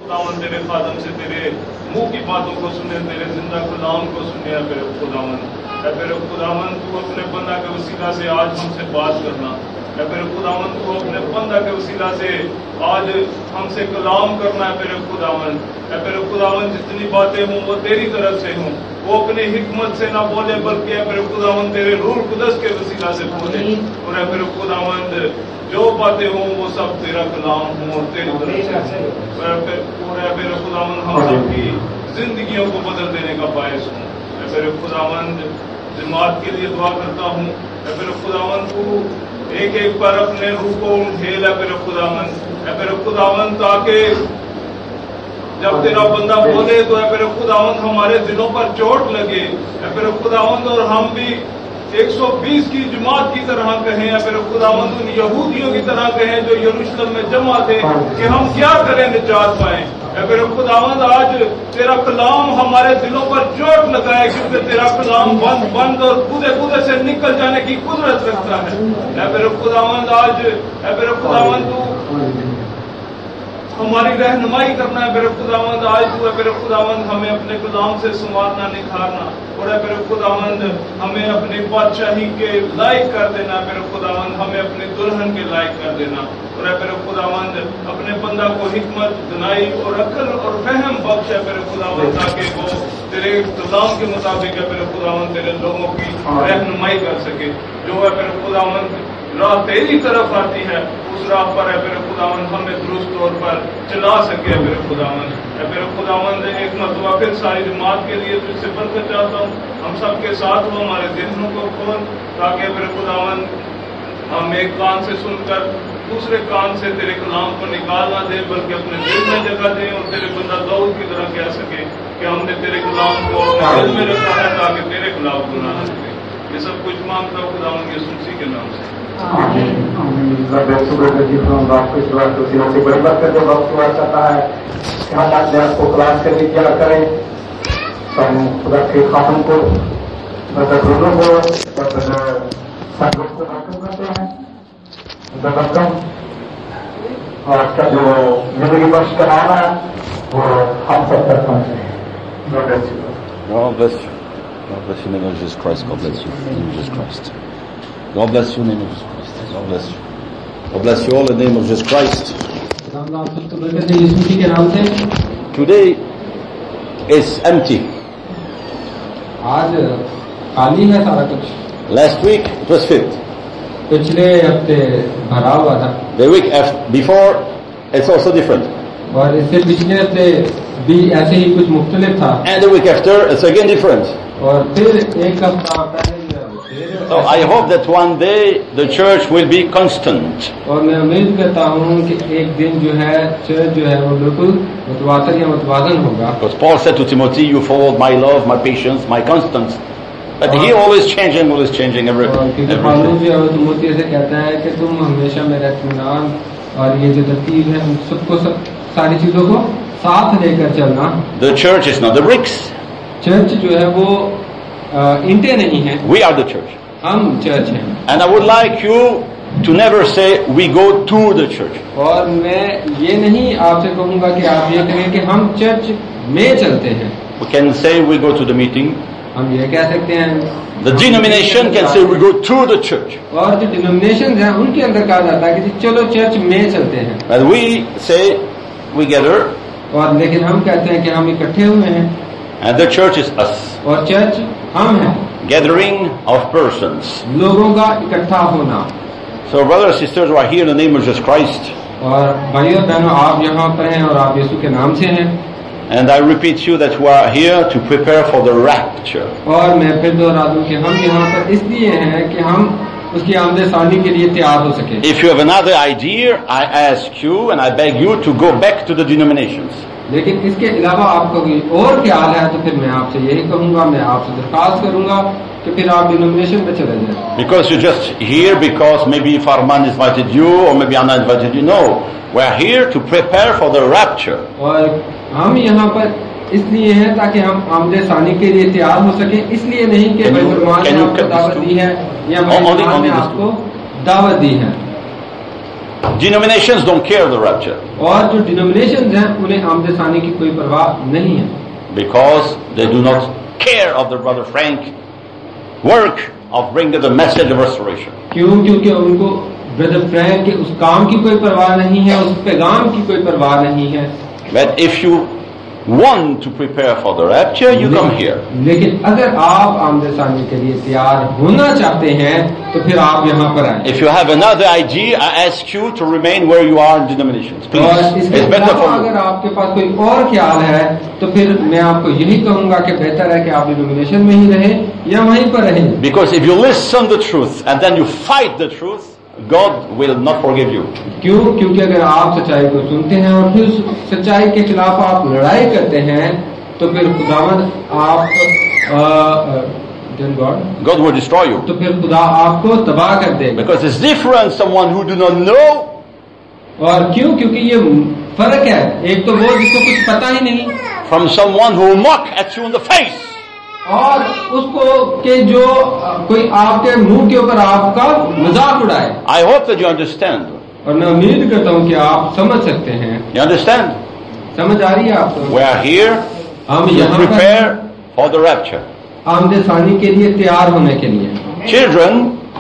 खुदावन तेरे खादम से तेरे मुंह की बातों को सुने, तेरे जिंदा कलाम को सुने। फिर खुदावन तू अपने बंदा के वसीला से आज हमसे बात करना। फिर खुदावन तू अपने बंदा के वसीला से आज हमसे कलाम करना है। फिर खुदावन जितनी बातें हों वो तेरी तरफ से हों, वो अपनी हिकमत से ना बोले बल्कि फिर खुदावन तेरे रूह कुदस के वसीला से बोले। और फिर खुदावन जो बातें हों वो सब तेरा कलाम हो और तेरी तरफ से। फिर खुदावन हम सबकी जिंदगियों को बदल देने का बायस हूँ। फिर खुदावन जमात के लिए दुआ करता हूँ। फिर खुदावन तू एक एक पर अपने रूह को उठेला। फिर खुदावन ताकि जब तेरा बंदा बोले तो फिर खुदावन हमारे दिलों पर चोट लगे। फिर खुदावन और हम भी 120 की जमात की तरह कहें, या फिर खुदावंद उन यहूदियों की तरह कहें जो यरूशलेम में जमा थे कि हम क्या करें निजात पाएं। या फिर खुदावंद आज तेरा कलाम हमारे दिलों पर चोट लगाए, क्योंकि तेरा कलाम बंद और कूदे से निकल जाने की कुदरत रखता है। या फिर खुदावंद आज फिर खुदावंद तू हमारी रहनुमाई करना है। फिर खुदावंद आज तू फिर खुदावंद हमें अपने कलाम से संवारना, निखारना। और फिर खुदावंद हमें अपनी बादशाही के लायक कर देना। फिर खुदावंद हमें अपनी दुल्हन के लायक कर देना। और फिर खुदावंद अपने बंदा को हिकमत, दनाई और अकल और फहम बख्श है। फिर खुदावंद ताकि वो तेरे कलाम के मुताबिक है फिर खुदावंद तेरे लोगों की रहनुमाई कर सके। जो है फिर खुदावंद राह तेरी तरफ आती है, उस राह पर है फिर खुदावंद हमें दुरुस्त तौर पर चला सके। फिर खुदावंद एक मरतबा फिर सारी जमात के लिए तुझसे बरकत चाहता हूँ। हम सबके साथ हो, हमारे दिलों को खोल, ताकि फिर खुदावंद हम एक कान से सुनकर दूसरे कान से तेरे कलाम को निकाल ना दे, बल्कि अपने दिल में जगह दे और तेरे बंदा दाऊद की तरह कह सके कि हमने तेरे कलाम को अपने दिल में रखा है ताकि तेरे खिलाफ गुनाह न सके। ये सब कुछ मांगता हूँ खुदावंद के यीशु के नाम से। बड़ी बात करके वक्त हुआ चाहता है क्या चाहते हैं आपको क्लास करके क्या करें। हम खुदा के खातम को रोजों को करते हैं और उसका जो जिंदगी बख्श कराना है वो हम सब तक पहुंचे। God bless you. God bless you. God bless you in the name of Jesus Christ. God bless you in the name of Jesus Christ. God bless you in the name of Jesus Christ. God bless you. God bless you all in the name of Jesus Christ. Today is empty. आज खाली है सारा कुछ। Last week it was filled. पिछले हफ्ते भरा हुआ था। The week before it's also different. और इससे पिछले हफ्ते भी ऐसे ही कुछ मुख्तलिफ था। And the week after it's again different. और फिर एक हफ्ता पहले। So I hope that one day the church will be constant. और मैं उम्मीद करता हूँ कि एक दिन जो है चर्च जो है वो बिल्कुल मुतवातर या मुतवाज़न होगा। Because Paul said to Timothy, "You followed my love, my patience, my constance." But he always changing every. क्योंकि पालूस जो है तिमोथी से कहता है कि तुम हमेशा मेरा इत्मीनान और ये जो तरतीब है उन सबको सारी चीजों को साथ लेकर चलना। The church is not the bricks. Church जो है वो ईंटें नहीं है। We are the church. हम चर्च हैं। And I would like you to never say we go to the church. और मैं ये नहीं आपसे कहूँगा कि आप ये कहें कि हम चर्च में चलते हैं। We can say we go to the meeting. हम ये कह सकते हैं। The denomination can say we go to the church. और जो डिनोमिनेशन हैं उनके अंदर कहा जाता है कि चलो चर्च में चलते हैं। But we say we gather. और लेकिन हम कहते हैं कि हम इकट्ठे हुए हैं। And the church is us. और चर्च हम हैं। Gathering of persons. लोगों का इकट्ठा होना। So brothers and sisters who are here in the name of Jesus Christ. और भाइयों बहनों आप यहाँ पर हैं और आप यीशु के नाम से हैं। And I repeat you that we are here to prepare for the rapture. और मैं फिर दोहरा दूं कि हम यहाँ पर इसलिए हैं कि हम उसकी आमद-ए-सानी के लिए तैयार हो सके। If you have another idea, I ask you and I beg you to go back to the denominations. लेकिन इसके अलावा आपका कोई और ख्याल है तो फिर मैं आपसे यही कहूँगा, मैं आपसे दरख्वास्त करूँगा कि फिर आप डिनोमिनेशन पे चले जाएं। Because you're just here because maybe Farman invited you or maybe Anna invited you. No, we are here to prepare for the rapture. और हम यहाँ पर इसलिए हैं ताकि हम आमद-ए-सानी के लिए तैयार हो सके, इसलिए नहीं कि भाई फरमान ने आपको दावत दी है या भाई फरमान ने आपको दावत दी है। Denominations don't care the rapture और जो डिनोमिनेशंस हैं उन्हें आमदसानी की कोई परवाह नहीं है, because they do not care of their brother Frank work of bringing the message of restoration. क्यों? क्योंकि उनको ब्रदर फ्रैंक के उस काम की कोई परवाह नहीं है, उस पैगाम की कोई परवाह नहीं है। But if you want to prepare for the rapture, you come here. लेकिन अगर आप आमदसानी के लिए तैयार होना चाहते हैं तो फिर आप यहाँ पर आए। If you have another idea, I ask you to remain where you are in denominations. Please, और इसके it's better अलावा for you. अगर आपके पास कोई और ख्याल है तो फिर मैं आपको यही कहूंगा कि बेहतर है कि आप डिनोमिनेशन में ही रहें या वहीं पर रहें। Because if you listen the truth and then you fight the truth, God will not forgive you. क्यों? क्योंकि अगर आप सच्चाई को सुनते हैं और फिर उस सच्चाई के खिलाफ आप लड़ाई करते हैं तो फिर खुदावंद आप God will destroy you. तो फिर खुदा आपको तबाह कर देगा। Because it's different someone who do not know. और क्यों? क्योंकि ये फर्क है, एक तो वो जिसको कुछ पता ही नहीं, From someone who mock at you in the face. और उसको के जो कोई आपके मुंह के ऊपर आपका मजाक उड़ाए। I hope that you understand. और मैं उम्मीद करता हूँ कि आप समझ सकते हैं। You understand? समझ आ रही है आपको? We are here हम to यहाँ पर prepare for the rapture. आमदसानी के लिए तैयार होने के लिए। Children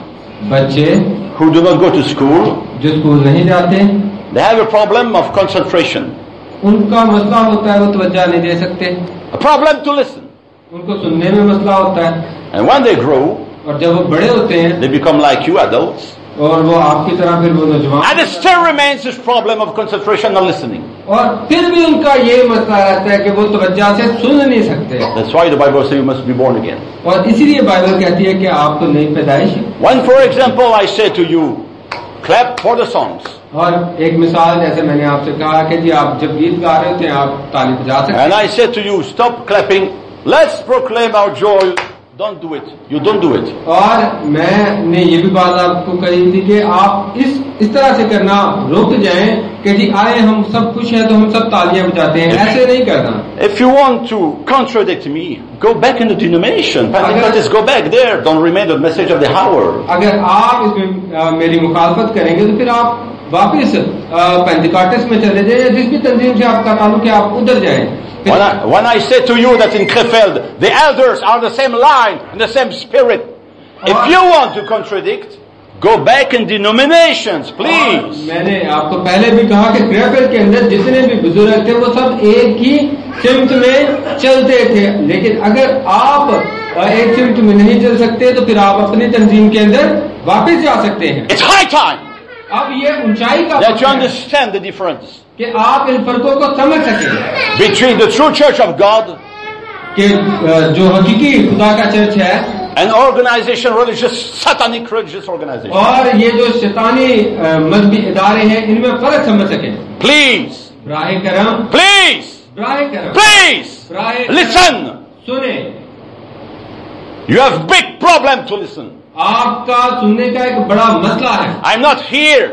बच्चे who do not go to school, जो स्कूल नहीं जाते, they have a problem of concentration, उनका मसला होता है वो तवज्जो नहीं दे सकते, a problem to listen. उनको सुनने में मसला होता है। And when they grow, और जब वो बड़े होते हैं they become like you adults. और वो आपकी तरह फिर वो नौजवान, And it still remains this problem of concentration and listening. और फिर भी उनका ये मसला रहता है कि वो तवज्जो से सुन नहीं सकते। That's why the Bible says you must be born again. और इसीलिए बाइबल कहती है कि आपको नई पैदाइश है। When, for example, I say to you, clap for the songs, और एक मिसाल जैसे मैंने आपसे कहा कि जी आप जब गीत गा रहे होते हैं आप ताली बजा सकते हैं, and I say to you, stop clapping, let's proclaim our joy. Don't do it. You don't do it. और मैंने ये भी बात आपको कही थी कि आप इस तरह से करना रुक जाएं कि जी आए हम सब खुश हैं तो हम सब तालियां बजाते हैं, ऐसे नहीं करना। If you want to contradict me, go back in the denomination. Pentecostals, go back there. Don't remain the message of the hour. अगर आप इसमें मेरी मुखालफत करेंगे तो फिर आप वापिस पेंटिकॉस्टल्स में चले जाए, जिस भी तंजीम से आपका ताल्लुक है आप उधर जाएं। When I say to you that in Krefeld the elders are the same line and the same spirit, if you want to contradict, go back in denominations, please. मैंने आपको पहले भी कहा कि क्रेफेल्ड के अंदर जितने भी बुजुर्ग थे वो सब एक ही सिमत में चलते थे, लेकिन अगर आप एक सिमत में नहीं चल सकते तो फिर आप अपनी तंजीम के अंदर वापस जा सकते हैं। It's high time अब ये ऊंचाई का that you understand the difference कि आप इन फर्कों को समझ सकें between the true church of God कि जो हकीकी खुदा का चर्च है and organization, religious, satanic religious organization. और ये जो शैतानी मजहबी इदारे हैं इनमें फर्क समझ सकें। Please, ब्राहे करम, please, ब्राहे करम, please, ब्राहे करम, listen. सुने। You have big problem to listen. आपका सुनने का एक बड़ा मसला है। I'm not here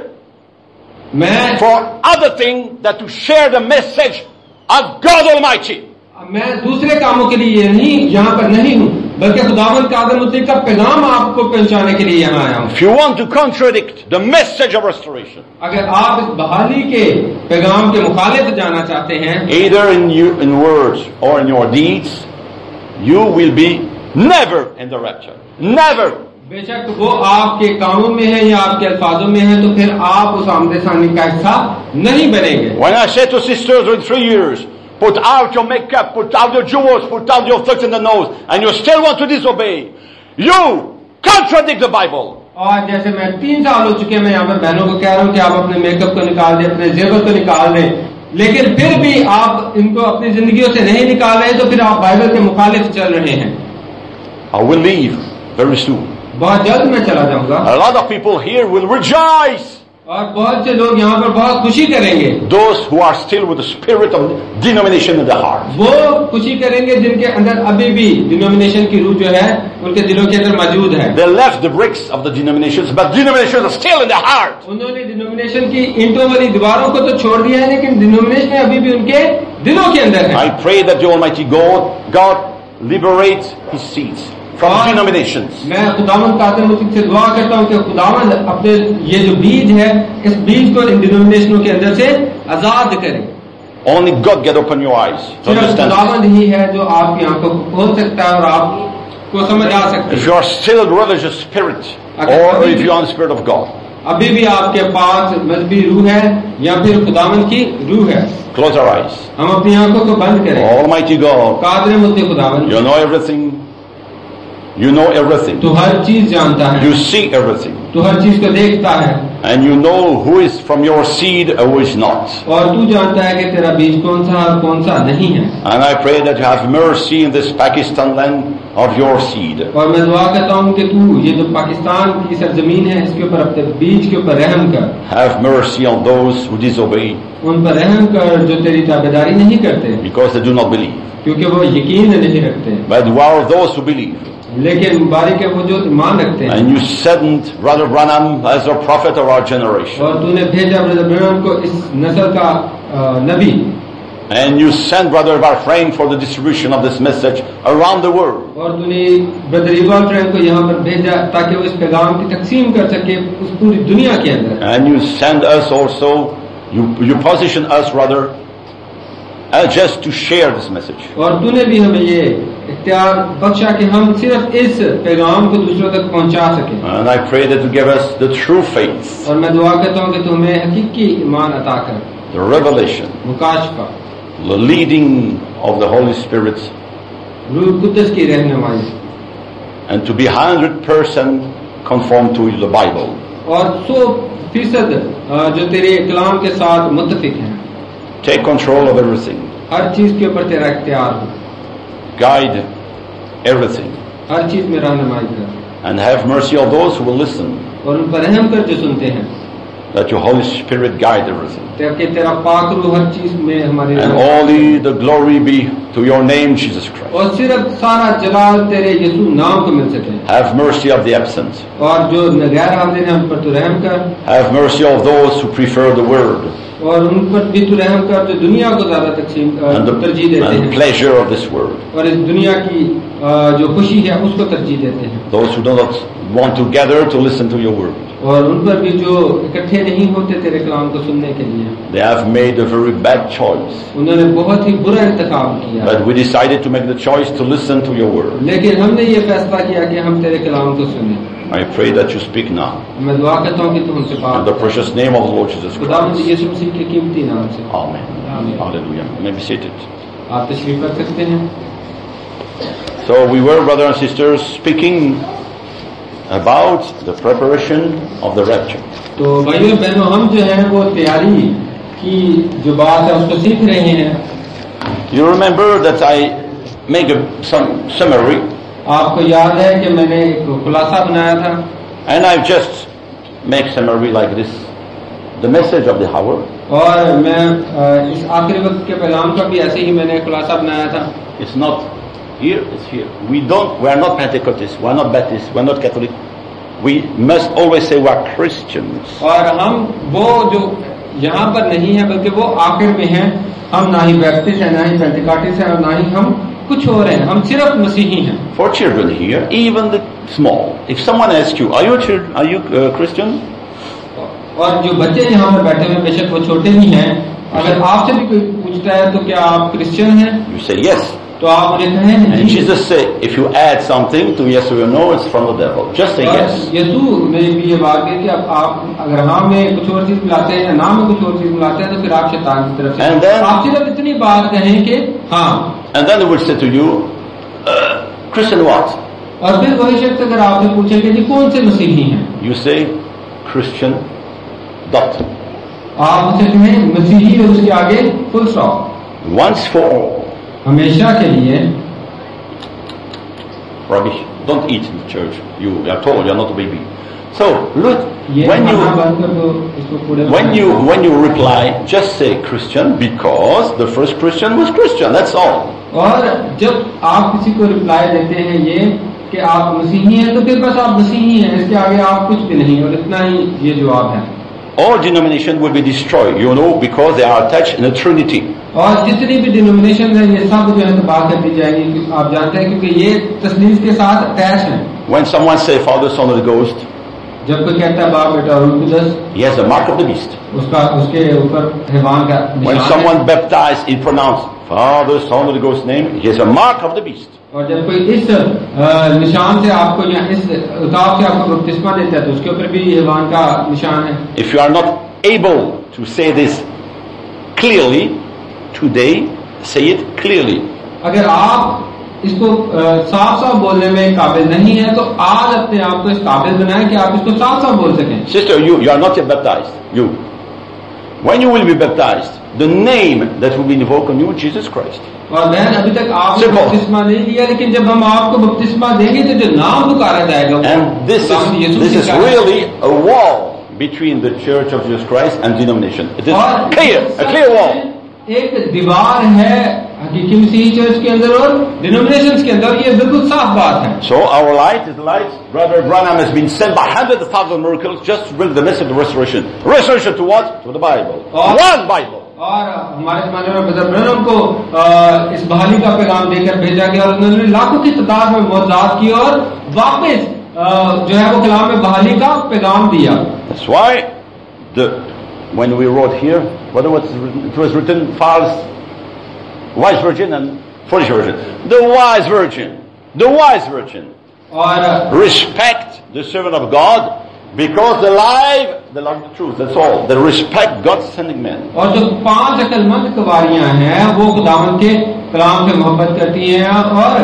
मैं for other thing than to share the message of God Almighty. मैं दूसरे कामों के लिए नहीं यहाँ पर नहीं हूँ, बल्कि खुदावंद का आदम मुतल्लिक का पैगाम आपको पहुँचाने के लिए यहाँ आया हूँ। If you want to contradict the message of restoration, अगर आप इस बहाली के पैगाम के मुखालिफ जाना चाहते हैं, either in words or in your deeds, you will be never in the rapture. Never. बेशक वो आपके कामों में है या आपके अल्फाजों में है तो फिर आप उस आमदसानी का हिस्सा नहीं बनेंगे। When I say to sisters in 3 years, put out your makeup, put out your jewels, put out your flicks in the nose, and you still want to disobey, you contradict the Bible. और जैसे मैं 3 साल हो चुके हैं, मैं यहाँ पर बहनों को कह रहा हूँ कि आप अपने मेकअप को निकाल दें, अपने जेवर को निकाल दें, लेकिन फिर भी आप इनको अपनी जिंदगियों से नहीं निकाल रहे तो फिर आप बाइबल के मुखालिफ चल रहे हैं। I will leave very soon. बहुत जल्द मैं चला जाऊंगा। A lot of people here will rejoice. और बहुत से लोग यहाँ पर बहुत खुशी करेंगे। Those who are still with the spirit of denomination in their heart. वो खुशी करेंगे जिनके अंदर अभी भी डिनोमिनेशन की रूह जो है उनके दिलों के अंदर मौजूद है। They left the bricks of the denominations, but denominations are still in their heart. उन्होंने डिनोमिनेशन की ईंटों वाली दीवारों को तो छोड़ दिया है, लेकिन डिनोमिनेशन अभी भी उनके दिलों के अंदर है। I pray that the Almighty God liberates His seeds from denominations. मैं खुदावंद कादिर मुतीह से दुआ करता हूँ कि खुदावंद अपने ये जो बीज है इस बीज को इन डिनोमिनेशनों के अंदर से आजाद करे। Only God can open your eyes to सिर्फ understand. खुदावंद ही है जो आपकी आंखों को खोल सकता है और आपको समझ आ सकता If है। you are still a religious spirit, or if you are the Spirit of God, अभी भी आपके पास मजहबी रूह है या फिर खुदावंद की रूह है, close our eyes. हम अपनी आंखों को बंद करें। Almighty God, कादिर मुतीह खुदावंद, you know everything. You know everything. तू हर चीज जानता है, You see everything. तू हर चीज को देखता है And you know who is from your seed and who is not. और तू जानता है कि तेरा बीज कौन सा और कौन सा नहीं है। And I pray that you have mercy in this Pakistan land of your seed. और मैं दुआ करता हूँ कि तू ये जो पाकिस्तान की सरजमीन है इसके ऊपर अपने बीज के ऊपर रहम कर। Have mercy on those who disobey, उन पर रहम कर जो तेरी ताबेदारी नहीं करते, because they do not believe. क्योंकि वो यकीन नहीं रखते। But who are those who believe? लेकिन मुबारक है वो जो ईमान रखते हैं। And you sent Brother Branham as a prophet of our generation. और तूने भेजा ब्रदर ब्रैनम को इस नस्ल का नबी, And you sent Brother Barfrain for the distribution of this message around the world. और तूने ब्रदर इबाल फ्रेंड को यहाँ पर भेजा ताकि वो इस पैगाम की तकसीम कर सके उस पूरी दुनिया के अंदर। And you send us also, you position us rather, just to share this message. और तूने भी हमें ये इख्तियार बख्शा कि हम सिर्फ इस पैगाम को दूसरों तक पहुंचा सके। And I pray that you give us the true faith, और मैं दुआ करता हूँ कि तू हमें हकीकी ईमान अता कर, the revelation, मुकाशफा, the leading of the Holy Spirit, रूह कुद्दस की रहनुमाई, and to be 100% conformed to the Bible. और 100% जो तेरे कलाम के साथ मुत्तफिक हैं। Take control of everything. हर चीज के ऊपर तेरा इख्तियार हो, Guide everything. हर चीज में रहनुमाई कर, And have mercy on those who will listen. और उन पर रहम कर जो सुनते हैं, That your Holy Spirit guide everything. ताकि तेरा पाक रूह हर चीज में हमारी And only the glory be to your name, Jesus Christ. और सिर्फ सारा जलाल तेरे यीशु नाम को मिल सके। Have mercy of the absent. और जो गैर हाजिर हैं उन पर तू रहम कर, Have mercy of those who prefer the word और उन पर भी तू रहम कर जो दुनिया को ज्यादा तरजीह देते and the हैं pleasure of this word. और इस दुनिया की जो खुशी है उसको तरजीह देते हैं। Those who do not want to gather to listen to your word. और उन पर भी जो इकट्ठे नहीं होते तेरे कलाम को सुनने के लिए, They have made a very bad choice. उन्होंने बहुत ही बुरा इंतखाब किया। But we decided to make the choice to listen to your word. लेकिन हमने ये फैसला किया कि हम तेरे कलाम को सुने। I pray that you speak now. मैं दुआ करता हूँ कि तू हमसे In बात the precious name of the Lord Jesus खुदावंद Christ. यीशु मसीह के कीमती नाम से। Amen. Amen. Hallelujah. You may be seated. आप तशरीफ रख सकते हैं। So we were, brothers and sisters, speaking about the preparation of the rapture. तो भाइयों बहनों, हम जो है वो तैयारी की जो बात है उसको सीख रहे हैं। You remember that I make some summary, आपको याद है कि मैंने एक खुलासा बनाया था and I just make summary like this: the message of the hour, और मैं इस आखिरी वक्त के पैगाम का भी ऐसे ही मैंने खुलासा बनाया था। it's not here, it's here. We are not Pentecostals, we are not Baptists, we are not Catholic. We must always say we are Christians. और हम वो जो यहाँ पर नहीं है बल्कि वो आखिर में है। हम ना ही बैप्टिस्ट हैं, ना ही पेंटिकॉस्टिस्ट हैं और ना ही हम कुछ और हैं, हम सिर्फ मसीही हैं। For children here, even the small, if someone asks you, are you Christian? और जो बच्चे यहाँ पर बैठे हुए बेशक वो छोटे ही हैं, अगर आपसे भी कोई पूछता है तो क्या आप क्रिश्चियन हैं, You say yes. तो आप उन्हें कहें And ji. Jesus said, if you add something to yes or no, it's from the devil. Just say yes. यीशु ने भी ये बात कही कि अब आप अगर हाँ में कुछ और चीज मिलाते हैं या ना में कुछ और चीज मिलाते हैं तो फिर आप शैतान की तरफ And से then- आप सिर्फ इतनी बात कहें कि हाँ, And then they will say to you, Christian what? और फिर वही शख्स अगर आपसे पूछेंगे जी कौन से मसीही हैं, You say, Christian, dot. आप उसे कहें मसीही और उसके आगे full stop. Once for all. हमेशा के लिए Rubbish. Don't eat in the church. You are told you are not a baby. So, look, ये when खाना you बंद कर दो, इसको पूरे when you reply, just say Christian because the first Christian was Christian. That's all. और जब आप किसी को रिप्लाई देते हैं ये कि आप मसीही हैं तो फिर बस आप मसीही हैं, इसके आगे आप कुछ भी नहीं, और इतना ही ये जवाब है। All denomination will be destroyed, because they are attached in a Trinity. और जितनी भी डिनोमिनेशन है ये सब जो है तबाह कर दी जाएगी, आप जानते हैं, क्योंकि ये तस्लीस के साथ अटैच है। When someone says Father, Son, Holy Ghost, जब कोई कहता है बाप बेटा रूह कुदस, he has the mark of the beast. उसके ऊपर हैवान का When निशान someone है। baptized, he pronounced Father, Son, Holy Ghost name, he has a mark of the beast. और जब कोई इस निशान से आपको या इस उताव से आपको बपतिस्मा देता है तो उसके ऊपर भी हैवान का निशान है। If you are not able to say this clearly, today, say it clearly. अगर आप इसको साफ साफ बोलने में काबिल नहीं है तो आज अपने आप को इस काबिल बनाएं कि आप इसको साफ साफ बोल सकें। Sister, you are not yet baptized. You. When you will be baptized, the name that will be invoked on you is Jesus Christ. और बहन अभी तक आपने बपतिस्मा नहीं लिया, लेकिन जब हम आपको बपतिस्मा देंगे तो जो नाम पुकारा जाएगा And this is really a wall between the Church of Jesus Christ and denomination. It is clear, a clear wall. एक दीवार है हकीकी मसीही चर्च के अंदर और डिनोमिनेशंस के अंदर, ये बिल्कुल साफ बात है। So our light is the light. Brother Branham has been sent by hundreds of thousands of miracles just to bring the message of restoration. Restoration to what? To the Bible. One Bible. और हमारे समाज में brother Branham को इस बहाली का पैगाम देकर भेजा गया और उन्होंने लाखों की तादाद में मौजूद की और वापस जो है वो कलाम में बहाली का पैगाम दिया। That's why when we wrote here, it was written false, wise virgin and foolish virgin. The wise virgin. और Respect the servant of God because they love the truth. That's all. They respect God's sending men. और जो 5 अकलमंद कुंवारियां हैं वो खुदावंद के कलाम से मोहब्बत करती हैं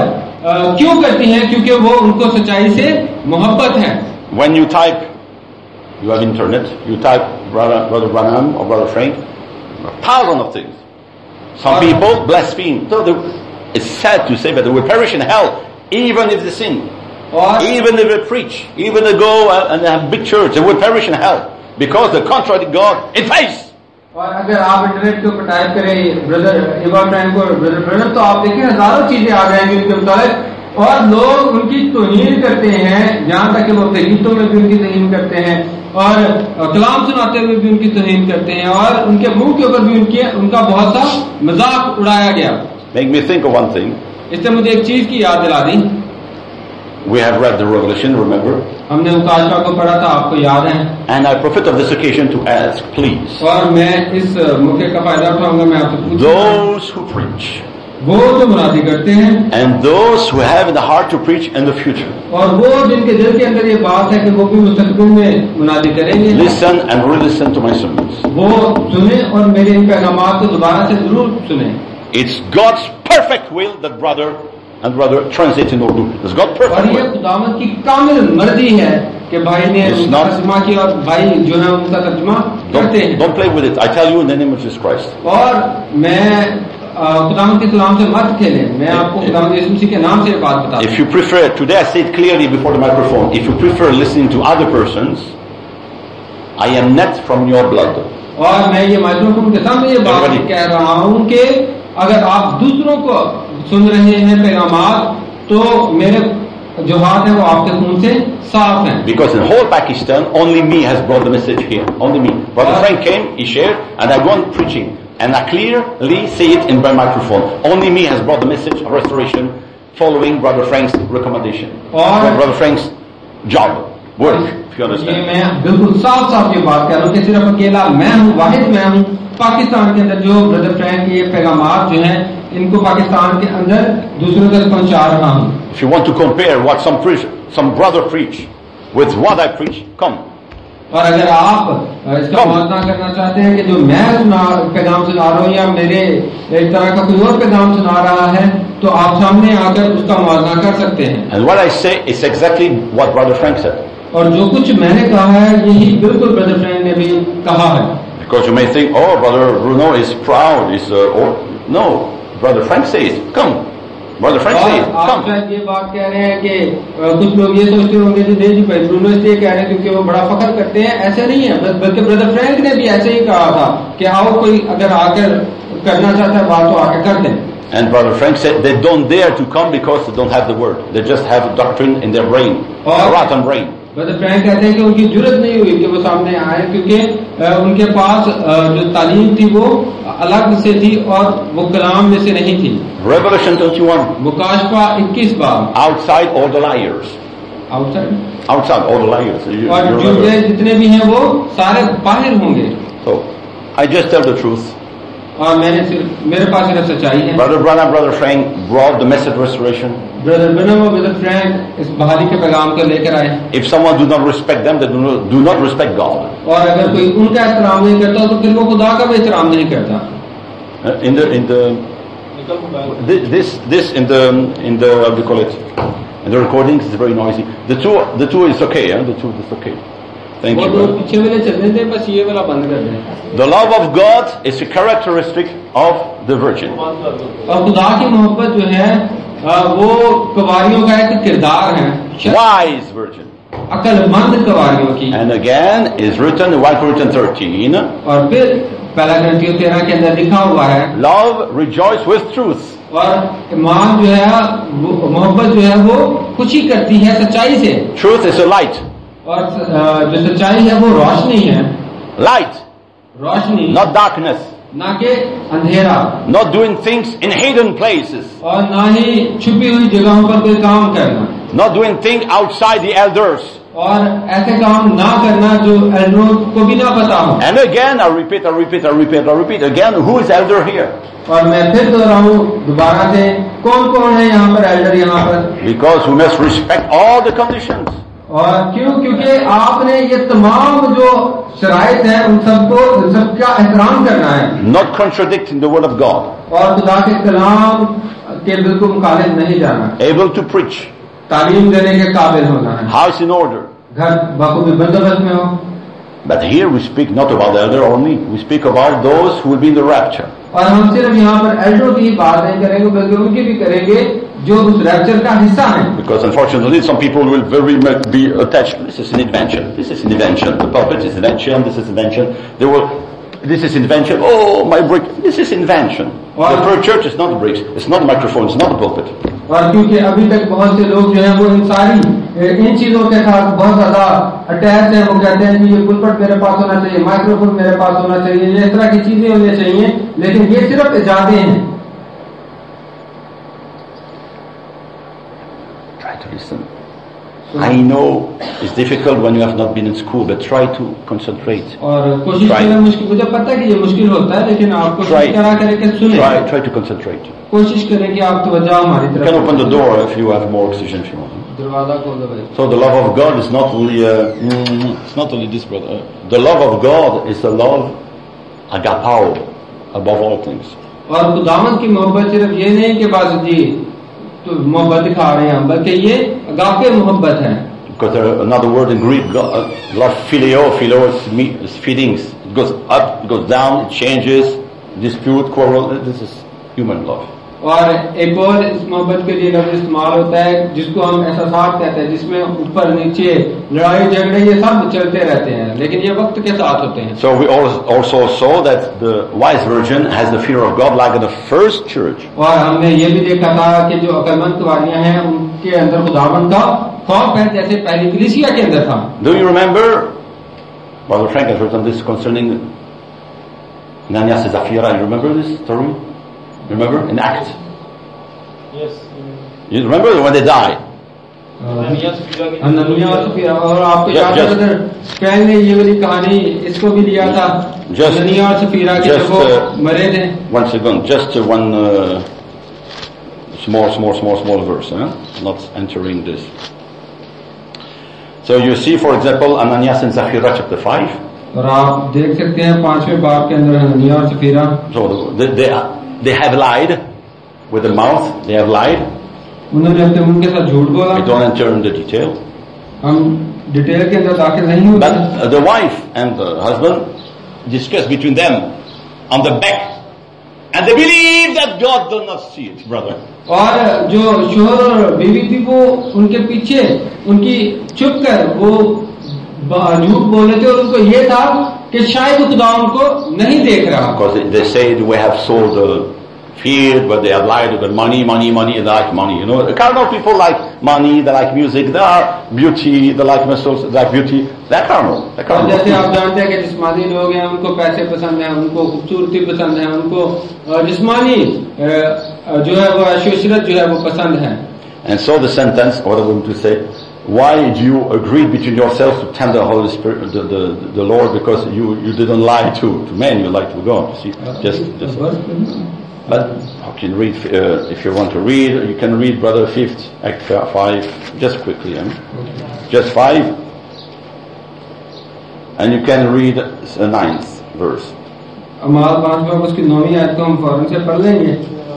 और क्यों करती हैं? क्योंकि वो उनको सच्चाई से मोहब्बत है। When you type, you have internet, you type Brother Branham or Brother Frank, thousands of things. Some people blaspheme. So it's sad to say that they will perish in hell even if they sin. Even if they preach, even they go and they have big church, they will perish in hell because they contradict God in face. और अगर आप internet के ऊपर type करें brother इवा Frank और brother Branham तो आप देखिए हजारों चीजें आ जाएंगी उनके मुताबिक और लोग उनकी तौहीन करते हैं, यहाँ तक कि वो अपने गीतों में भी उनकी तौहीन करते हैं और कलाम सुनाते हुए भी उनकी तौहीन करते हैं और उनके मुंह के ऊपर भी उनका बहुत सा मजाक उड़ाया गया। Make me think of one thing. इससे मुझे एक चीज की याद दिला दी। We have read the Revelation, remember? हमने उकाशा को पढ़ा था, आपको याद है? And I profit of this occasion to ask, please. और मैं इस मौके का फायदा उठाऊंगा, मैं आपसे पूछूंगा। Those who preach. वो जो मुनादी करते हैं। And those who have in the heart to preach in the future. और वो जिनके दिल के अंदर ये बात है कि वो भी मुस्तकबिल में मुनादी करेंगे। Listen and re-listen to my sermons. वो सुने और मेरे इन पैगामात को दोबारा से जरूर सुने। It's God's perfect will that brother translate in Urdu. It's God's perfect और ये will. खुदावंद की कामिल मर्जी है कि भाई ने तर्जुमा किया और भाई जो है उनका तर्जुमा करते हैं। Don't play with it. I tell you in the name of Jesus Christ. और मैं खुदावंद के कलाम से मत खेले, मैं आपको खुदावंद यीशु मसीह के नाम से ये बात बताता हूं। If you prefer, today I say it clearly before the microphone, if you prefer listening to other persons, I am not from your blood. और मैं ये माइक्रोफोन के सामने ये बात कह रहा हूं कि अगर आप दूसरों को सुन रहे हैं पैगामात तो मेरे जो हाथ है वो आपके खून से साफ हैं। Because in whole Pakistan, only me has brought the message here. Only me. Brother Frank came, he shared, and I go on preaching. And I clearly say it in my microphone. Only me has brought the message of restoration following Brother Frank's recommendation. Brother Frank's job, work, if you understand. मैं बिल्कुल साफ साफ ये बात कर रहा हूँ कि सिर्फ अकेला मैं हूँ, वाहिद मैं हूँ पाकिस्तान के अंदर जो ब्रदर फ्रैंक ये पैगामात जो हैं इनको पाकिस्तान के अंदर दूसरों तक पहुंचा रहा हूँ। If you want to compare what some brother preach with what I preach, come. और अगर आप इसका मुआवजा करना चाहते हैं कि जो मैं पैगाम सुना रहा हूँ या मेरे एक तरह का कोई और पैगाम सुना रहा है तो आप सामने आकर उसका मुआवजा कर सकते हैं। And what I say is exactly what Brother Frank said. और जो कुछ मैंने कहा है यही बिल्कुल ब्रदर फ्रैंक ने भी कहा है। Because you may think, oh, Brother Bruno is proud, no, Brother Frank says, come. Brother Frank says, come. आप शायद ये बात कह रहे हैं कि कुछ लोग ये सोचते होंगे कि नहीं जी भाई ब्रूनो इसलिए कह रहे हैं क्योंकि वो बड़ा फख्र करते हैं, ऐसा नहीं है। बल्कि ब्रदर फ्रैंक ने भी ऐसे ही कहा था कि आओ कोई अगर आकर करना चाहता है बात तो आकर कर दें। And Brother Frank said they don't dare to come because they don't have the word. They just have doctrine in their brain, a rotten brain. Brother Frank कहते हैं कि उनकी जरूरत नहीं हुई कि वो सामने आए क्योंकि उनके पास जो तालीम थी वो अलग से थी और वो कलाम में से नहीं थी। Revelation 21. मुकाशफा 21 बाब। Outside all the liars. Outside all the liars. और झूठे जितने भी हैं वो सारे बाहर होंगे। So I just tell the truth. और मेरे पास सिर्फ सच्चाई है। Brother Branham, Brother Frank brought the message of restoration. Brother Branham और ब्रदर फ्रैंक इस बहाली के पैगाम को लेकर आए। If someone do not respect them, they do not respect God. और अगर कोई उनका एहतराम नहीं करता तो फिर वो खुदा का भी एहतराम नहीं करता। In the this in the what do you call it? In the recordings it's very noisy. The two is okay, The two is okay. Thank you. पीछे वाले चलने थे, बस ये वाला बंद कर दें। The love of God is a characteristic of the virgin. और खुदा की मोहब्बत जो है वो कवारियों का एक किरदार है। Wise virgin. अक्लमंद कवारियों की। And again is written in 1 Corinthians 13. और फिर पहला कुरिन्थियों 13 के अंदर लिखा हुआ है। Love rejoice with truth. और ईमान जो है मोहब्बत जो है वो खुशी करती है सच्चाई से। Truth is a light. और जो सच्चाई है वो रोशनी है। Light. रोशनी। Not darkness. ना के अंधेरा। Not doing things in hidden places. और ना ही छुपी हुई जगहों पर कोई काम करना। Not doing things outside the elders. और ऐसे काम ना करना जो एल्डरों को भी ना पता हो। And again, I repeat again, who is elder here? और मैं फिर दोहराऊं दोबारा से, कौन कौन है यहाँ पर एल्डर यहाँ पर? Because we must respect all the conditions. और क्यों? क्योंकि आपने ये तमाम जो शराइत है उन सबका एहतराम करना है। Not contradicting the word of God. और खुदा के कलाम के बिल्कुल मुखालिफ नहीं जाना। Able to preach. तालीम देने के काबिल होना है। House in order. घर बखूबी बंदोबस्त में हो। But here we speak not about the elder only. We speak about those who will be in the rapture. और हम सिर्फ यहाँ पर एल्डरों की बात नहीं करेंगे बल्कि उनकी भी करेंगे जो उस रैप्चर का हिस्सा है। Because unfortunately some people will very much be attached. This is an invention. This is an invention. The pulpit is invention. This is invention. This is invention. Oh, my brick. This is invention. The church is not the bricks. It's not the microphone. It's not the pulpit. और क्योंकि अभी तक बहुत से लोग जो हैं वो इन चीजों के साथ बहुत ज्यादा अटैच हैं। वो कहते हैं कि ये पुलपट मेरे पास होना चाहिए, माइक्रोफोन मेरे पास होना चाहिए, ये इस तरह की चीजें होनी चाहिए, लेकिन ये सिर्फ इजाज़ें हैं। Try to listen. I know it's difficult when you have not been in school, but try to concentrate. और कोशिश करना मुश्किल, मुझे पता है कि ये मुश्किल होता है, लेकिन आप कोशिश करें कि सुने। Try to concentrate. कोशिश करें कि आप तवज्जो हमारी तरफ। You can open the door if you have more oxygen if you want. दरवाजा खोल दो भाई। So the love of God is not only it's not only this, brother. The love of God is the love agapao above all things. और खुदावंद की मोहब्बत सिर्फ ये नहीं कि बस जी तो मोहब्बत दिखा रहे हैं, बल्कि ये अगापे मोहब्बत है। Because another word in Greek, love phileo. Phileo is feelings. It goes up, it goes down, it changes, dispute, quarrel. This is human love. और एक और इस मोहब्बत के लिए लफ्ज़ इस्तेमाल होता है जिसको हम एहसास कहते हैं, जिसमें ऊपर नीचे लड़ाई झगड़े ये सब चलते रहते हैं, लेकिन ये वक्त के साथ होते हैं। So we also saw that the wise virgin has the fear of God like in the first church. और हमने ये भी देखा था कि जो अक्लमंद कुंवारियां हैं उनके अंदर खुदावंद का खौफ है, जैसे पहली कलीसिया के अंदर था। Do you remember? Brother Frank has written this concerning Ananias and Sapphira. You remember this story? Remember in Acts? Yes. You remember when they died? अननिया और सफीरा, और आपको याद है ब्रदर फ्रैंक ने ये वाली कहानी इसको भी लिया था, अननिया और सफीरा के जब वो मरे थे। One second, just one small verse, not entering this. So you see, for example, Ananias and Sapphira, chapter 5. और आप देख सकते हैं 5वें बाब के अंदर अननिया और Safira. So they have lied with the mouth. They have lied. उन्होंने अपने मुंह के साथ झूठ बोला। We don't enter in the detail. हम डिटेल के अंदर दाखिल नहीं होते। But the wife and the husband discuss between them on the back, and they believe that God does not see it, brother. और जो शोहर और बीवी थी वो उनके पीछे उनकी छुप कर वो झूठ बोल रहे थे, और उनको ये था कि शायद खुदा उनको नहीं देख रहा। Because they say we have sold field where they have light, they got money, they like money. You know, the carnal people like money, they like music, they are beauty, they like muscles, they like beauty. They're carnal. और जैसे आप जानते हैं कि जिस्मानी लोग हैं, उनको पैसे पसंद हैं, उनको खूबसूरती पसंद है, उनको जिस्मानी जो है वो ऐशो-इशरत जो है वो पसंद है. And so the sentence, what I'm going to say, why do you agree between yourselves to tempt the Holy Spirit, the Lord, because you didn't lie to men, you lied to God. See, just. But you can read, if you want to read, you can read Brother 5th, Act 5, just quickly, just 5, and you can read the 9th verse. अमाल 5 उसकी 9वीं आयत को हम फौरन से पढ़ लेंगे.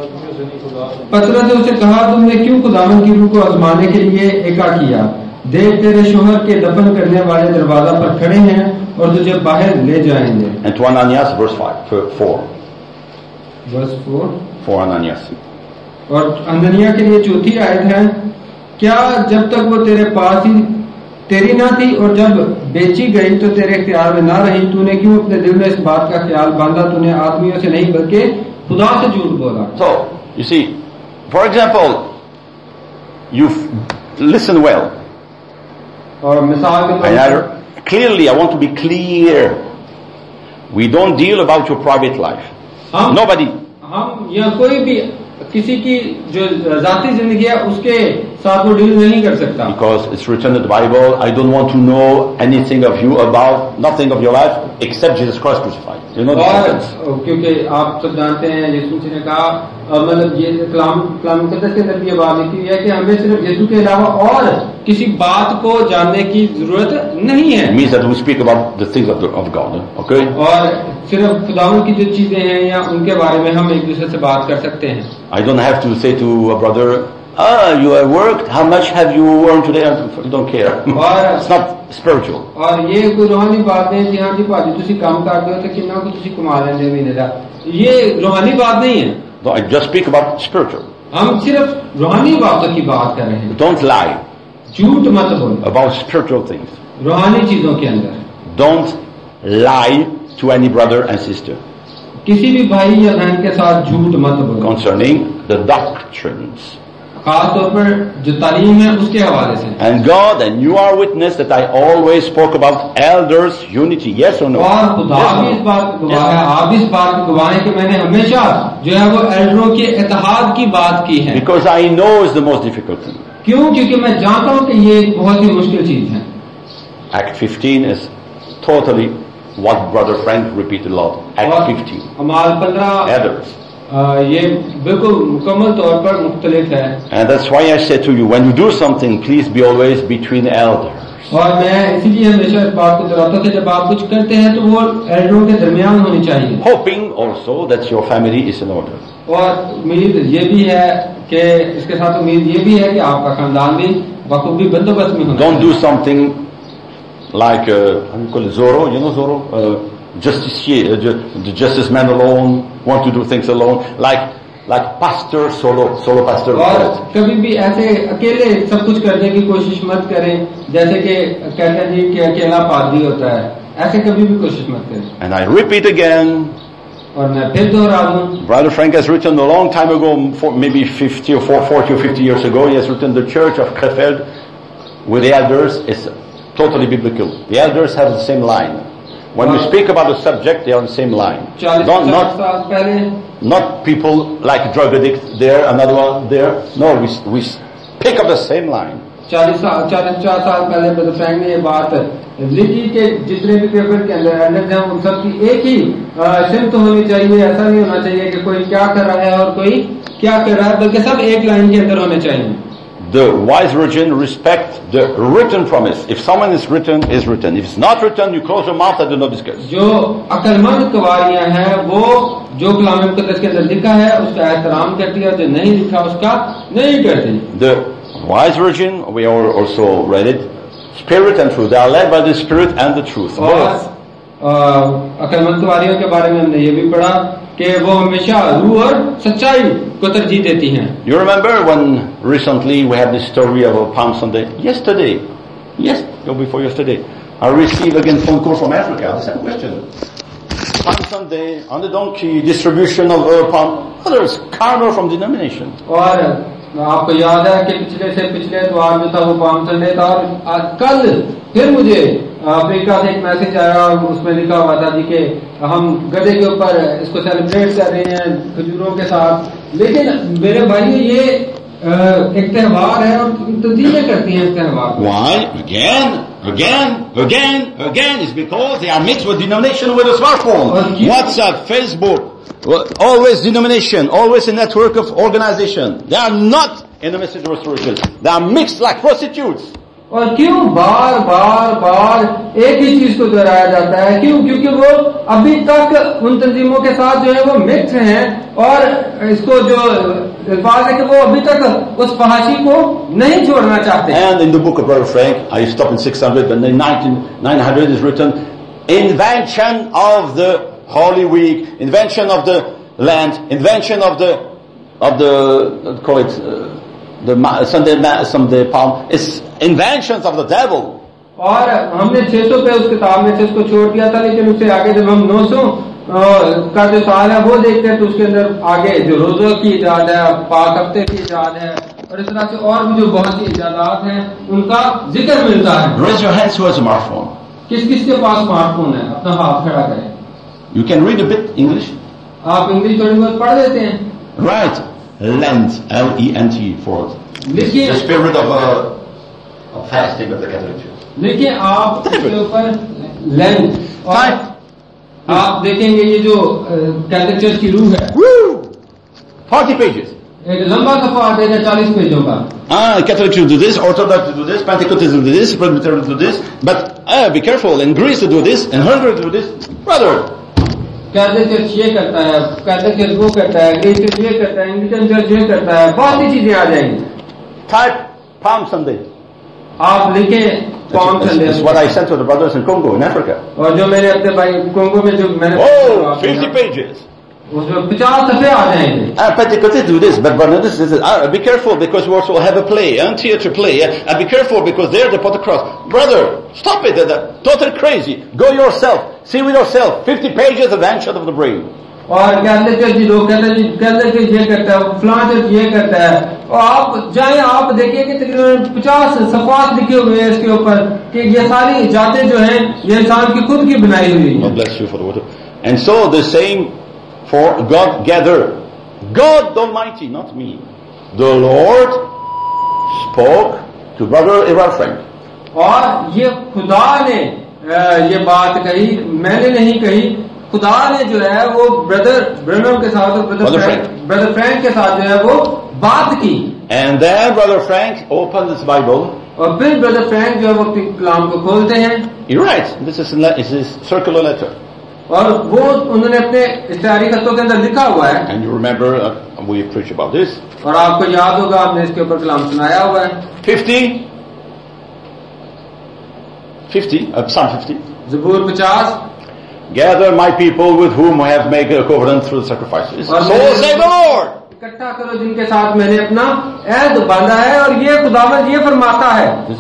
पतरस ने उसे कहा, तुमने क्यों खुदावंद की रूह को आजमाने के लिए एका किया? देख तेरे शोहर के दफन करने वाले दरवाजा पर खड़े हैं और तुझे बाहर ले जाएंगे. And to Ananias, verse 4. Verse 4. For Ananias. और अननिया के लिए चौथी आयत है, क्या जब तक वो तेरे पास ही तेरी ना थी और जब बेची गई तो तेरे ख्याल में ना रही, तूने क्यों अपने दिल में इस बात का ख्याल बांधा? तूने आदमियों से नहीं बल्कि खुदा से झूठ बोला. So you see, for example, you listen well. और मिसाल के तौर पर clearly, I want to be clear. We don't deal about your private life. Nobody. हम या कोई भी किसी की जो जाती जिंदगी है उसके साथ वो डील नहीं कर सकता. Because it's written in the Bible, I don't want to know anything of you about nothing of your life except Jesus Christ crucified. You know the sentence. क्योंकि आप सब जानते हैं यीशु मसीह ने कहा, मतलब ये कलाम मुकद्दस के अंदर भी ये बात लिखी है कि हमें सिर्फ यीशु के अलावा और किसी बात को जानने की जरूरत नहीं है. It means that we speak about the things of God. Okay. और सिर्फ खुदावंद की जो चीजें हैं या उनके बारे में हम एक दूसरे से बात कर सकते हैं. I don't have to say to a brother, you have worked, how much have you earned today? I don't care. It's not spiritual. और ये कोई रूहानी बात नहीं. हाँ जी भाजी तुसी काम करते हो तो कितना को तुसी कमा लेंगे महीने का, ये रूहानी बात नहीं है. No, I just speak about spiritual. हम सिर्फ रूहानी बातों की बात कर रहे हैं. Don't lie. झूठ मत बोलो. About spiritual things. रूहानी चीजों के अंदर. Don't lie to any brother and sister. किसी भी भाई या बहन के साथ झूठ मत बोलो. Concerning the doctrines. खास तौर पर जो तालीम है उसके हवाले से. And God, and you are witness that I always spoke about elders unity. Yes or no? और खुदा भी इस बात को गवाह है, आप इस बात को गवाह है कि मैंने हमेशा जो है वो एल्डरों के इत्तेहाद की बात की है. Because I know it's the most difficult thing. क्यों? क्योंकि मैं जानता हूँ कि ये एक बहुत ही मुश्किल चीज है. Act 15 is totally what Brother Frank repeated a lot. Act 15. अमाल 15 elders. ये बिल्कुल मुकम्मल तौर पर मुख्तलिफ है. And that's why I said to you, when you do something, please be always between elders. और मैं इसीलिए हमेशा इस बात को दोहराता था, जब आप कुछ करते हैं तो वो एल्डरों के दरमियान होनी चाहिए. Hoping also that your family is in order. और उम्मीद ये भी है कि इसके साथ उम्मीद ये भी है कि आपका खानदान भी बखूबी बंदोबस्त में होना. Don't do something like how you call it, Zorro. You know Zorro. Justicier, the justice man alone, want to do things alone, like pastor, solo pastor. और कभी भी ऐसे अकेले सब कुछ करने की कोशिश मत करें, जैसे कि कहते हैं जी कि अकेला पादरी होता है, ऐसे कभी भी कोशिश मत करें. And I repeat again. और मैं फिर दोहरा दूं. Brother Frank has written a long time ago, maybe 40 or 50 years ago, he has written the Church of Krefeld with the elders is totally biblical. The elders have the same line. When we speak about the subject, they are on the same line. Not people like drug addicts there, another one there. No, we pick up the same line. 40 साल पहले brother Frank ने ये बात लिखी कि जितने भी paper के अंदर एल्डर्स हैं उन सब की एक ही सिमत होनी चाहिए. ऐसा नहीं होना चाहिए कि कोई क्या कर रहा है और कोई क्या कर रहा है, बल्कि सब एक लाइन के अंदर होने चाहिए. The wise virgin respect the written promise. If someone is written, is written. If it's not written, you close your mouth and do not discuss. जो अक्लमंद कुंवारियां हैं वो जो कलाम मुकद्दस के अंदर लिखा है उसका एहतराम करती है, जो नहीं लिखा उसका नहीं करती. The wise virgin, we also read it, spirit and truth. They are led by the spirit and the truth. और अक्लमंद कुंवारियों के बारे में हमने ये भी पढ़ा कि वो हमेशा रूह और सच्चाई को तरजीह देती हैं. You remember when recently we had this story of Palm Sunday? Before yesterday, I received again phone call from Africa. The same question. Palm Sunday, on the donkey, distribution of palm, others, carnal from denomination. और आपको याद है कि पिछले इतवार जो था वो पाम संडे था, और कल फिर मुझे अफ्रीका से एक मैसेज आया और उसमें लिखा हुआ था जी कि हम गधे के ऊपर इसको सेलिब्रेट कर रहे हैं खजूरों के साथ। लेकिन मेरे भाई ये एक त्योहार है और तंजीमें करती हैं इस त्योहार। Why? Again, it's because they are mixed with denomination with a smartphone. WhatsApp, Facebook, always denomination, always a network of organization. They are not in the message of restoration. They are mixed like prostitutes. और क्यों बार बार एक ही चीज को दोहराया जाता है? क्यों? क्योंकि वो अभी तक उन तंजीमों के साथ जो है वो मिक्स हैं, और इसको जो अल्फाज है कि वो अभी तक उस फहाशी को नहीं छोड़ना चाहते। And in the book of Brother Frank, I stopped in 600, but in 900 is written, invention of the Holy Week, invention of the land, invention of the call it the Sunday palm. It's inventions of the devil. और हमने 600 पे उस किताब में से उसको छोड़ दिया था, लेकिन उससे आगे जब हम 900 का जो साल है वो देखते हैं तो उसके अंदर आगे जो रोजों की इजाद है, पाक हफ्ते की इजाद है, और इस तरह से और भी जो बहुत सी इजादात हैं उनका जिक्र मिलता है। Raise your hands who has a smartphone. किस के पास स्मार्टफोन है? अपना हाथ खड़ा करें। You can read a bit English. आप इंग्लिश थोड़ी बहुत पढ़ लेते हैं? Right. Lent, L-E-N-T, for the spirit of fasting of the Catholic Church. देखिए आप इसके ऊपर लेंट, और आप देखेंगे ये जो कैथोलिक चर्च की रूह है, 40 pages. एक लंबा सफा देगा 40 पेजों का। Catholics do this, Orthodox do this, Pentecostals do this, Presbyterians do this, but be careful. In Greece they do this, in Hungary they do this, brother. Catholic church ये करता है, कैथोलिक चर्च वो करता है, ग्रीक चर्च ये करता है, Anglican church ये करता है, बहुत सी चीजें आ जाएंगी। Type Palm Sunday. आप लिखें Palm Sunday. That's what I sent to the brothers in Congo, in Africa. और जो मैंने अपने भाई कोंगो में जो मैंने 50 pages. उसमें 50 सफ़े आ जाएंगे। Pentecostals do this, but this is be careful because we also have a play, and theater play, and be careful because they're the Pentecost. Brother, stop it! They're totally crazy. Go yourself, see with yourself. 50 pages of ancient of the brain. और Catholic church लोग कहते हैं Catholic church ये करता है, फलां church ये करता है, और आप जाएं आप देखिए कि तकरीबन 50 सफ़ात लिखे हुए हैं इसके ऊपर कि ये सारी इजाज़तें जो हैं ये इंसान की खुद की बनाई हुई हैं। God bless you for the water. And so the same for God gathered. God Almighty, not me. The Lord spoke to Brother Eral Frank. और ये खुदा ने ये बात कही, मैंने नहीं कही, खुदा ने जो है वो ब्रदर ब्रनम के साथ और ब्रदर फ्रैंक के साथ जो है वो बात की। And then Brother Frank opened his Bible. और फिर ब्रदर फ्रैंक जो है वो अपने कलाम को खोलते हैं। He writes, this is circular letter. और वो उन्होंने अपने इश्तिहारी खतों के अंदर लिखा हुआ है। And you remember we preached about this. और आपको याद होगा हमने इसके ऊपर कलाम सुनाया हुआ है। 50 Psalm 50. ज़बूर 50। Gather my people with whom I have made a covenant through the sacrifices. So say the Lord. इकट्ठा करो जिनके साथ मैंने अपना ऐद बांधा है, और ये खुदावंद ये फरमाता है।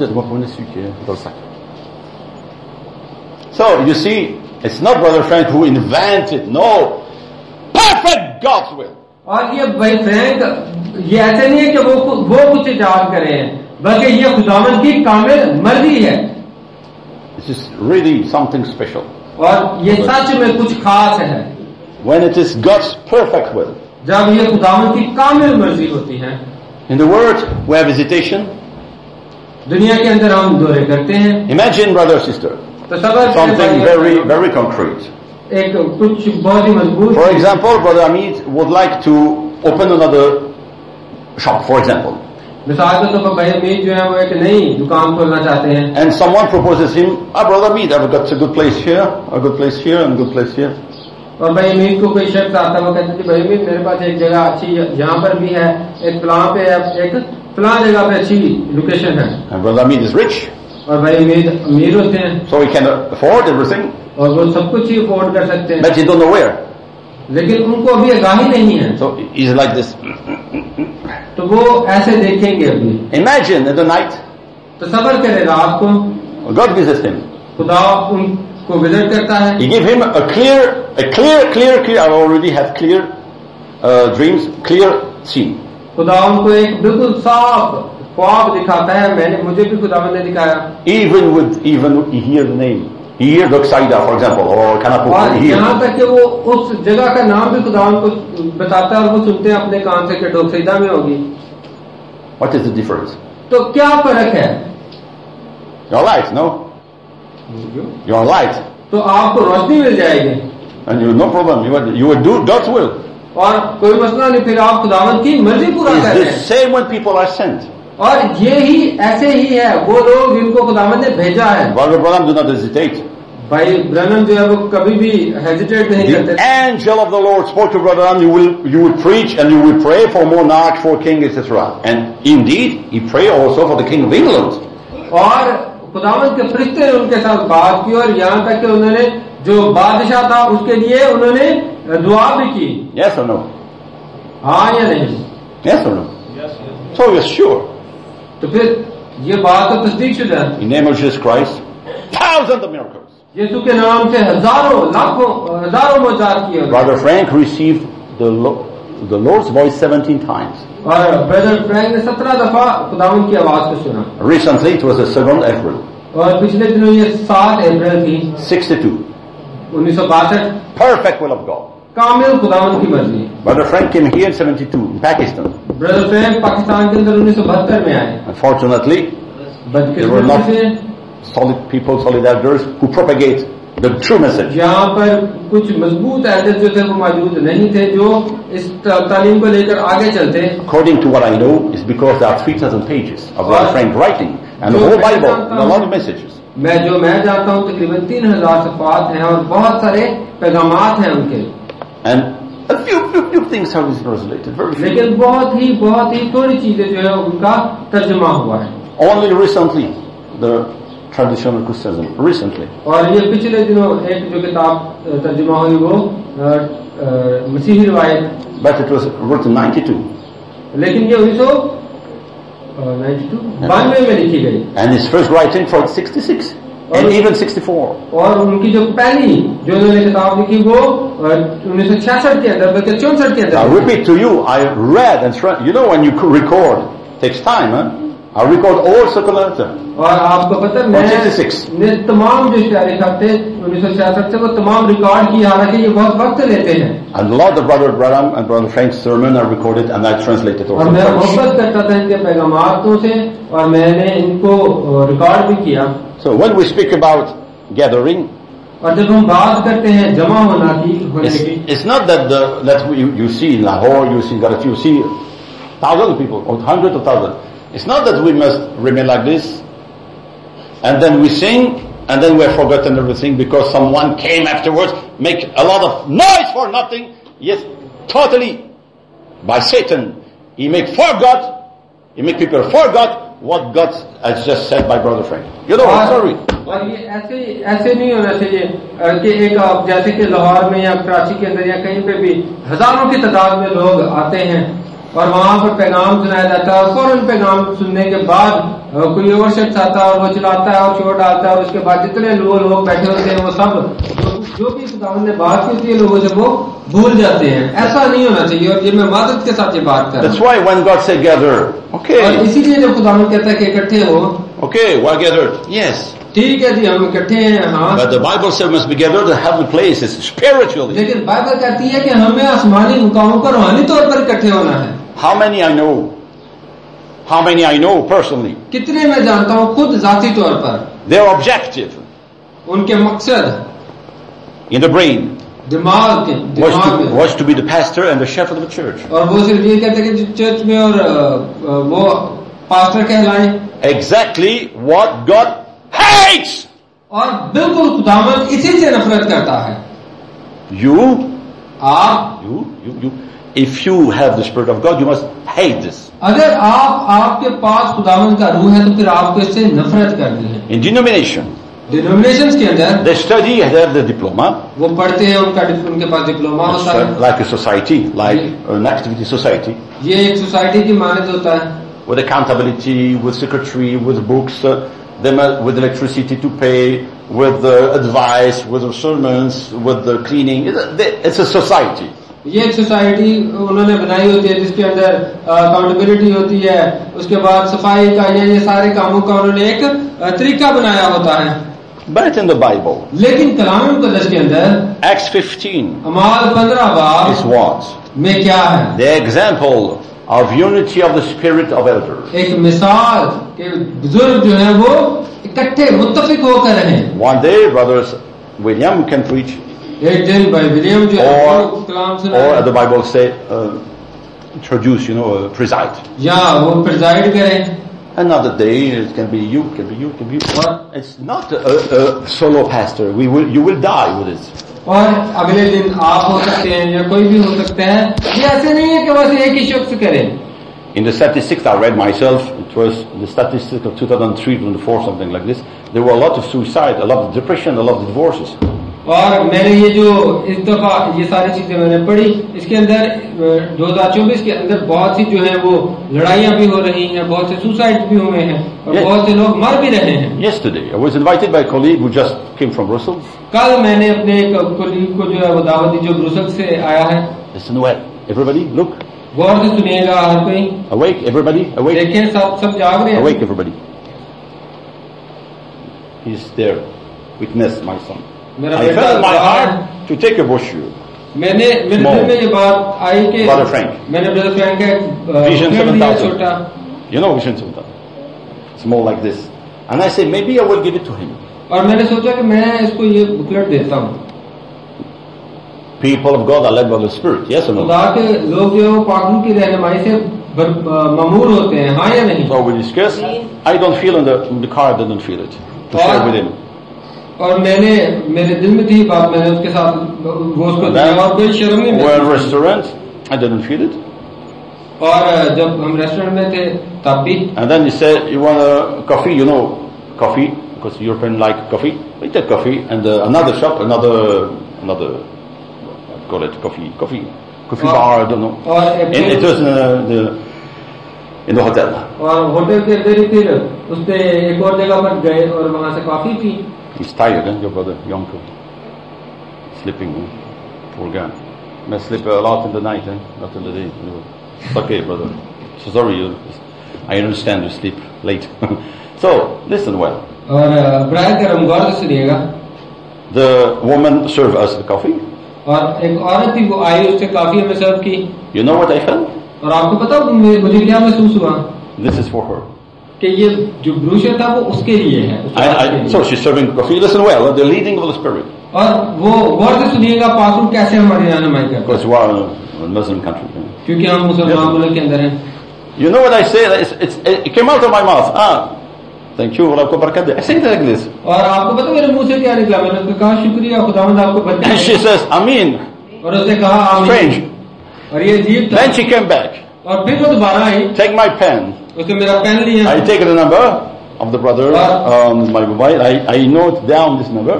So you see, it's not Brother Frank who invented. No, perfect God's will. और ये भाई फ्रैंक ये ऐसे नहीं है कि वो कुछ इजाद करे हैं, बल्कि ये खुदावंद की कामिल मर्जी है। This is really something special. और ये सच में कुछ खास है। When it is God's perfect will. जब ये खुदावंद की कामिल मर्जी होती है। In the Word we have visitation. दुनिया के अंदर हम दौरे करते हैं। Imagine, brother sister, something very very concrete. एक कुछ बहुत ही मजबूत। For example, Brother Amit would like to open another shop, for example. मिसाल के तौर पर भाई अमीर जो है वो एक नई दुकान खोलना चाहते हैं। And someone proposes him, Brother Amit, I've got a good place here, a good place here, and a good place here. और भाई अमीर को कोई शख्स आता है, वो कहते हैं भाई अमीर मेरे पास एक जगह अच्छी यहाँ पर भी है, एक फलां पे है, एक फलां जगह पे अच्छी लोकेशन है। And Brother Amit is rich. और भाई अमीर होते हैं। So he can afford everything. और वो सब कुछ ही अफोर्ड कर सकते हैं। But he don't know where. लेकिन उनको अभी आगाही नहीं है। So he's like this. तो वो ऐसे देखेंगे अभी। Imagine in the night. तो सबर करे रात को। God visits him. खुदा उनको को विजिट करता है। He gave him a clear. I already have clear dreams, clear scene. खुदावन को एक बिल्कुल साफ ख्वाब दिखाता है, मुझे भी खुदावन ने दिखाया। Even he hear the name. He hear Doxaida, for example, or Kanapu. यहाँ तक कि वो उस जगह का नाम भी खुदावन को बताता है और वो सुनते हैं अपने कान से कि डोक्साइदा में होगी। What is the difference? तो क्या फर्क है? You're light, no? You're light. तो आपको रोशनी मिल जाएगी। And you no problem. You will do God's will. और कोई मसला नहीं, फिर आप खुदावन की मर्जी पूरा It's करते the हैं। same when people are sent. और ये ही ऐसे ही है वो लोग जिनको खुदावन ने भेजा है। Brother Branham, do not hesitate. भाई ब्रनम जो है वो कभी भी हेजिटेट नहीं The करते। angel of the Lord spoke to Brother Branham. You will preach and you will pray for monarch, for king, etc. And indeed, he prayed also for the king of England. और खुदावन के फरिश्ते ने उनके साथ बात की और यहाँ तक कि उन्होंने जो बादशाह था उसके लिए उन्होंने दुआ भी की। Yes or no? हाँ या नहीं? Yes or no? Yes. So you're sure. तो फिर ये बात तो तस्दीक शुदा है। In the name of Jesus Christ, thousands of miracles. यीशु के नाम से हजारों लाखों हजारों मौजूद किए। Brother Frank received the Lord's voice 17 times. और ब्रदर फ्रैंक ने 17 दफा खुदावन की आवाज को सुना। Recently, it was the 2nd April. और पिछले दिनों ये 7 अप्रैल थी 62. 1962। Perfect will of God. कामिल खुदावन की मर्जी। Brother Frank came here in 72 in Pakistan. Brother Frank Pakistan के अंदर 1972 में आए। Unfortunately, there were not बदकिस्मती से solid people, solid elders who propagate the true message. यहाँ पर कुछ मजबूत एल्डर जो थे वो मौजूद नहीं थे जो इस तालीम को लेकर आगे चलते। According to what I know, is because there are 3,000 pages of Brother Frank writing and the whole Bible and a lot of messages. मैं जानता हूँ तकरीबन 3000 सफ़ात हैं और बहुत सारे पैगामात हैं उनके। And a few things have been translated. Very few. लेकिन बहुत ही थोड़ी चीजें जो है उनका तर्जुमा हुआ है। Only recently, the traditional Christianism. Recently. और ये पिछले दिनों एक जो किताब तर्जुमा हुई वो मसीही रिवायत। But it was written 92. लेकिन ये 1992 में लिखी गई। And his first writing for 66 and even 64. और उनकी जो पहली जो उन्होंने किताब लिखी वो 1966 के अंदर बल्कि 64 के अंदर। I repeat to you, I read and you know when you record takes time, huh? I record all circular. और आपको पता है मैं तमाम जो शायरी खत थे 1966 से वो तमाम रिकॉर्ड की, हालांकि ये बहुत वक्त लेते हैं। And a lot of Brother Branham and Brother Frank's sermon are recorded and I translated also. और मैं मोहब्बत करता था इनके पैगामातों से और मैंने इनको रिकॉर्ड भी किया। So when we speak about gathering, और जब हम बात करते हैं जमा होना की, it's not that you see in Lahore, you see Karachi, you see thousands of people or hundreds of thousands. It's not that we must remain like this and then we sing and then we have forgotten everything because someone came afterwards, make a lot of noise for nothing. Yes, totally by Satan. He make people forgot what God has just said by Brother Frank. You know, sorry. और ये ऐसे नहीं होना चाहिए कि एक जैसे कि लाहौर में या कराची के अंदर या कहीं पे भी हजारों की तादाद में लोग आते हैं और वहां पर पैगाम सुनाया जाता है और फौरन पैगाम सुनने के बाद कोई और शख्स आता है और वो चलाता है और शोर डालता है और उसके बाद जितने लोग बैठे होते हैं वो सब जो भी खुदावंद ने बात की होती है लोगों से वो भूल जाते हैं। ऐसा नहीं होना चाहिए और ये मैं मादत के साथ ये बात कर रहा हूँ। That's why when God said gather, okay. और इसीलिए जब खुदावंद कहता है कि इकट्ठे हो, okay, we're gathered, yes. ठीक है जी हम इकट्ठे हैं, हाँ। But the Bible says we must be gathered in heavenly places spiritually. लेकिन बाइबल कहती है कि हमें आसमानी मुकामों पर रूहानी तौर पर इकट्ठे होना है। How many I know? How many I know personally? कितने मैं जानता हूँ खुद जाती तौर पर। Their objective उनके मकसद in the brain दिमाग was to be the pastor and the shepherd of the church. और वो सिर्फ ये कहते हैं कि चर्च में और वो पास्टर कहलाएं। Exactly what God hates. और बिल्कुल खुदावंद इसी से नफरत करता है। आप If you have the Spirit of God, you must hate this. अगर आपके पास खुदावंद का रूह है तो फिर आपको इससे नफरत करनी है। In डिनोमिनेशंस के अंदर they study, have the diploma. वो पढ़ते हैं, उनके पास डिप्लोमा होता है। Like a society, like an activity society. ये एक सोसाइटी की मानद होता है। With accountability, with secretary, with books. them with electricity to pay, with advice, with the sermons, with the cleaning. It's a society. ये एक सोसाइटी उन्होंने बनाई होती है जिसके अंदर अकाउंटेबिलिटी होती है, उसके बाद सफाई का ये सारे कामों का उन्होंने एक तरीका बनाया होता है. But in the Bible, लेकिन कलाम मुक़द्दस के अंदर Acts 15 अमाल 15 बाब is what? में क्या है? The example of unity of the spirit of elders. एक मिसाल के बुजुर्ग जो है वो इकट्ठे मुत्तफिक होकर हैं. One day, brothers William can preach, एक दिन भाई विलियम जो है वो कलाम or सुनाए, the Bible say, introduce, preside. या वो प्रिजाइड करें. Another day, it can be you, can be you, can be you. और It's not a solo pastor. You will die with it. और अगले दिन आप हो सकते हैं या कोई भी हो सकता है. ये ऐसे नहीं है कि बस एक ही शख्स करें. In the statistics I read myself, it was the statistics of 2003, 2004, something like this. There were a lot of suicide, a lot of depression, a lot of divorces. और मैंने ये जो इस दफा ये सारी चीजें मैंने पढ़ी, इसके अंदर 2024 के अंदर बहुत सी जो है वो लड़ाइयां भी हो रही हैं, बहुत से सुसाइड भी हुए हैं और बहुत से लोग मर भी रहे हैं. Yesterday, I was invited by a colleague who just came from Brussels. कल मैंने अपने एक कोलीग को जो है वो दावत दी जो ब्रुसेल से आया है. Listen well, everybody, look, गौर से सुनिएगा हर कोई. awake, everybody, awake, देखें सब जाग रहे हैं. awake, everybody. He's there, witness my son. मेरा I बेटा felt in my गवाह है. heart to take a brochure. मेरे दिल में ये बात आई कि Brother Frank. मैंने ब्रदर फ्रैंक का Vision booklet लिया 7000. छोटा, You know Vision 7000. It's more like this. And I said, maybe I will give it to him. और मैंने सोचा कि मैं इसको ये बुकलेट देता हूँ. People of God are led by the Spirit, yes or no? खुदा के लोग जो है वो पागल की रहनुमाई से मामूर होते हैं, हाँ या नहीं? So we discuss. I don't feel in the car, I didn't feel it. To share with him. और मैंने मेरे दिल में थी बात, मैंने उसके साथ वो उसको दिया और कोई शर्म नहीं We're in a महसूस की. restaurant, I didn't feel it. और जब हम रेस्टोरेंट में थे तब भी. And then he said, you want a coffee, coffee, because Europeans like coffee. We take coffee, and another shop, another, call it coffee bar, I don't know. और And it was in the hotel. और hotel के अंदर ही फिर उसने एक और जगह पर गए और वहां से कॉफी पी. He's tired, your brother, your uncle. Sleeping, poor guy. May sleep a lot in the night, not in the day. It's okay, brother. So sorry, I understand you sleep late. So, listen well. और ब्रायर करम गौर से सुनिएगा. The woman served us the coffee. और एक औरत थी वो आई, उससे कॉफी हमें सर्व की. You know what I felt? और आपको पता मुझे क्या महसूस हुआ? This is for her. कि ये जो ब्रूशर था वो उसके लिए है. So she's serving coffee. Listen well, the leading of the Spirit. और वो गौर से सुनिएगा पासुर कैसे हमारी रहनुमाई करता है. Because we are a Muslim country. क्योंकि हम मुसलमान मुल्क के अंदर हैं. You know what I say? It came out of my mouth. Thank you. आपको बरकत दे. I say it like this. और आपको पता मेरे मुंह से क्या निकला? मैंने उसको कहा शुक्रिया खुदावंद आपको बरकत दे. And she says, Amin. और उसने कहा आमीन. Strange. और ये अजीब था. Then she came back. और फिर वो दोबारा आई. Take my pen. उसने मेरा पेन लिया. I take the number of the brother on my mobile. I note down this number.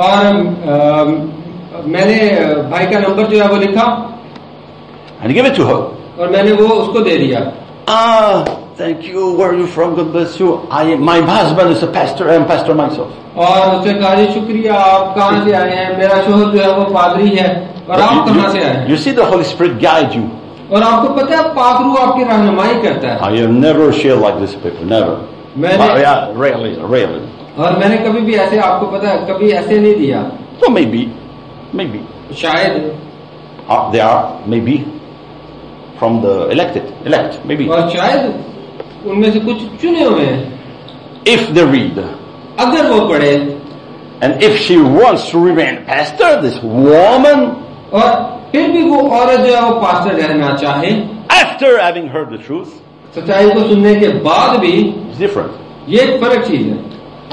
और मैंने भाई का नंबर जो है वो लिखा. And give it to her. और मैंने वो उसको दे दिया. Thank you. Where are you from? God bless you. My husband is a pastor. I am pastor myself. और उसने कहा जी शुक्रिया, आप कहाँ से आए हैं? मेरा शोहर जो है वो पादरी है. और आप कहाँ से आए हैं? You see the Holy Spirit guide you. और आपको पता है पाक रूह आपकी रहनुमाई करता है. I have never shared like this with people. Never. Yeah, rarely. और मैंने कभी भी ऐसे, आपको पता है, कभी ऐसे नहीं दिया. So maybe. शायद. They are maybe from the elect, maybe. और शायद उनमें से कुछ चुने हुए हैं. If they read. अगर वो पढ़े. And if she wants to remain pastor, this woman. और फिर भी वो औरत जो है वो पास्टर रहना चाहे. After having heard the truth. सच्चाई को सुनने के बाद भी. It's different. ये एक फर्क चीज है.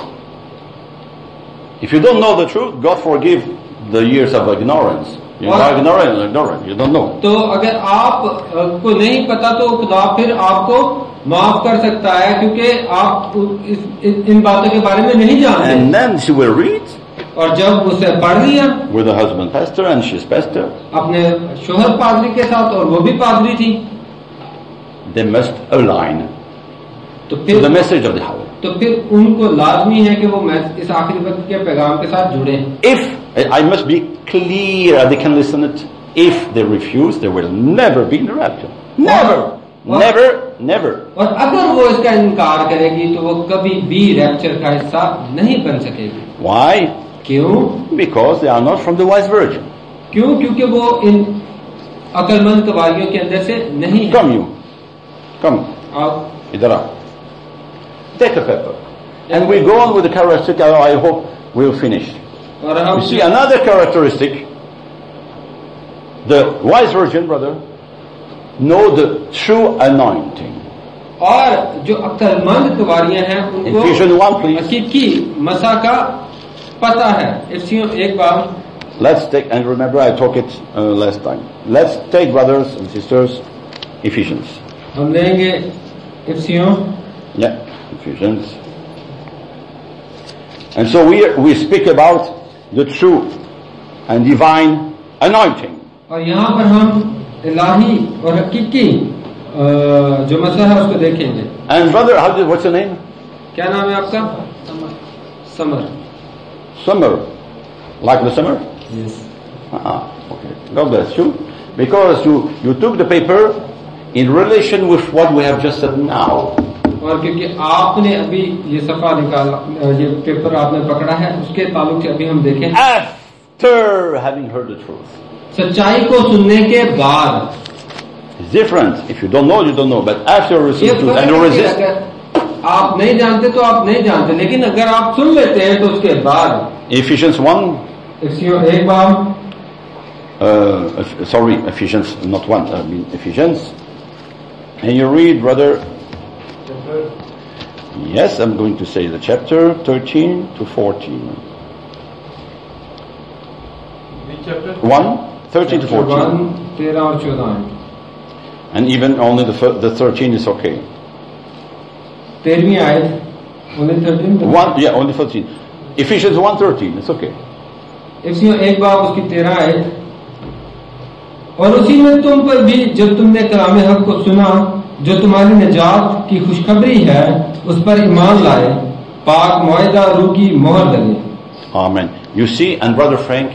If you don't know the truth, God forgive the years of ignorance. You are ignorant. You don't know. तो अगर आप को नहीं पता तो खुदा फिर आपको माफ कर सकता है क्योंकि आप इन बातों के बारे में नहीं जानते. And then she will read. और जब उसे पढ़ लिया. With her husband pastor and she's pastor. अपने शोहर पादरी के साथ और वो भी पादरी थी. They must align तो to the message of the hour. तो फिर उनको लाजमी है कि वो इस आखिरी वक्त के पैगाम के साथ जुड़े. If I must be clear, they can listen it. If they refuse, they will never be in the rapture. Never, never, never. और अगर वो इसका इनकार करेगी तो वो कभी भी रैप्चर का हिस्सा नहीं बन सकेगी. Why? क्यों? Because they are not from the wise virgin. क्यों? क्योंकि वो इन अकलमंद कवारियों के अंदर से नहीं है. Come you, come. आप Idara. Take a paper. And we go on with the characteristic. I hope we'll finish. और हम You see another characteristic. The wise virgin, brother, know the true anointing. और जो अक्लमंद कुवारियां हैं उनको Ephesians 1, please. हकीकी मसा का पता है. इफ्सियों एक बार. Let's take, and remember I talked it last time. Let's take, brothers and sisters, Ephesians. हम लेंगे इफ्सियों. Yeah, Ephesians. And so we speak about the true and divine anointing. और यहाँ पर हम इलाही और हकीकी जो मसला है उसको देखेंगे. And brother, what's your name? क्या नाम है आपका? Samar. Summer. Like the summer? Yes. Okay. God bless you. Because you took the paper in relation with what we have just said now. और क्योंकि आपने अभी ये सफा निकाला, ये पेपर आपने पकड़ा है, उसके ताल्लुक से अभी हम देखें. After having heard the truth. सच्चाई को सुनने के बाद. It's different. If you don't know, you don't know. But after you receive ये truth and you resist. आप नहीं जानते तो आप नहीं जानते, लेकिन अगर आप सुन लेते हैं तो उसके बाद. Ephesians 1. इफ्सियों एक बार. Sorry, Ephesians, not 1. I mean Ephesians. And you read, brother. Yes, I'm going to say the chapter 13 to 14. Which chapter? 1, 13 to 14. 13 और 14. And even only the 13 is okay. 13वीं आयत. Only 13. 1, yeah, only 13. Ephesians 1:13, it's okay. इफ्सियों एक बार उसकी 13 आयत. और उसी में तुम पर भी जब तुमने कलाम हक को सुना जो तुम्हारी निजात की खुशखबरी है, उस पर ईमान लाए, पाक मुआहदा रूह की मोहर लगे. Amen. You see, and Brother Frank,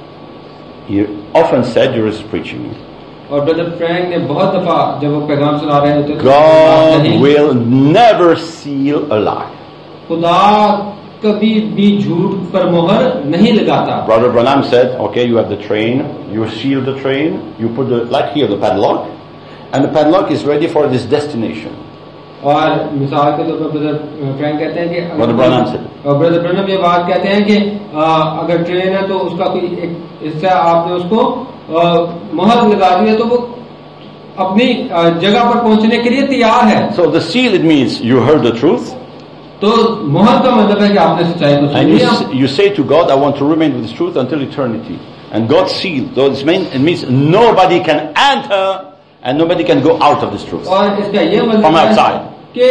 he often said during his preaching, और ब्रदर फ्रैंक ने बहुत दफा जब वो पैगाम सुना रहे होते थे, God will never seal a lie. खुदा कभी भी झूठ पर मोहर नहीं लगाता. Brother Branham said, okay, you have the train, you seal the train, you put like here, the padlock, and the padlock is ready for this destination. और मिसाल के तौर पर ब्रदर फ्रैंक कहते हैं कि Brother Branham said. और brother Branham ये बात कहते हैं कि अगर ट्रेन है तो उसका कोई एक हिस्सा आपने उसको मोहर लगा दिया तो वो अपनी जगह पर पहुंचने के लिए तैयार है. So the seal, it means you heard the truth. तो मोहर का मतलब है कि आपने सच्चाई को सुन लिया. And you say to God, I want to remain with this truth until eternity. And God sealed. So it means nobody can enter and nobody can go out of this truth. और इसका ये मतलब From outside. कि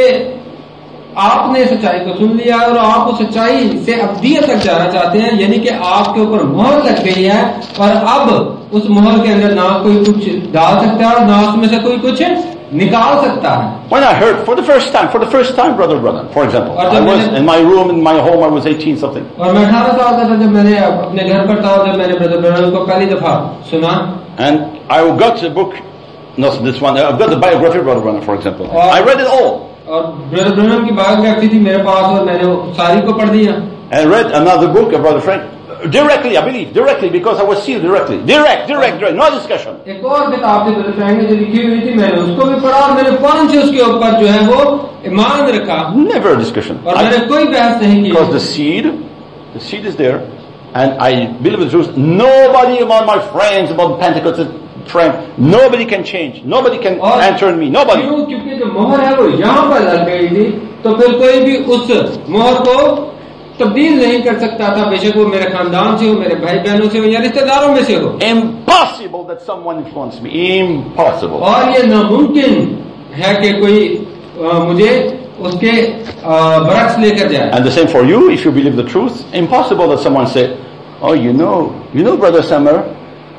आपने सच्चाई को सुन लिया और आप उस सच्चाई से अब्दियत तक जाना चाहते हैं, यानी कि आपके ऊपर मोहर लग गई है और अब उस मोहर के अंदर ना कोई कुछ डाल सकता है और ना उसमें से कोई कुछ निकाल सकता है. When I heard for the first time, Brother Branham, for example, I was in my room, in my home, I was 18 something. और मैं 18 साल का था जब मैंने अपने घर पर था, जब मैंने ब्रदर ब्रनम को पहली दफा सुना. And I got a book, not this one, I've got the biography of Brother Branham, for example. I read it all. और ब्रदर ब्रनम की बायोग्राफी थी मेरे पास और मैंने सारी को पढ़ दिया. And read another book of Brother Frank. Directly, I believe, directly, because I was sealed directly. Direct, no discussion. एक और किताब थी ब्रदर फ्रैंक ने जो लिखी हुई थी, मैंने उसको भी पढ़ा और मैंने फौरन से उसके ऊपर जो है वो ईमान रखा. Never a discussion. और मैंने कोई बहस नहीं की. Because the seed is there, and I believe the truth. Nobody among my friends, among Pentecostal friends, nobody can change. Nobody can enter me. Nobody. क्योंकि जो मोहर है वो यहाँ पर लग गई थी, तो फिर कोई भी उस मोहर को तब्दील नहीं कर सकता था, बेशक वो मेरे खानदान से हो, मेरे भाई बहनों से हो या रिश्तेदारों में से हो. Impossible that someone influenced me. Impossible. और ये नामुमकिन है कि कोई मुझे उसके बरक्स लेकर जाए. And the same for you, if you believe the truth. Impossible that someone say, oh, you know, Brother Summer,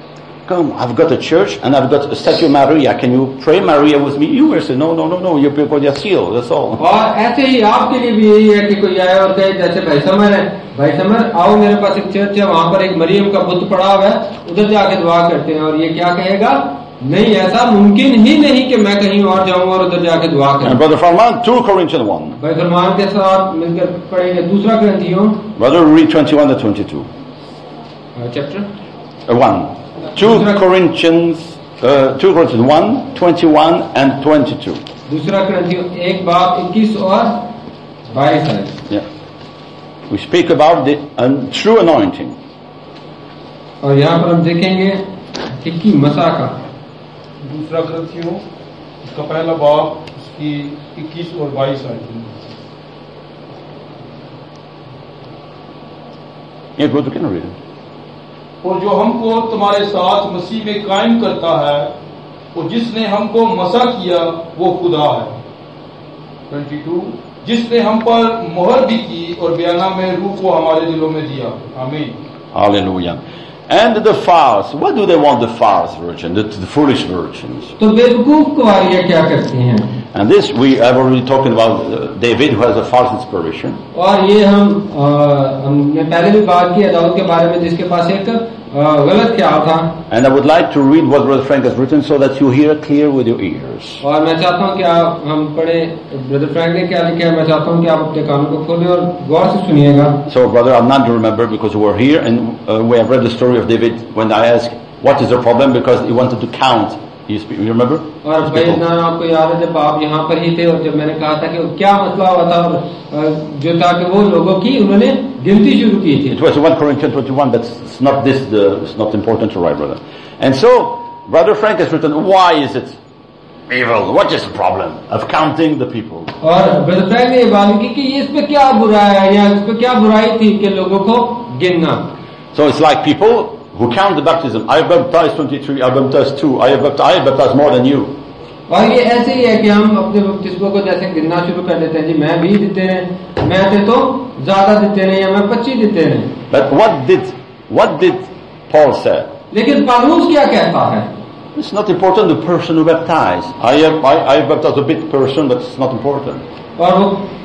come? I've got a church and I've got a statue of Maria. Can you pray Maria with me? You will say, no. You people just heal. That's all. और ऐसे ही आपके लिए भी यही है कि कोई आए और कहे जैसे भाई समर है, भाई समर आओ मेरे पास एक चर्च है, वहाँ पर एक मरियम का बुत पड़ा हुआ है, उधर जाके दुआ करते हैं। और ये क्या कहेगा? नहीं, ऐसा मुमकिन ही नहीं कि मैं कहीं और जाऊँ और उधर जाके दुआ करूँ। Brother Farman, 2 Corinthians 1. भाई फरमान के साथ मिलकर पढ़ेंगे 2 Corinthiयों Brother, read 21 to 22. Chapter 1. 2 Corinthians 1, 21 and 22. 2 Corinthiयों 1:21 और 22 है। Yeah. We speak about the true anointing. और यहाँ पर हम देखेंगे टिक्की मसा का। 2 Corinthiयों इसका पहला बाब इसकी 21 और 22 आयतें। Yeah, go to read it. और जो हमको तुम्हारे साथ मसीह में कायम करता है और जिसने हमको मसा किया वो खुदा है। 22 जिसने हम पर मोहर भी की और बयाना में रूह को हमारे दिलों में दिया। आमीन। Hallelujah. And the false, what do they want, the false virgin, the foolish virgins? तो बेवकूफ कुंवारियां क्या करती हैं? And this we have already talked about David, who has a false inspiration. और ये हमने पहले भी बात की दाऊद के बारे में, जिसके पास एक गलत ख्याल था। And I would like to read what Brother Frank has written so that you hear clear with your ears. और मैं चाहता हूँ कि आप हम पढ़े ब्रदर फ्रैंक ने क्या लिखा है। मैं चाहता हूँ कि आप अपने कानों को खोलें और गौर से सुनिएगा। So, brother, I'm not to remember because we were here and we have read the story of David when I asked what is the problem because he wanted to count. You remember? और भाई आपको याद है जब आप यहाँ पर ही थे और जब मैंने कहा था कि क्या मसला हुआ था और जो था कि वो लोगों की उन्होंने गिनती शुरू की थी। It was 1 Corinthians 21, but it's not this. It's not important to write, brother. And so, Brother Frank has written, why is it evil? What is the problem of counting the people? और brother Frank ने ये बात की कि इस पे क्या बुरा है या इस पे क्या बुराई थी कि लोगों को गिनना। So it's like people who count the baptism. I baptized 23, I baptized 2, I baptized more than you. और ये ऐसे ही है कि हम अपने बपतिस्मों को जैसे गिनना शुरू कर देते हैं, जी मैं 20 देते हैं, मैं थे तो ज्यादा देते हैं या मैं 25 देते हैं। But what did Paul say? लेकिन पौलुस क्या कहता है? It's not important the person who baptized. I baptized a big person, but it's not important. और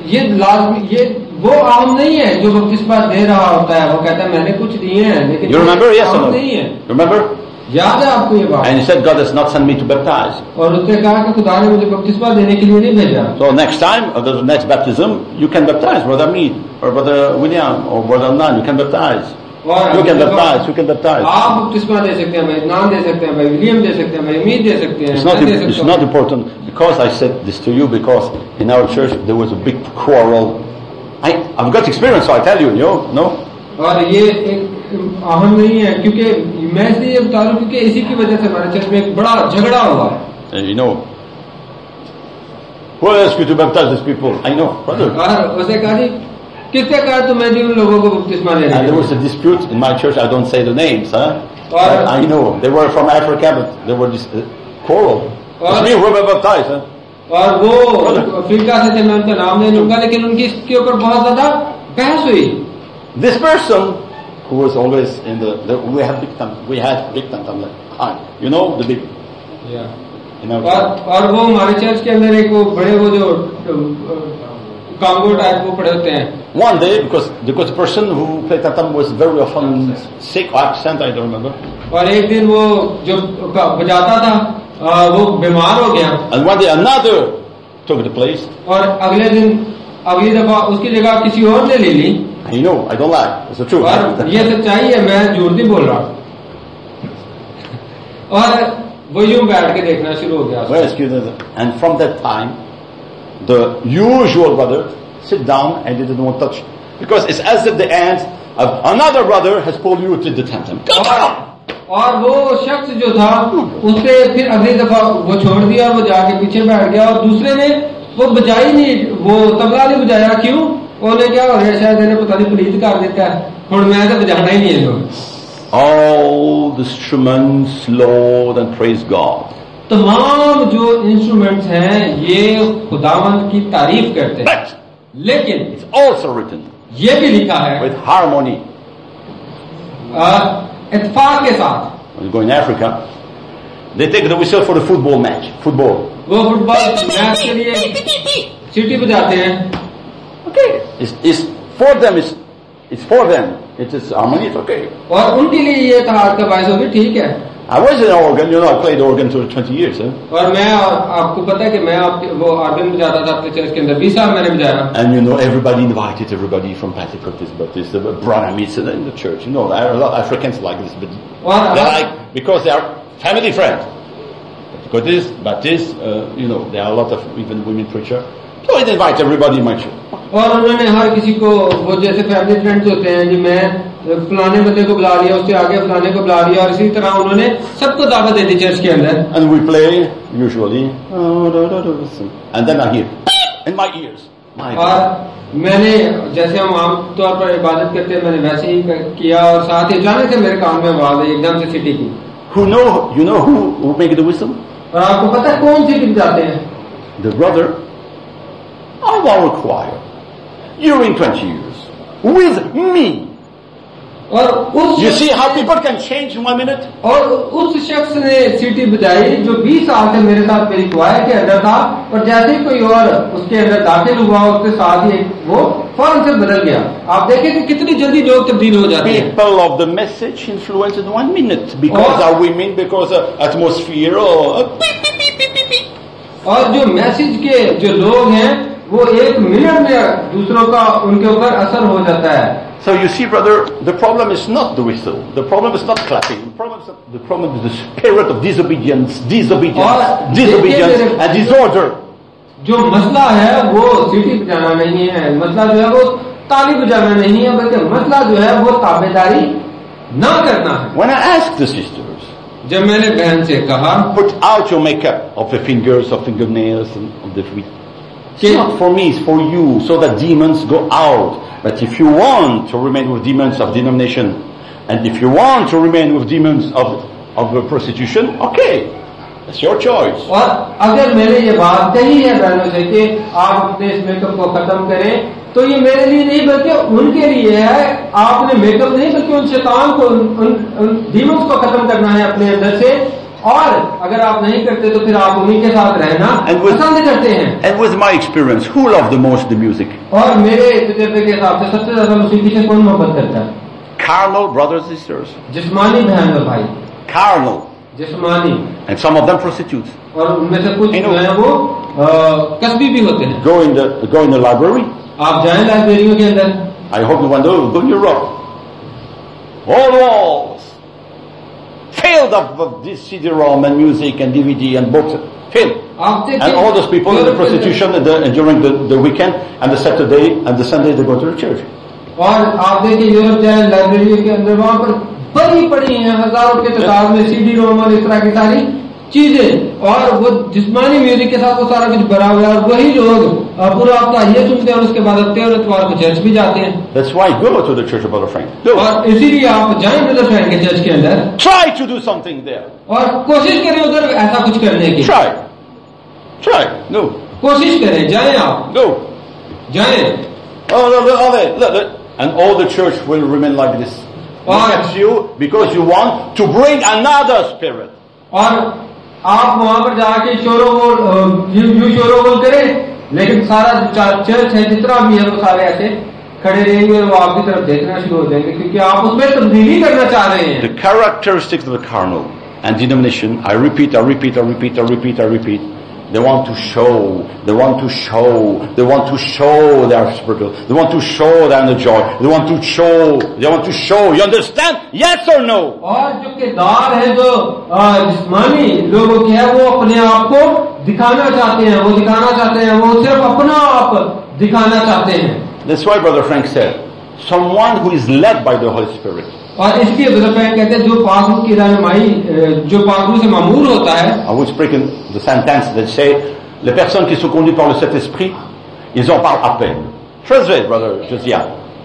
वो आम नहीं है जो बपतिस्मा दे रहा होता है। वो कहता है मैंने कुछ दिए हैं लेकिन You remember? Yes or no? नहीं है। Remember? याद है आपको ये बात? And he said, God has not sent me to baptize. और उसने कहा कि खुदा ने मुझे बपतिस्मा देने के लिए नहीं भेजा। So next time, the next baptism, you can baptize Brother Mead or Brother William or Brother Nan. You can baptize. You can baptize. You can baptize. आप बपतिस्मा दे सकते हैं, भाई नान दे सकते हैं, भाई विलियम दे सकते हैं, भाई मीद दे सकते हैं। It's not important because I said this to you because in our church there was a big quarrel. I've got experience, so I tell you, no. और ये एक अहम नहीं है क्योंकि मैं इसलिए ये बता रहा हूँ क्योंकि इसी की वजह से हमारे चर्च में एक बड़ा झगड़ा हुआ है। You know, who asked you to baptize these people? I know, brother. और उसने कहा जी किसने कहा तुम्हें जी उन लोगों को बपतिस्मा देने? And there was a dispute in my church. I don't say the names, huh? But I know they were from Africa, but there were this quarrel. It's me who were baptized, huh? और वो Africa से थे, मैं उनका नाम नहीं लूंगा, लेकिन उनकी इसके ऊपर बहुत ज्यादा बहस हुई। This person who was always in we had big time, you know, the big. Yeah. और वो हमारे चर्च के अंदर एक वो बड़े वो जो कांगो टाइप वो पड़े होते हैं। One day, because the person who played tam was very often sick, accent I don't remember. और एक दिन वो जो बजाता था वो बीमार हो गया। And one day another took the place. और अगले दिन अगली दफा उसकी जगह किसी और ने ले ली। I know, I don't lie. It's the truth. और ये सच्चाई है, मैं झूठ नहीं बोल रहा। और वो यूं बैठ के देखना शुरू हो गया। And from that time, the usual brother sit down and they didn't want to touch because it's as if the end of another brother has polluted the temple. और वो शख्स जो था उससे फिर अगली दफा वो छोड़ दिया और वो जाके पीछे बैठ गया और दूसरे ने वो बजाई नहीं, वो तबला नहीं बजाया। क्यों? उन्हें क्या हो गया, शायद इन्हें पता नहीं प्लीज कर देता है, और मैं तो बजाना ही नहीं है। लोग all the instruments Lord and praise God. तमाम जो इंस्ट्रूमेंट्स हैं ये खुदावंद की तारीफ करते हैं। But लेकिन it's also written ये भी लिखा है with harmony. इत्तेफाक के साथ। when you go in Africa, they take the whistle for the football match. Football. वो फुटबॉल मैच के लिए सीटी बजाते हैं. Okay. It's for them. It's for them. It is harmony. It's okay. और उनके लिए ये ताहार का बायस होगी, ठीक है. I was in organ. I played organ for 20 years. और मैं आपको पता है कि मैं वो ऑर्गन बजाता था अपने चर्च के अंदर 20 साल मैंने बजाया. And everybody invited everybody from Pentecost, Brahmins in the church. There are a lot of Africans like this, but they like because they are family friends. Baptist, there are a lot of even women preachers. So they invite everybody in my church. और उन्होंने हर किसी को वो जैसे family friends होते हैं जी, मैं फलाने बंदे को बुला लिया, उससे आगे फलाने को बुला लिया, और इसी तरह उन्होंने सबको दावत दे दी चर्च के अंदर. And we play usually, and then I hear in my ears. और मैंने जैसे हम आमतौर पर इबादत करते हैं, मैंने वैसे ही किया, और साथ ही अचानक से मेरे कान में आवाज आई एकदम से सीटी की. You know who make the whistle? और आपको पता है कौन सीटी बजाते हैं? The brother of our choir during 20 years with me. और उस You see how people can change in 1 minute? और उस शख्स ने सीटी बजाई जो 20 साल से मेरे साथ मेरी क्वायर के अंदर था, और जैसे ही कोई और उसके अंदर दाखिल हुआ, उसके साथ ही वो फौरन से बदल गया. आप देखें कि कितनी जल्दी लोग तब्दील हो जाते हैं. People of the message influenced in 1 minute because of women, because of atmosphere, और जो मैसेज के जो लोग हैं वो 1 मिनट में दूसरों का उनके ऊपर असर हो जाता है. So you see, brother, the problem is not the whistle. The problem is not clapping. The problem is the spirit of disobedience, and disorder. जो मसला है वो सीटी बजाना नहीं है, मसला जो है वो ताली बजाना नहीं है, बल्कि मसला जो है वो ताबेदारी ना करना है. When I asked the sisters, जब मैंने बहन से कहा, put out your makeup of the fingers, of fingernails, and of the feet. It's not for me, it's for you, so that demons go out. But if you want to remain with demons of denomination, and if you want to remain with demons of prostitution, okay, that's your choice. और अगर मैंने ये बात कही है बहनों से कि आप अपने इस मेकअप को खत्म करें, तो ये मेरे लिए नहीं बल्कि उनके लिए है. आपने मेकअप नहीं बल्कि उन शैतान को, उन डीमंस को खत्म करना है अपने अंदर से. और अगर आप नहीं करते तो फिर आप उन्हीं के साथ रहना पसंद करते हैं. And with my experience, who loved the most the music? और मेरे तजुर्बे के हिसाब से सबसे ज्यादा मौसीकी से कौन मोहब्बत करता है? Carnal brothers and sisters. जिस्मानी बहन और भाई. Carnal. जिस्मानी. And some of them prostitutes. और उनमें से कुछ जो है वो कस्बी भी होते हैं. Go in the library. आप जाएं लाइब्रेरियों के अंदर. I hope you want to go in Europe. All walls filled up with this CD-ROM and music and DVD and books. Filled. And all those people in the prostitution during the weekend and the Saturday and the Sunday they go to the church. और आप देखिए Europe जाए library के अंदर, वहां पर बड़ी पड़ी हैं हजारों के तादाद में CD-ROM और इस तरह की सारी चीजें, और वो जिस्मानी म्यूजिक के साथ वो सारा कुछ भरा हुआ है. और वही लोग पूरा हफ्ता ये सुनते हैं और उसके बाद हफ्ते और इतवार को चर्च भी जाते हैं. That's why go to the church of Brother Frank. और इसीलिए आप जाएं ब्रदर फ्रैंक के चर्च के अंदर. Try to do something there. और कोशिश करें उधर ऐसा कुछ करने की. Try. No. कोशिश करें, जाएं आप. Go. जाएं. Look. And all the church will remain like this. Look you because you want to bring another spirit. और आप वहां पर जाके शोरोगुल करें, लेकिन सारा चर्च है जितना भी है वो सारे ऐसे खड़े रहेंगे और वो आपकी तरफ देखना शुरू हो जाएंगे, क्योंकि आप उसमें तब्दीली करना चाह रहे हैं. The characteristics of the carnal and denomination, I repeat. They want to show they are spiritual. They want to show they are in the joy. They want to show. You understand? Yes or no? और जो किरदार है जो जिस्मानी लोगों के है, वो अपने आप को दिखाना चाहते हैं, वो सिर्फ अपना आप दिखाना चाहते हैं. That's why Brother Frank said, someone who is led by the Holy Spirit. और इसलिए ब्रदर फ्रैंक कहते हैं जो पाकरू की रहनुमाई, जो पाकरू से मामूर होता है. I would speak in the sentence that say, les personnes qui sont conduites par le Saint-Esprit, ils en parlent à peine. Translate, Brother Josiah.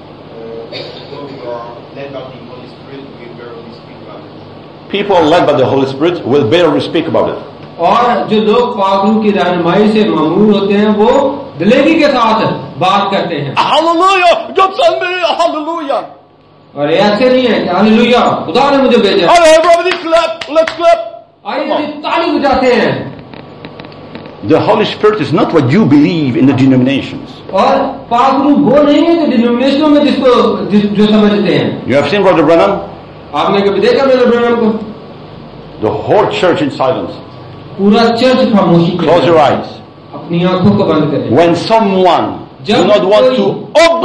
People led by the Holy Spirit will barely speak about it. और जो लोग पाकरू की रहनुमाई से मामूर होते हैं वो दिलेगी के साथ बात करते हैं. Hallelujah! God send me! Hallelujah! और ऐसे नहीं है कि हालेलुया खुदा ने मुझे भेजा। All right, everybody clap, let's clap. आइए अभी ताली बजाते हैं। The Holy Spirit is not what you believe in the denominations. और पाक रूह वो नहीं है जो डिनोमिनेशनों में जो समझते हैं। You have seen Brother Branham? आपने कभी देखा ब्रदर ब्रैनम को? The whole church in silence. पूरा चर्च खामोशी के Close your eyes. अपनी आंखों को बंद करें। When someone do not want to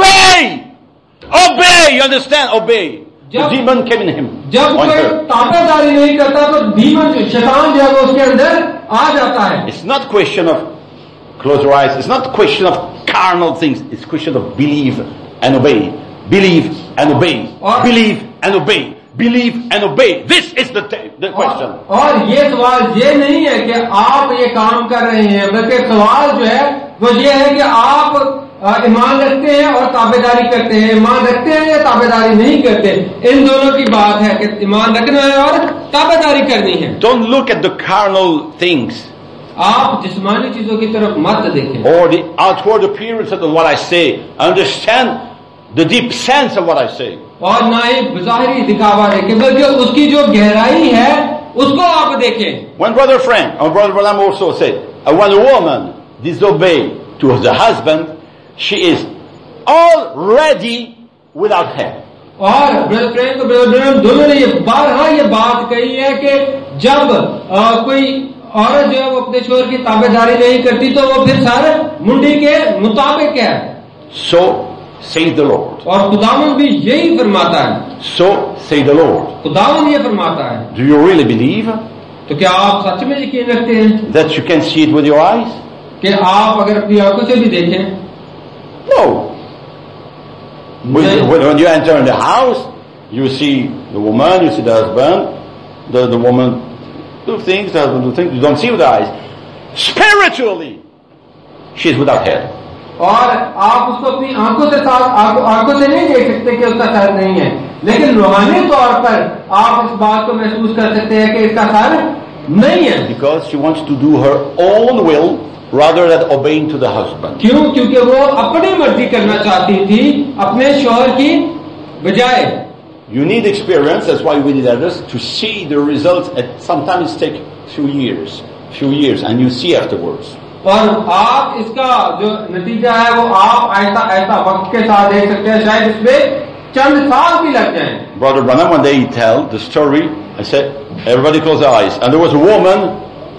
obey, you understand? Obey. The demon came in him. जब कोई ताबेदारी नहीं करता तो डीमन शैतान जो है वो उसके अंदर आ जाता है। It's not question of close your eyes. It's not question of carnal things. It's question of believe and obey. Believe and obey. Believe and obey. Believe and obey. This is the question. और ये सवाल ये नहीं है कि आप ये काम कर रहे हैं, बल्कि सवाल जो है वो ये है कि आप ईमान रखते हैं और ताबेदारी करते हैं। ईमान रखते हैं या ताबेदारी नहीं करते, इन दोनों की बात है कि ईमान रखना है और ताबेदारी करनी है। Don't look at the carnal things. आप जिस्मानी चीजों की तरफ मत देखें। Or the outward appearance of what I say. Understand the deep sense of what I say. और ना ही ज़ाहिरी दिखावा देखें, बल्कि उसकी जो गहराई है उसको आप देखें। When Brother Frank or Brother Branham also said, when a woman disobeys to the husband, she is already without hair. और ब्रदर फ्रैंक और ब्रदर ब्रैनम दोनों ने ये बात कही है कि जब कोई औरत जो है वो अपने शोहर की ताबेदारी नहीं करती तो वो फिर सारे मुंडी के मुताबिक है। So say the Lord. और खुदावंद भी यही फरमाता है। So say the Lord. खुदावंद ये फरमाता है। Do you really believe? तो क्या आप सच में यकीन रखते हैं that you can see it with your eyes? कि आप अगर अपनी आंखों से भी देखें? No. When you enter in the house, you see the woman, you see the husband, the woman do things, the husband do things, you don't see with the eyes. Spiritually, she is without head. और आप उसको अपनी आंखों से नहीं देख सकते कि उसका सर नहीं है, लेकिन रूहानी तौर पर आप इस बात को महसूस कर सकते हैं कि इसका सर नहीं है। Because she wants to do her own will rather than obeying to the husband. क्यों? क्योंकि वो अपनी मर्जी करना चाहती थी अपने शौहर की बजाय। You need experience, that's why we need others, to see the results. Sometimes it takes few years, and you see afterwards. और आप इसका जो नतीजा है वो आप ऐसा वक्त के साथ देख सकते हैं, शायद इसमें चंद साल भी लग जाएं। Brother Branham, one day he tell the story, I said, everybody close their eyes, and there was a woman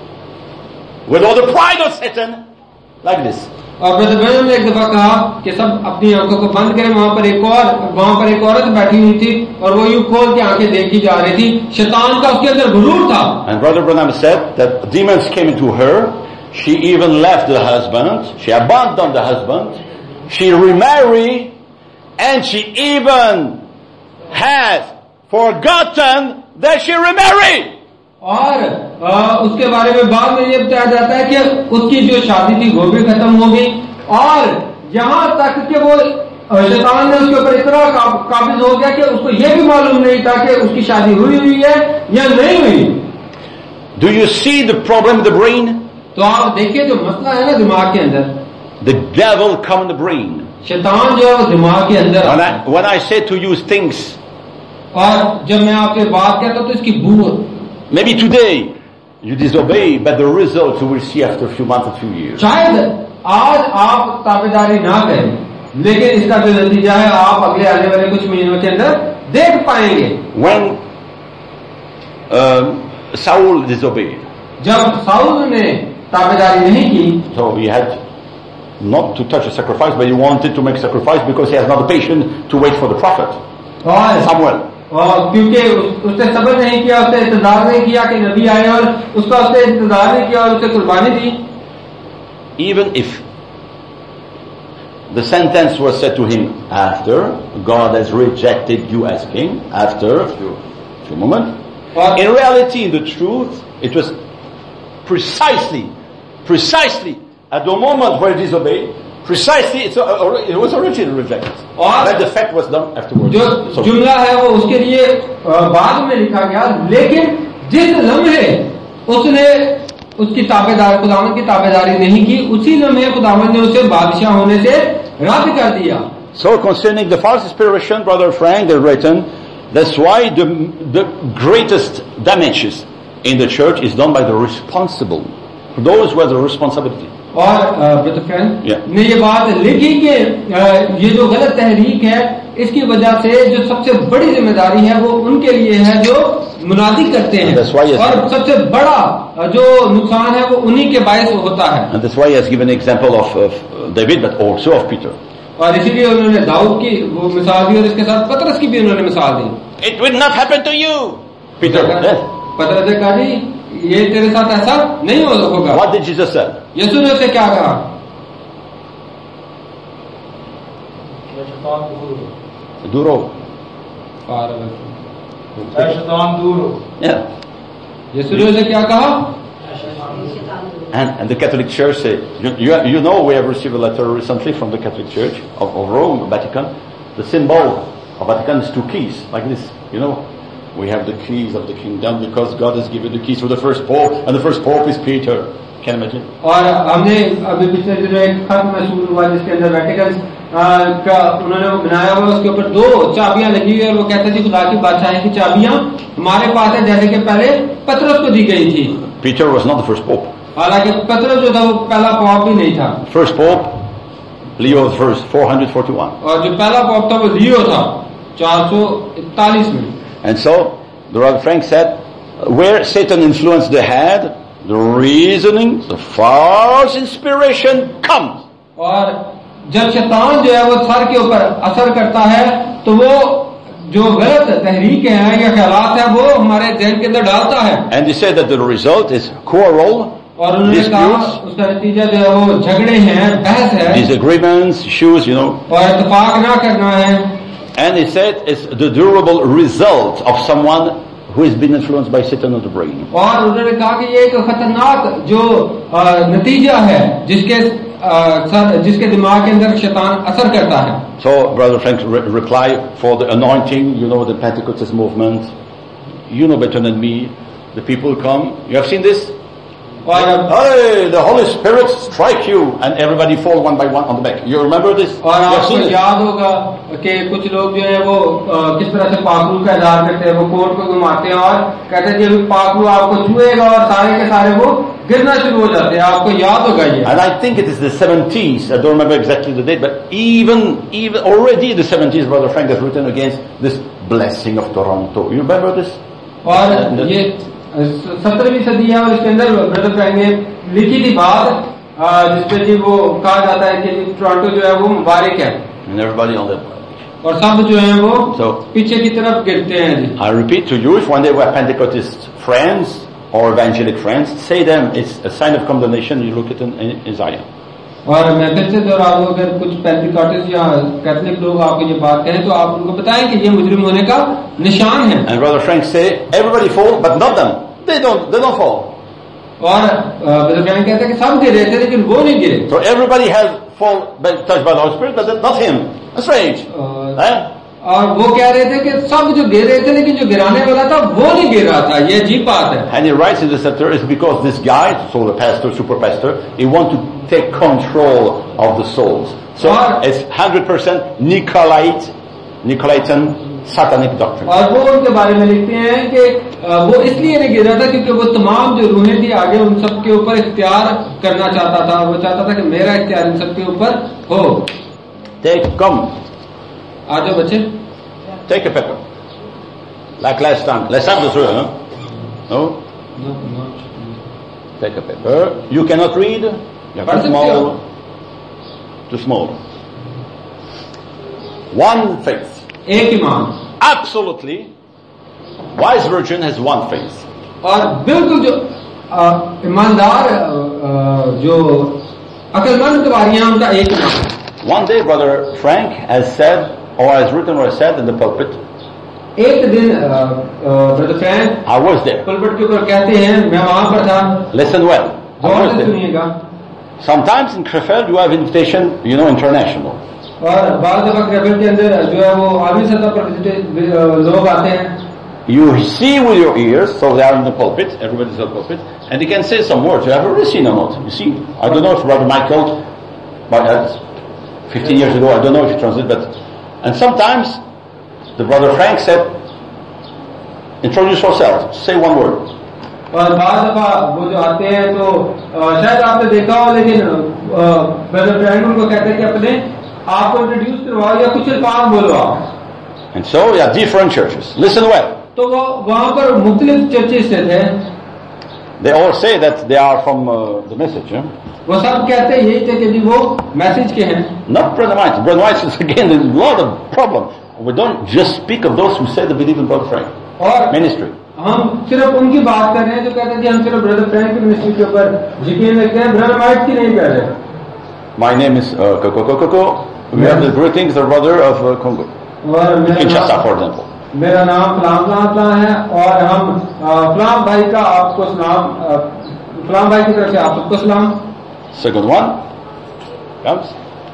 with all the pride of Satan, like this. और ब्रदर ब्रैनम ने एक दफा कहा कि सब अपनी आंखों को बंद करें। वहां पर एक औरत बैठी हुई थी और वो यूं खोल के आंखें देखी जा रही थी। शैतान का उसके अंदर गुरूर था। And Brother Branham said that demons came into her. She even left the husband. She abandoned the husband. She remarried, and she even has forgotten that she remarried. और उसके बारे में बाद में ये बताया जाता है कि उसकी जो शादी थी वो भी खत्म हो गई, और यहाँ तक कि वो शैतान ने उसके ऊपर इतना काबिज हो गया कि उसको ये भी मालूम नहीं था कि उसकी शादी हुई है या नहीं हुई। Do you see the problem with the brain? तो आप देखिए जो मसला है ना दिमाग के अंदर, The devil come in the brain. शैतान जो है वो दिमाग के अंदर। When I say to use things, और जब मैं आपसे बात करता हूं तो इसकी बू, maybe today you disobey, but the results you will see after a few months or few years. शायद आज आप ताबेदारी ना करें, लेकिन इसका जो नतीजा है आप अगले आने वाले कुछ महीनों के अंदर देख पाएंगे। When Saul disobeyed, जब साउल ने ताबेदारी नहीं की, so he had not to touch a sacrifice, but he wanted to make sacrifice because he has not the patience to wait for the prophet Samuel. और क्योंकि उसने सब्र नहीं किया, उसने इंतजार नहीं किया कि नबी आए, और उसका उसने इंतजार नहीं किया और उसे कुर्बानी दी। Even if the sentence was said to him after God has rejected you as king, after a few moments, in reality, in the truth, it was precisely at the moment where he disobeyed, precisely it was originally rejected. But the fact was done afterwards. जो जुमला है वो उसके लिए बाद में लिखा गया, लेकिन जिस लम्हे उसने उसकी खुदावंद की ताबेदारी नहीं की, उसी लम्हे खुदावंद ने उसे बादशाह होने से रद्द कर दिया। So concerning the false inspiration, Brother Frank has written, that's why the greatest damages in the church is done by the responsible, those who have the responsibility. और ब्रदर फ्रेंड Yeah. ने ये बात लिखी कि ये जो गलत तहरीक है इसकी वजह से जो सबसे बड़ी जिम्मेदारी है वो उनके लिए है जो मुनादी करते हैं That's why yes. और सबसे बड़ा जो नुकसान है वो उन्हीं के बायस होता है And that's why he has given an example of David, but also of Peter. और इसीलिए उन्होंने दाऊद की वो मिसाल दी और इसके साथ पतरस की भी उन्होंने मिसाल दी. It will not happen to you, Peter. Yes. पतरस ने कहा जी ये तेरे साथ ऐसा नहीं होगा. What did Jesus say? यीशु ने उसे क्या कहा? Duro. शैतान दूर हो. Yeah. यीशु ने उसे क्या कहा? And the Catholic Church say, you know, we have received a letter recently from the Catholic Church of Rome, Vatican. The symbol of Vatican is two keys, like this. You know, we have the keys of the kingdom because God has given the keys to the first pope, and the first pope is Peter. Can you imagine? और हमने अभी पिछले दिनों एक खत मशहूर हुआ जिसके अंदर वेटिकन का उन्होंने बनाया हुआ उसके ऊपर दो चाबियां लगी हुई और वो कहते थे खुदा की बादशाही की चाबियां हमारे पास है जैसे कि पहले पतरस को दी गई थी. Peter was not the first pope. हालांकि पतरस जो था वो पहला पॉप भी नहीं था. First pope, Leo the First, 441. और जो पहला पॉप था वो लियो था 441 में. And so, the Brother Frank said, where Satan influenced the head, the reasoning, the false inspiration comes. और जब शैतान जो है वो सर के ऊपर असर करता है तो वो जो गलत तहरीक है या ख्यालात है वो हमारे ज़हन के अंदर डालता है. And he said that the result is quarrel, और उन्होंने कहा उसका नतीजा जो है वो झगड़े हैं, बहस है, disagreements, issues, you know. और इत्तेफाक ना करना है. And he said it's the durable result of someone who has been influenced by Satan of the brain. और उन्होंने कहा कि ये एक खतरनाक जो नतीजा है जिसके दिमाग के अंदर शैतान असर करता है. So Brother Frank reply for the anointing, you know, the Pentecostal movement, you know better than me, the people come, you have seen this? Hey, the Holy Spirit strike you and everybody fall one by one on the back. You remember this? और आपको याद होगा कि कुछ लोग जो है वो किस तरह से पाखरू का इज़हार करते हैं, वो कोट को घुमाते हैं और कहते हैं कि अभी पाखरू आपको छुएगा और सारे के सारे वो गिरना शुरू हो जाते हैं. आपको याद होगा ये. And I think it is the 70s, I don't remember exactly the date, but even already the 70s, Brother Frank has written against this blessing of Toronto. You remember this? और ये 17वीं सदी है और इसके अंदर ब्रदर फ्रैंक ने लिखी थी बात जिसपे जी वो कहा जाता है कि टोरंटो जो है वो मुबारक है. And everybody on the और सब जो है वो पीछे की तरफ गिरते हैं जी. I repeat to you, if one day we have Pentecostalist friends or evangelic friends, say them it's a sign of condemnation. You look at in Isaiah. और मैं फिर से दोहरा दूं, अगर कुछ पेंटिकॉस्टल या कैथोलिक लोग आपको ये बात कहें तो आप उनको बताएं कि ये मुजरिम होने का निशान है. And Brother Frank say everybody fall, but not them. They don't fall. और ब्रदर फ्रैंक कहते हैं कि सब गिरे थे लेकिन वो नहीं गिरे. So everybody has fall touched by the Holy Spirit, but not him. That's strange. और वो कह रहे थे कि सब जो गिर रहे थे लेकिन जो गिराने वाला था वो नहीं गिर रहा था. ये अजीब बात है. And he writes in the letter is because this guy, so the pastor, super pastor, he want to take control of the souls. So it's 100% Nicolaitan satanic doctrine. और वो उनके बारे में लिखते हैं कि वो इसलिए नहीं गिर रहा था क्योंकि वो तमाम जो रूहें थी आगे उन सब के ऊपर इख्तियार करना चाहता था. वो चाहता था कि मेरा इख्तियार इन सब के ऊपर हो. Come. आ जाओ बच्चे. Take a pepper. Like last time. Last time was real, huh? No? No. Take a pepper. You cannot read? You have too small. Too small. One faith. एक ईमान. Absolutely. Wise virgin has one faith. और बिल्कुल जो ईमानदार जो अक्लमंद कुमारियां उनका एक ईमान. One day Brother Frank has said, or has written or said in the pulpit, एक दिन brother Frank I was there. Pulpit के ऊपर कहते हैं मैं वहां पर था. Listen well. I Gaur was से there. सुनिएगा. Sometimes in Krefeld you have invitation, you know, international. और बाद दफा क्रेफेल्ड के अंदर जो है वो आर्मी सतह पर लोग आते हैं. You see with your ears, so they are in the pulpit, everybody's in the pulpit, and they can say some words. You have already seen or not? You see? I don't know if Brother Michael, but 15 years ago, I don't know if you translate, but, and sometimes the brother Frank said, introduce yourself, say one word. और बाद दफा वो जो आते हैं तो शायद आपने देखा हो, लेकिन ब्रदर फ्रैंक उनको कहते हैं कि अपने आप को इंट्रोड्यूस करवाओ या कुछ अल्फाज बोलो आप. And so, yeah, different churches. Listen well. तो वो वहां पर मुख्तलिफ चर्चेस से थे. They all say that they are from the message. Yeah? वो सब कहते हैं यही थे कि जी वो मैसेज के हैं. Not Brother White. Brother White is again a lot of problem. We don't just speak of those who say they believe in Brother Frank. और Ministry. हम सिर्फ उनकी बात कर रहे हैं जो कहते हैं कि हम सिर्फ ब्रदर फ्रैंक की मिनिस्ट्री के ऊपर यकीन रखते हैं, ब्रदर वाइट की नहीं कर रहे. My name is Koko. We have the greetings of brother of Congo. और Kinshasa, for example. मेरा नाम फलाम है और हम फलाम भाई का आपको सलाम, फलाम भाई की तरफ से आप सबको सलाम. Second one comes.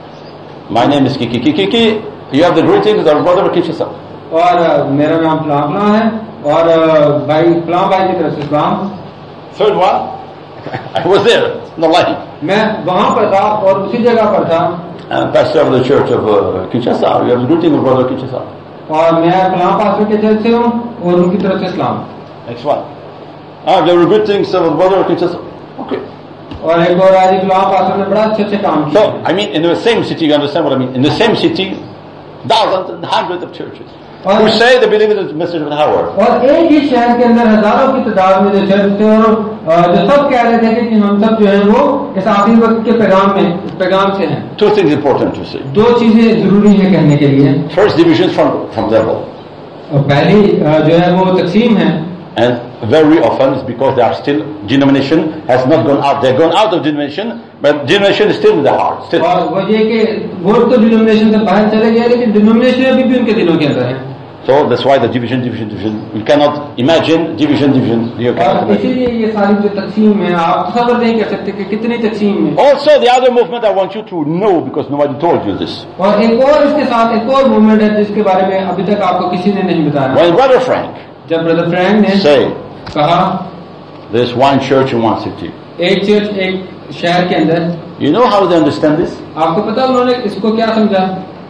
My name is Kiki. You have the greetings of brother of Kinshasa. और मेरा नाम फलाम है और भाई फलाम भाई की तरफ से सलाम. Third one, I was there, no lying. मैं वहां पर था और उसी जगह पर था. Pastor of the church of Kinshasa. You have the greeting of brother Kinshasa. और मैं फलाम पास्टर के चर्च से हूँ और उनकी तरफ से सलाम. Next one. You have the greetings of brother of Kinshasa. Okay. और एक और आज फलाम पास्टर ने बड़ा अच्छे काम किया. So, I mean, in the same city, you understand what I mean? In the same city, thousands and hundreds of churches who say they believe in the message of the hour. और एक ही शहर के अंदर हजारों की तादाद में जो चर्च थे और जो सब कह रहे थे कि हम सब जो है वो इस आखिरी वक्त के पैगाम से हैं. Two things important to say. दो चीजें जरूरी है कहने के लिए. First, divisions from devil. पहली जो है वो तकसीम है. And very often it's because they are still, denomination has not gone out. They've gone out of denomination, but denomination is still in their heart. Still. और वो ये कि वो तो डिनोमिनेशन से बाहर चले गए लेकिन डिनोमिनेशन अभी भी उनके दिलों के अंदर है. So that's why the division. You cannot imagine division. You cannot imagine. इसीलिए ये सारी जो तकसीम है आप तसव्वुर नहीं कर सकते कि कितनी तकसीम है. Also the other movement I want you to know because nobody told you this. और एक और इसके साथ एक और मूवमेंट है जिसके बारे में अभी तक आपको किसी ने नहीं बताया. When Brother Frank जब ब्रदर फ्रैंक ने कहा there's one church in one city. एक चर्च एक शहर के अंदर. You know how they understand this? आपको पता उन्होंने इसको क्या समझा?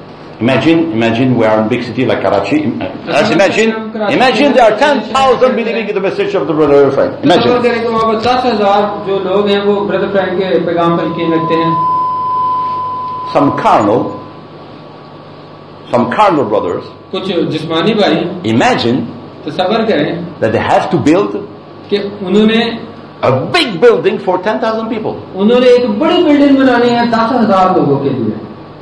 Imagine we are in big city like Karachi. Imagine there are 10,000 believing in the message of the Brother Frank. Imagine. वहाँ पर 10,000 जो लोग हैं वो ब्रदर फ्रैंक के पैगाम पर यकीन रखते हैं. Some carnal brothers. कुछ जिस्मानी भाई. Imagine. तसव्वुर करें that they have to build कि उन्होंने a big building for 10,000 people. उन्होंने एक बड़ी बिल्डिंग बनानी है 10,000 लोगों के लिए.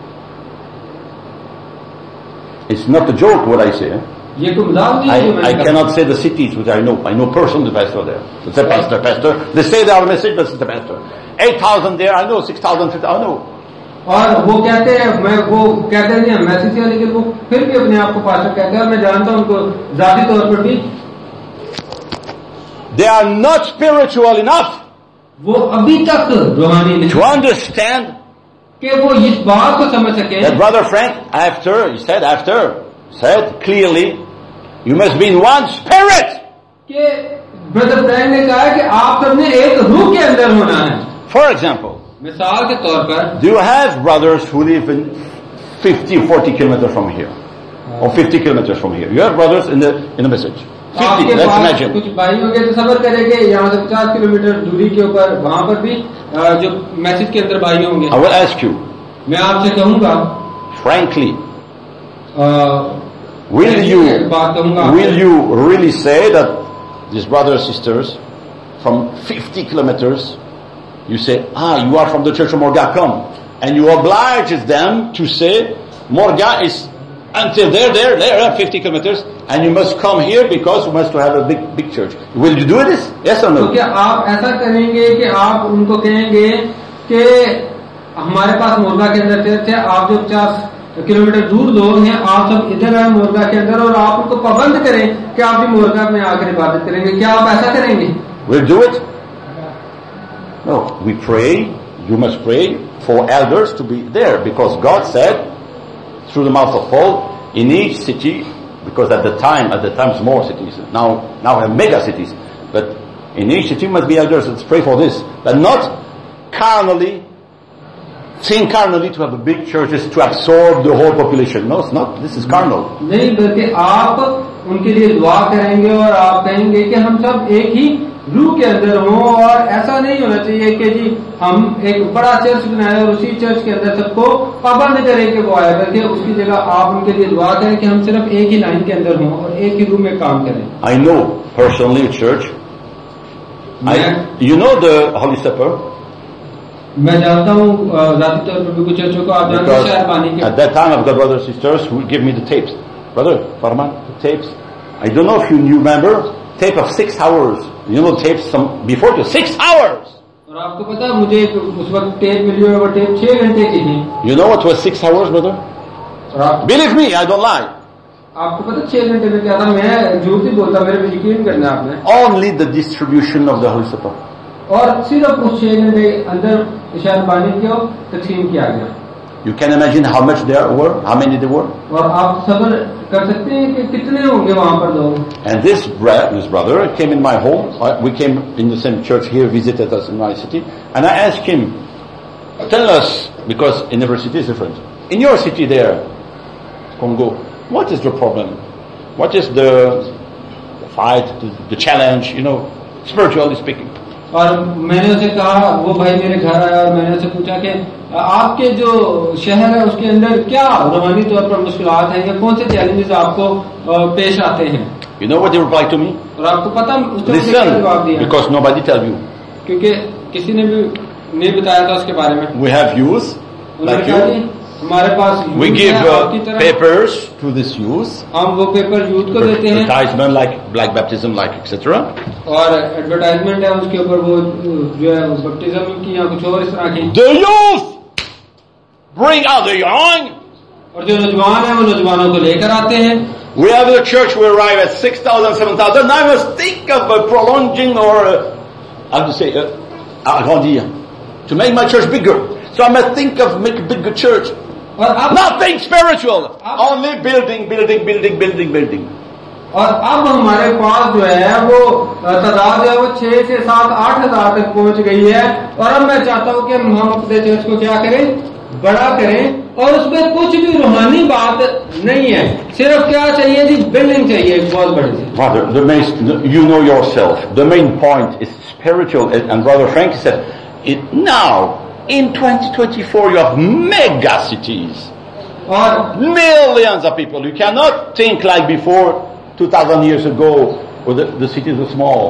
It's not a joke what I say. ये कोई मजाक नहीं है. I cannot say the cities which I know personally the pastor there. It's a pastor. They say they are a message, but it's the pastor. 8,000 there, I know. 6,000, I know. और वो कहते हैं वो कहते हैं मैसेज है लेकिन वो फिर भी अपने आप को पास्टर कहते हैं और मैं जानता हूं उनको जाती तौर पर भी. They are not spiritual enough. वो अभी तक रूहानी नहीं to understand कि वो इस बात को समझ सके. That Brother Frank said clearly, you must be in one spirit. कि ब्रदर फ्रैंक ने कहा कि आप सबने एक रूह के अंदर होना है. For example, मिसाल के तौर पर, do you have brothers who live in 40 kilometers from here, or 50 kilometers from here? You have brothers in the message. 50. Let's imagine. कुछ भाई होंगे तो सफर करेंगे यहाँ से 50 किलोमीटर दूरी के ऊपर, वहां पर भी जो मैसेज के अंदर भाई होंगे. I will ask you. मैं आपसे कहूंगा. Frankly. Will you really say that these brothers and sisters from 50 kilometers? You say, you are from the church of Morga, come. And you oblige them to say, Morga is until there, 50 kilometers, and you must come here because you must have a big church. Will you do this? Yes or no? तो क्या आप ऐसा करेंगे कि आप उनको कहेंगे कि हमारे पास मोरगा के अंदर चर्च है, आप जो 50 किलोमीटर दूर लोग हैं, आप सब इधर आए मोरगा के अंदर और आप उनको पाबंद करें कि आप भी मोरगा में आकर इबादत करेंगे? क्या आप ऐसा करेंगे? We'll do it. No, we pray, you must pray for elders to be there because God said through the mouth of Paul, in each city, because at the time small cities, now we have mega cities, but in each city must be elders. Let's pray for this, that not carnally think carnally to have a big church is to absorb the whole population. No, it's not. This is carnal. नहीं, बल्कि आप उनके लिए दुआ करेंगे और आप कहेंगे कि हम सब एक ही रूह के अंदर हों, और ऐसा नहीं होना चाहिए कि जी हम एक बड़ा चर्च बनाए और उसी चर्च के अंदर सबको पाबंद करें कि वो आए, बल्कि उसकी जगह आप उनके लिए दुआ करें कि हम सिर्फ एक ही लाइन के अंदर हों और एक ही रूह में काम करें। I know personally a church. You know the Holy Supper? मैं जानता हूँ जाती तौर पर भी कुछ चर्चों को आप जानते हैं शायद पानी के। At that time I've got brothers and sisters who give me the tapes. Brother Farman, the tapes. I don't know if you remember, tape of 6 hours. You know tapes before to 6 hours. और आपको पता है मुझे उस वक्त tape मिली और वो tape 6 घंटे की थी। You know what was 6 hours, brother? Believe me, I don't lie. आपको पता 6 घंटे में क्या था? मैं झूठ नहीं बोलता, मेरे पे यकीन करना है आपने। Only the distribution of the Holy Supper. और सिर्फ उस 6 घंटे अंदर इशार पानी को तकसीम किया गया। You can imagine how much there were, how many there were. और आप सब्र कर सकते हैं कि कितने होंगे वहां पर लोग। And this brother came in my home. We came in the same church here, visited us in my city, and I asked him, tell us, because in every city is different. In your city there, Congo, what is the problem? What is the fight, the challenge, spiritually speaking? और मैंने उसे कहा, वो भाई मेरे घर आया और मैंने उसे पूछा कि आपके जो शहर है उसके अंदर क्या रूहानी तौर पर मुश्किलात हैं या कौन से चैलेंजेस आपको पेश आते हैं? You know what he replied to me? और आपको पता उसने Listen, जवाब दिया, because nobody tell you. क्योंकि किसी ने भी नहीं बताया था उसके बारे में। We have youth like you. हमारे पास we give papers to this youth. हम वो पेपर यूथ को देते हैं, advertisement like baptism, like etc. और एडवर्टाइजमेंट है उसके ऊपर वो जो है बैप्टिज्म की या कुछ और इस तरह की। The youth bring out the young. और जो नौजवान है वो नौजवानों को लेकर आते हैं। We have a church we arrive at 6,000, 7,000. I must think of prolonging or how to say agrandir, to make my church bigger. So I must think of make a bigger church. Nothing spiritual, only building. और अब हमारे पास जो है वो तादाद जो है वो 6 से 7, 8 हजार तक पहुंच गई है, और अब मैं चाहता हूँ कि हम अपने चर्च को क्या करें, बड़ा करें, और उसमें कुछ भी रूहानी बात नहीं है, सिर्फ क्या चाहिए जी, बिल्डिंग चाहिए एक बहुत बड़ी सी। Brother, you know yourself. The main point is spiritual, and Brother Frank said, now in 2024 you have mega cities, और millions of people. You cannot think like before 2,000 years ago, where the cities were small.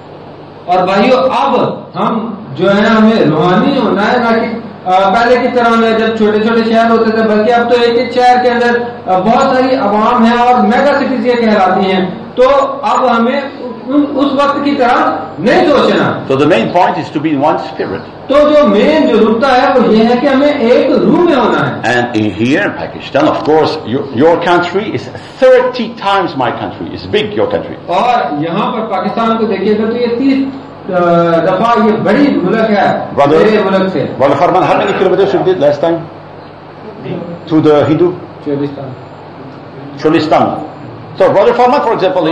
और भाइयों, अब हम जो है हमें रूहानी होना है, ना कि पहले की तरह में जब छोटे छोटे शहर होते थे, बल्कि अब तो एक एक शहर के अंदर बहुत सारी आवाम है और मेगा सिटीज ये कहलाती हैं। तो अब हमें उस वक्त की तरह नहीं सोचना। So the main point is to be in one spirit. तो जो मेन जो रुकता है वो ये है कि हमें एक रूह में होना है। And here in Pakistan, of course, your country is 30 times my country. It's big, your country. और यहाँ पर पाकिस्तान को देखिएगा तो ये 30 दफा ये बड़ी मुल्क है मेरे मुल्क से। Brother Farman, how many kilometers you did last time to the Hindu? Cholistan. So Brother Farman, for example,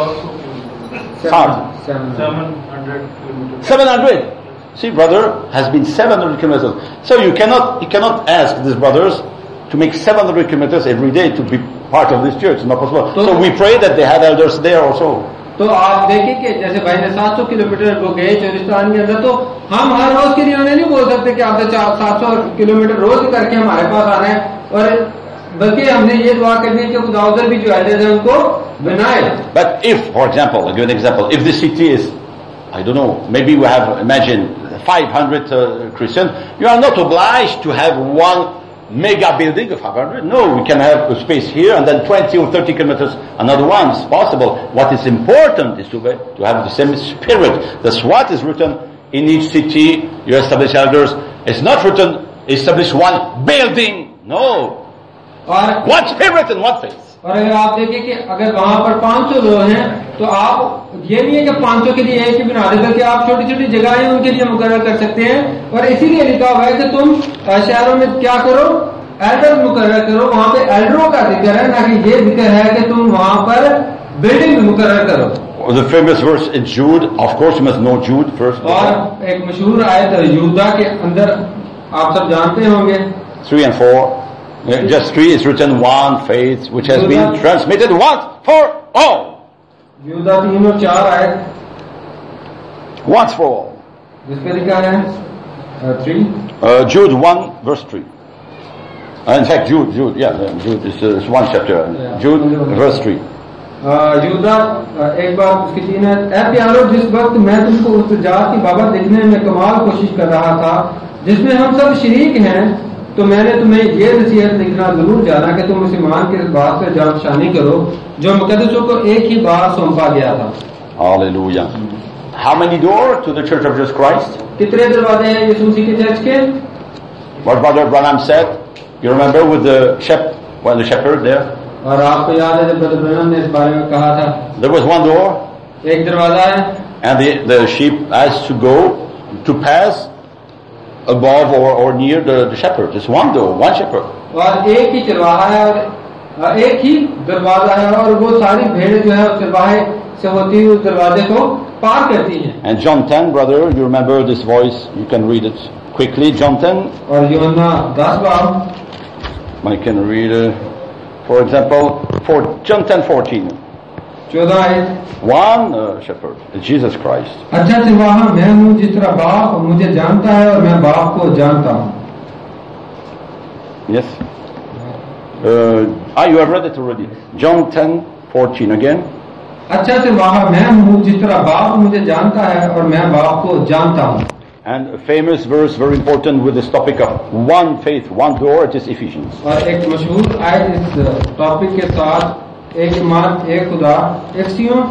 700. See, brother has been 700 kilometers. So you cannot ask these brothers to make 700 kilometers every day to be part of this church. It's not possible. So we pray that they have elders there also. तो आप देखिए कि जैसे भाई ने 700 kilometre वो गए चोलिस्तान के अंदर, तो हम हर रोज के लिए उन्हें नहीं बोल सकते कि आपने 700 किलोमीटर रोज करके हमारे पास आना है, और बल्कि हमने ये दुआ करनी है कि खुदा उधर भी जो एल्डर्स हैं उनको बनाए। But if, for example, I'll give an example, if the city is, I don't know, maybe we have, imagine 500 Christians, you are not obliged to have one mega building of 500. No, we can have a space here and then 20 or 30 kilometers another one. It's possible. What is important is to have the same spirit. That's what is written in each city. You establish elders. It's not written establish one building. No. One spirit and one faith. और अगर आप देखें कि अगर वहां पर 500 लोग हैं, तो आप ये नहीं है कि 500 के लिए एक ही बना दे, बल्कि आप छोटी छोटी जगहें उनके लिए मुकर्रर कर सकते हैं। और इसीलिए लिखा हुआ है कि तुम शहरों में क्या करो, एल्डर मुकर्रर करो। वहां पे एल्डरों का जिक्र है, ना कि ये जिक्र है कि तुम वहां पर बिल्डिंग मुकर्रर करो। The famous verse in Jude, of course you must know Jude first. और एक मशहूर आयत यूदा के अंदर आप सब जानते होंगे 3 and 4. Just 3 is written, one faith which has been transmitted once for all. यूदा 3 और 4 आए Once for all. जिस पे लिखा है 3 Jude 1 verse 3. In fact, Jude is one chapter. Jude verse 3. यूदा एक बार उसकी 3 है, ऐ प्यारो, जिस वक्त मैं तुमको उस जात की बाबत देखने में कमाल कोशिश कर रहा था जिसमें हम सब शरीक हैं, तो मैंने तुम्हें ये नसीहत लिखना जरूर जाना कि तुम इस ईमान के बात से जानशानी करो जो मुकद्दसों को एक ही बार सौंपा गया था. Hallelujah. How many doors to the Church of Jesus Christ? कितने दरवाजे हैं यीशु मसीह के चर्च के? What Brother Branham said, you remember with the shepherd there? और आपको याद है जब ब्रदर ब्रैनम ने इस बारे में कहा था, There was one door, एक दरवाजा है and the sheep has to go to pass above or near the shepherd. It's one door, one shepherd. और एक ही चरवाहा है और एक ही दरवाजा है और वो सारी भेड़ जो है उस चरवाहे से होती हुई उस दरवाजे को पार करती हैं. And John 10, brother, you remember this voice, you can read it quickly. John 10, और यूहन्ना 10 बाब I can read, for example, John 10:14. 14 One shepherd, Jesus Christ. अच्छा चरवाहा मैं हूँ, जिस तरह बाप मुझे जानता है और मैं बाप को जानता हूँ. Yes. You have read it already. John 10:14 again. अच्छा चरवाहा मैं हूँ, जिस तरह बाप मुझे जानता है और मैं बाप को जानता हूँ. And a famous verse, very important with this topic of one faith, one door, it is Ephesians. और एक मशहूर आयत इस टॉपिक के साथ, एक ईमान एक खुदा, इफिसियों.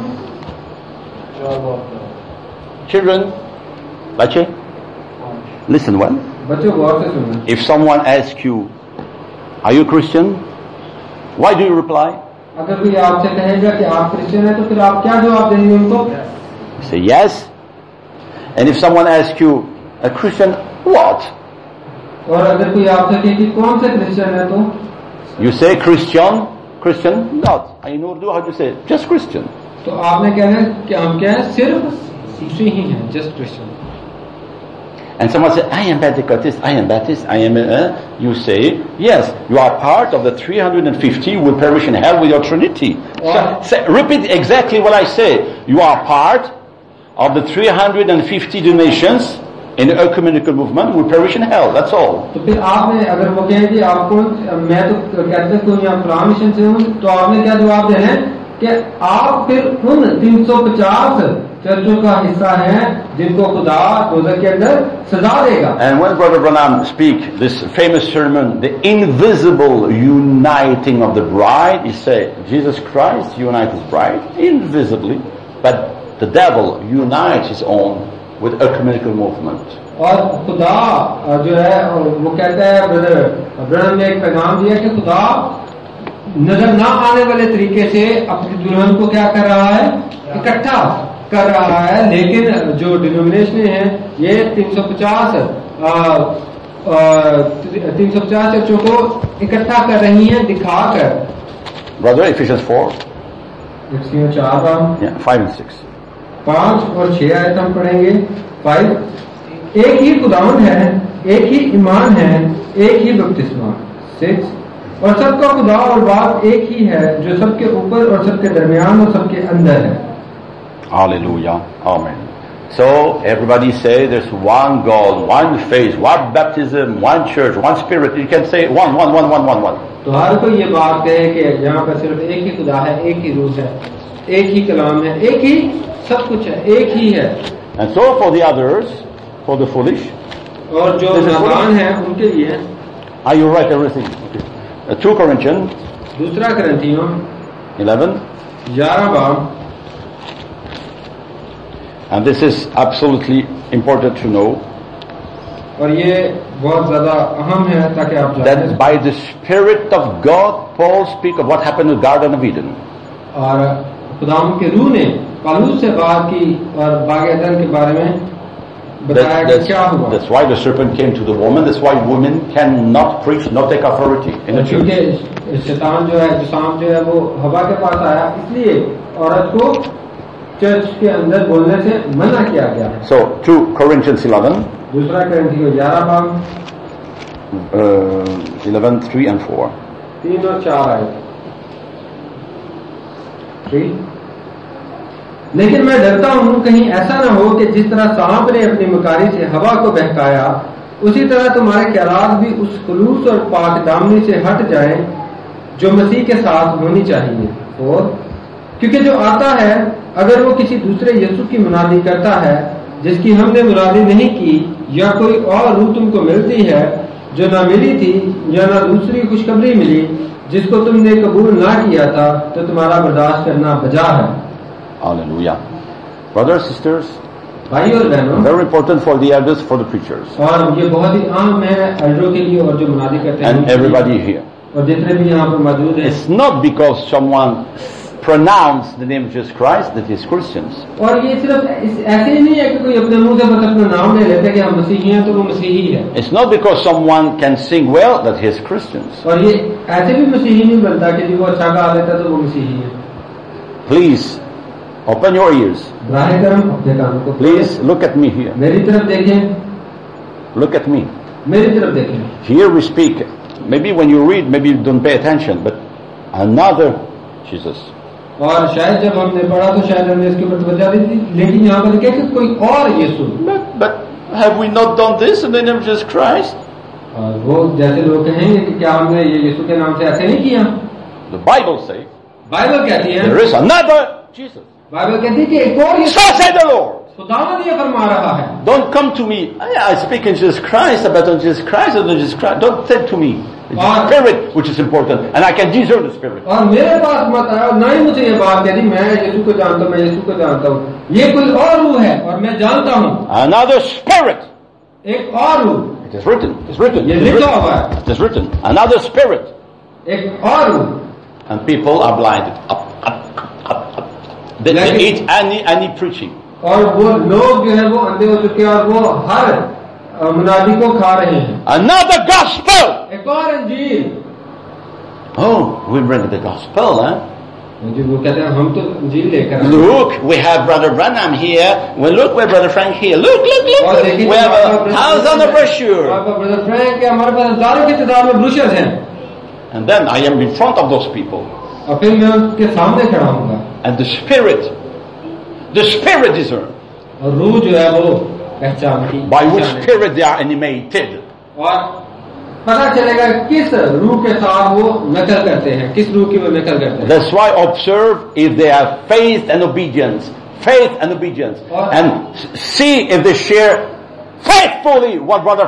Children, bache, listen well. बच्चों गौर से सुनना. If someone asks you, are you Christian? Why do you reply? अगर कोई आपसे कहेगा कि आप क्रिश्चियन हैं, तो फिर आप क्या जवाब देंगे उनको? Say yes. And if someone asks you, a Christian, what? और अगर कोई आपसे कहे कि कौन सा क्रिश्चियन है, तो You say Christian, not. In Urdu, how do you say? Just Christian. तो आपने कहना है कि हम क्या है, सिर्फ यीशु ही हैं, just Christian. And someone says, I am Pentecostal, I am Baptist, I am... you say, yes, you are part of the 350 who will perish in hell with your Trinity. Repeat exactly what I say. You are part of the 350 donations in the ecumenical movement who will perish in hell. That's all. तो फिर आपने अगर वो कहें कि आपको मैं तो कहते हूँ या फलां मिशन से हूँ, तो आपने क्या जवाब देना है कि आप फिर उन 350 चर्चों का हिस्सा हैं जिनको खुदा दोज़ख के अंदर सजा देगा. And when Brother Branham speak this famous sermon, the invisible uniting of the bride, he say, Jesus Christ unites his bride invisibly, but the devil unites his own with ecumenical movement. और खुदा जो है वो कहता है, brother Branham ने एक पैगाम दिया कि खुदा नजर ना आने वाले तरीके से अपनी दुल्हन को क्या कर रहा है, इकट्ठा कर रहा है. लेकिन जो डिनोमिनेशन है ये 350 चर्चों को इकट्ठा कर रही हैं दिखाकर. Brother, Ephesians 4. इफिसियों 4 Yeah, 5 and 6. 5 और 6 आयत हम पढ़ेंगे. 5, एक ही खुदावंद है, एक ही ईमान है, एक ही बपतिस्मा. 6, और सबका खुदा और बाप एक ही है जो सबके ऊपर और सबके दरमियान और सबके अंदर है. Hallelujah. Amen. So everybody say there's one God, one faith, one baptism, one church, one spirit. You can say one. तो हर कोई ये बात कहे कि यहाँ पर सिर्फ एक ही खुदा है, एक ही रूह है, एक ही कलाम है, एक ही सब कुछ है, एक ही है. And so for the others, for the foolish, और जो नादान है उनके लिए. are you right everything? Okay. 2 Corinthians 2 करंथियों 11 बाब. And this is absolutely important to know और ये बहुत ज्यादा अहम है ताकि आप जानें. that by the Spirit of God, Paul speak of what happened in the Garden of Eden. और खुदाम के रूह ने पौलुस से बात की और बाग एदन के बारे में बताया कि क्या हुआ. That's why the serpent came to the woman. That's why women cannot preach, not take authority in the church. क्योंकि शैतान जो है, जो सांप जो है, वो हवा के पास आया, इसलिए औरत को चर्च के अंदर बोलने से मना किया गया है. So 2 Corinthians 11. 2 करंथियों 11 बाब. 11, 3 and 4. 3 और 4 आए 3। लेकिन मैं डरता हूं कहीं ऐसा ना हो कि जिस तरह सांप ने अपनी मकारी से हवा को बहकाया, उसी तरह तुम्हारे ख्यालात भी उस खुलूस और पाक दामनी से हट जाएं जो मसीह के साथ होनी चाहिए। और क्योंकि जो आता है अगर वो किसी दूसरे यीशु की मुनादी करता है जिसकी हमने मुनादी नहीं की, या कोई और रूह तुमको मिलती है जो ना मिली थी, या ना दूसरी खुशखबरी मिली जिसको तुमने कबूल ना किया था, तो तुम्हारा बर्दाश्त करना बजा है। Hallelujah. Brothers, sisters, भाई और बहनों, very important for the elders, for the preachers, और ये बहुत ही आम है एल्डरों के लिए और जो मुनादी करते हैं and everybody here. और जितने भी यहाँ पर मौजूद हैं। It's not because someone pronounced the name of Jesus Christ that is Christians. और ये सिर्फ ऐसे ही नहीं है कि कोई अपने मुंह से बस अपना नाम ले लेते कि हम मसीही हैं तो वो मसीही है। It's not because someone can sing well that he is Christians. और ये ऐसे भी मसीही नहीं बनता कि वो अच्छा गा लेता तो वो मसीही है। Please open your ears. राह करम अपने कानों को। Please look at me here. मेरी तरफ देखें। Look at me. मेरी तरफ देखें। Here we speak. Maybe when you read, maybe you don't pay attention, but another Jesus. और शायद जब हमने पढ़ा तो शायद हमने इसके ऊपर तवज्जो दी थी, लेकिन यहाँ पर क्या कि कोई और यीशु। But have we not done this in the name of Jesus Christ? और वो जैसे लोग कहेंगे कि क्या हमने ये यीशु के नाम से ऐसे नहीं किया। The Bible says बाइबल कहती है there is another Jesus. Bible कहती है कि एक और यीशु So said the Lord. खुदावंद ये फरमा रहा है। Don't come to me. I speak in Jesus Christ, about Jesus Christ, and Jesus Christ. Don't say to me. It's the Spirit which is important, and I can discern the Spirit. और मेरे पास मत आया, ना ही मुझे ये बात कह दी मैं यीशु को जानता हूँ, मैं यीशु को जानता हूँ। ये कोई और रूह है और मैं जानता हूँ। Another Spirit. एक और रूह। It is written. It's written. ये लिखा हुआ है। It is written. Another Spirit. एक और रूह। And people are blinded. Up. They eat any preaching. और वो लोग जो है वो अंधे हो चुके हैं और वो हर मुनादी को खा रहे हैं। Another gospel. एक और इंजील। Oh, we bring the gospel, huh? वो कहते हैं हम तो इंजील लेकर। Look, we have Brother Branham here. Well, look, we have Brother Frank here. Look. We have 1,000 brochure. Brother Frank के हमारे पास हजारों की तादाद में ब्रोशर्स हैं। And then I am in front of those people. और फिर मैं उनके सामने खड़ा हूँगा। And the Spirit discerned. और रूह जो है वो पहचानती। By which Spirit they are animated. और पता चलेगा किस रूह के साथ वो नकल करते हैं, किस रूह की वो नकल करते हैं। That's why observe if they have faith and obedience, and see if they share faithfully what Brother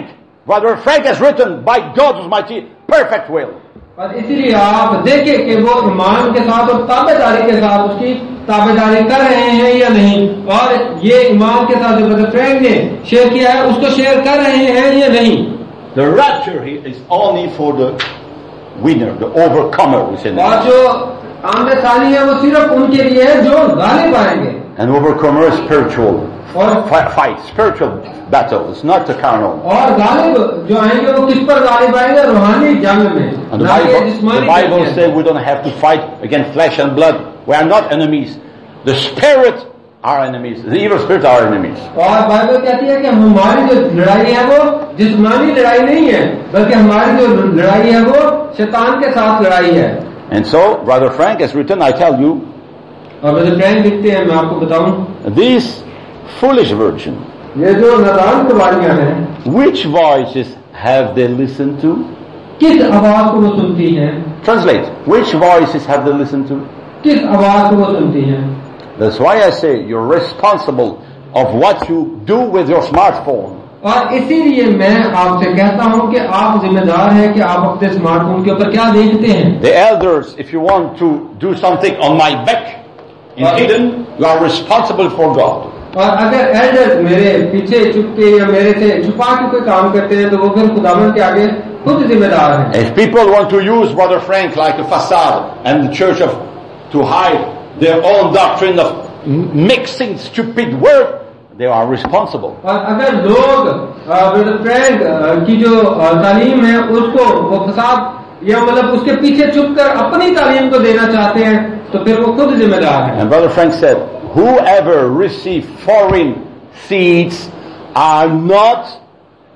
Frank has written by God's Almighty perfect will. और इसीलिए आप देखें कि वो ईमान के साथ और ताबेदारी के साथ उसकी ताबेदारी कर रहे हैं या नहीं, और ये ईमान के साथ जो ब्रदर फ्रैंक ने शेयर किया है उसको शेयर कर रहे हैं या नहीं। The rapture here is only for the winner, the overcomer, we say. और जो आमने साली है वो सिर्फ उनके लिए है जो गालिब आएंगे। An overcomer is spiritual और fight, spiritual battle. It's not the carnal. और गालिब जो आएंगे वो किस पर गालिब आएंगे? रूहानी जंग में। And the Bible says we don't have to fight against flesh and blood. We are not enemies. The spirit are enemies. The evil spirit are enemies. और बाइबल कहती है कि हमारी जो लड़ाई है वो जिस्मानी लड़ाई नहीं है, बल्कि हमारी जो लड़ाई है वो शैतान के साथ लड़ाई है। And so, Brother Frank has written, I tell you, और ब्रदर फ्रैंक लिखते हैं, मैं आपको बताऊं, these foolish virgin, ये जो नादान कुवारियां हैं, which voices have they listened to? किस आवाज को वो सुनती हैं? Translate. Which voices have they listened to? किस आवाज को वो सुनती हैं? That's why I say you're responsible of what you do with your smartphone. और इसीलिए मैं आपसे कहता हूं कि आप जिम्मेदार हैं कि आप अपने स्मार्टफोन के ऊपर क्या देखते हैं। The elders, if you want to do something on my back in hidden, you are responsible for God. और अगर एल्डर्स मेरे पीछे छुपके या मेरे से छुपा के कोई काम करते हैं तो वो फिर खुदावंद के आगे खुद जिम्मेदार हैं। If people want to use Brother Frank like a facade and the church to hide their own doctrine of mixing stupid word, they are responsible. और अगर लोग ब्रदर फ्रैंक की जो तालीम है उसको वो फसाद या मतलब उसके पीछे छुपकर अपनी तालीम को देना चाहते हैं तो फिर वो खुद जिम्मेदार है। And Brother Frank said, whoever receive foreign seeds are not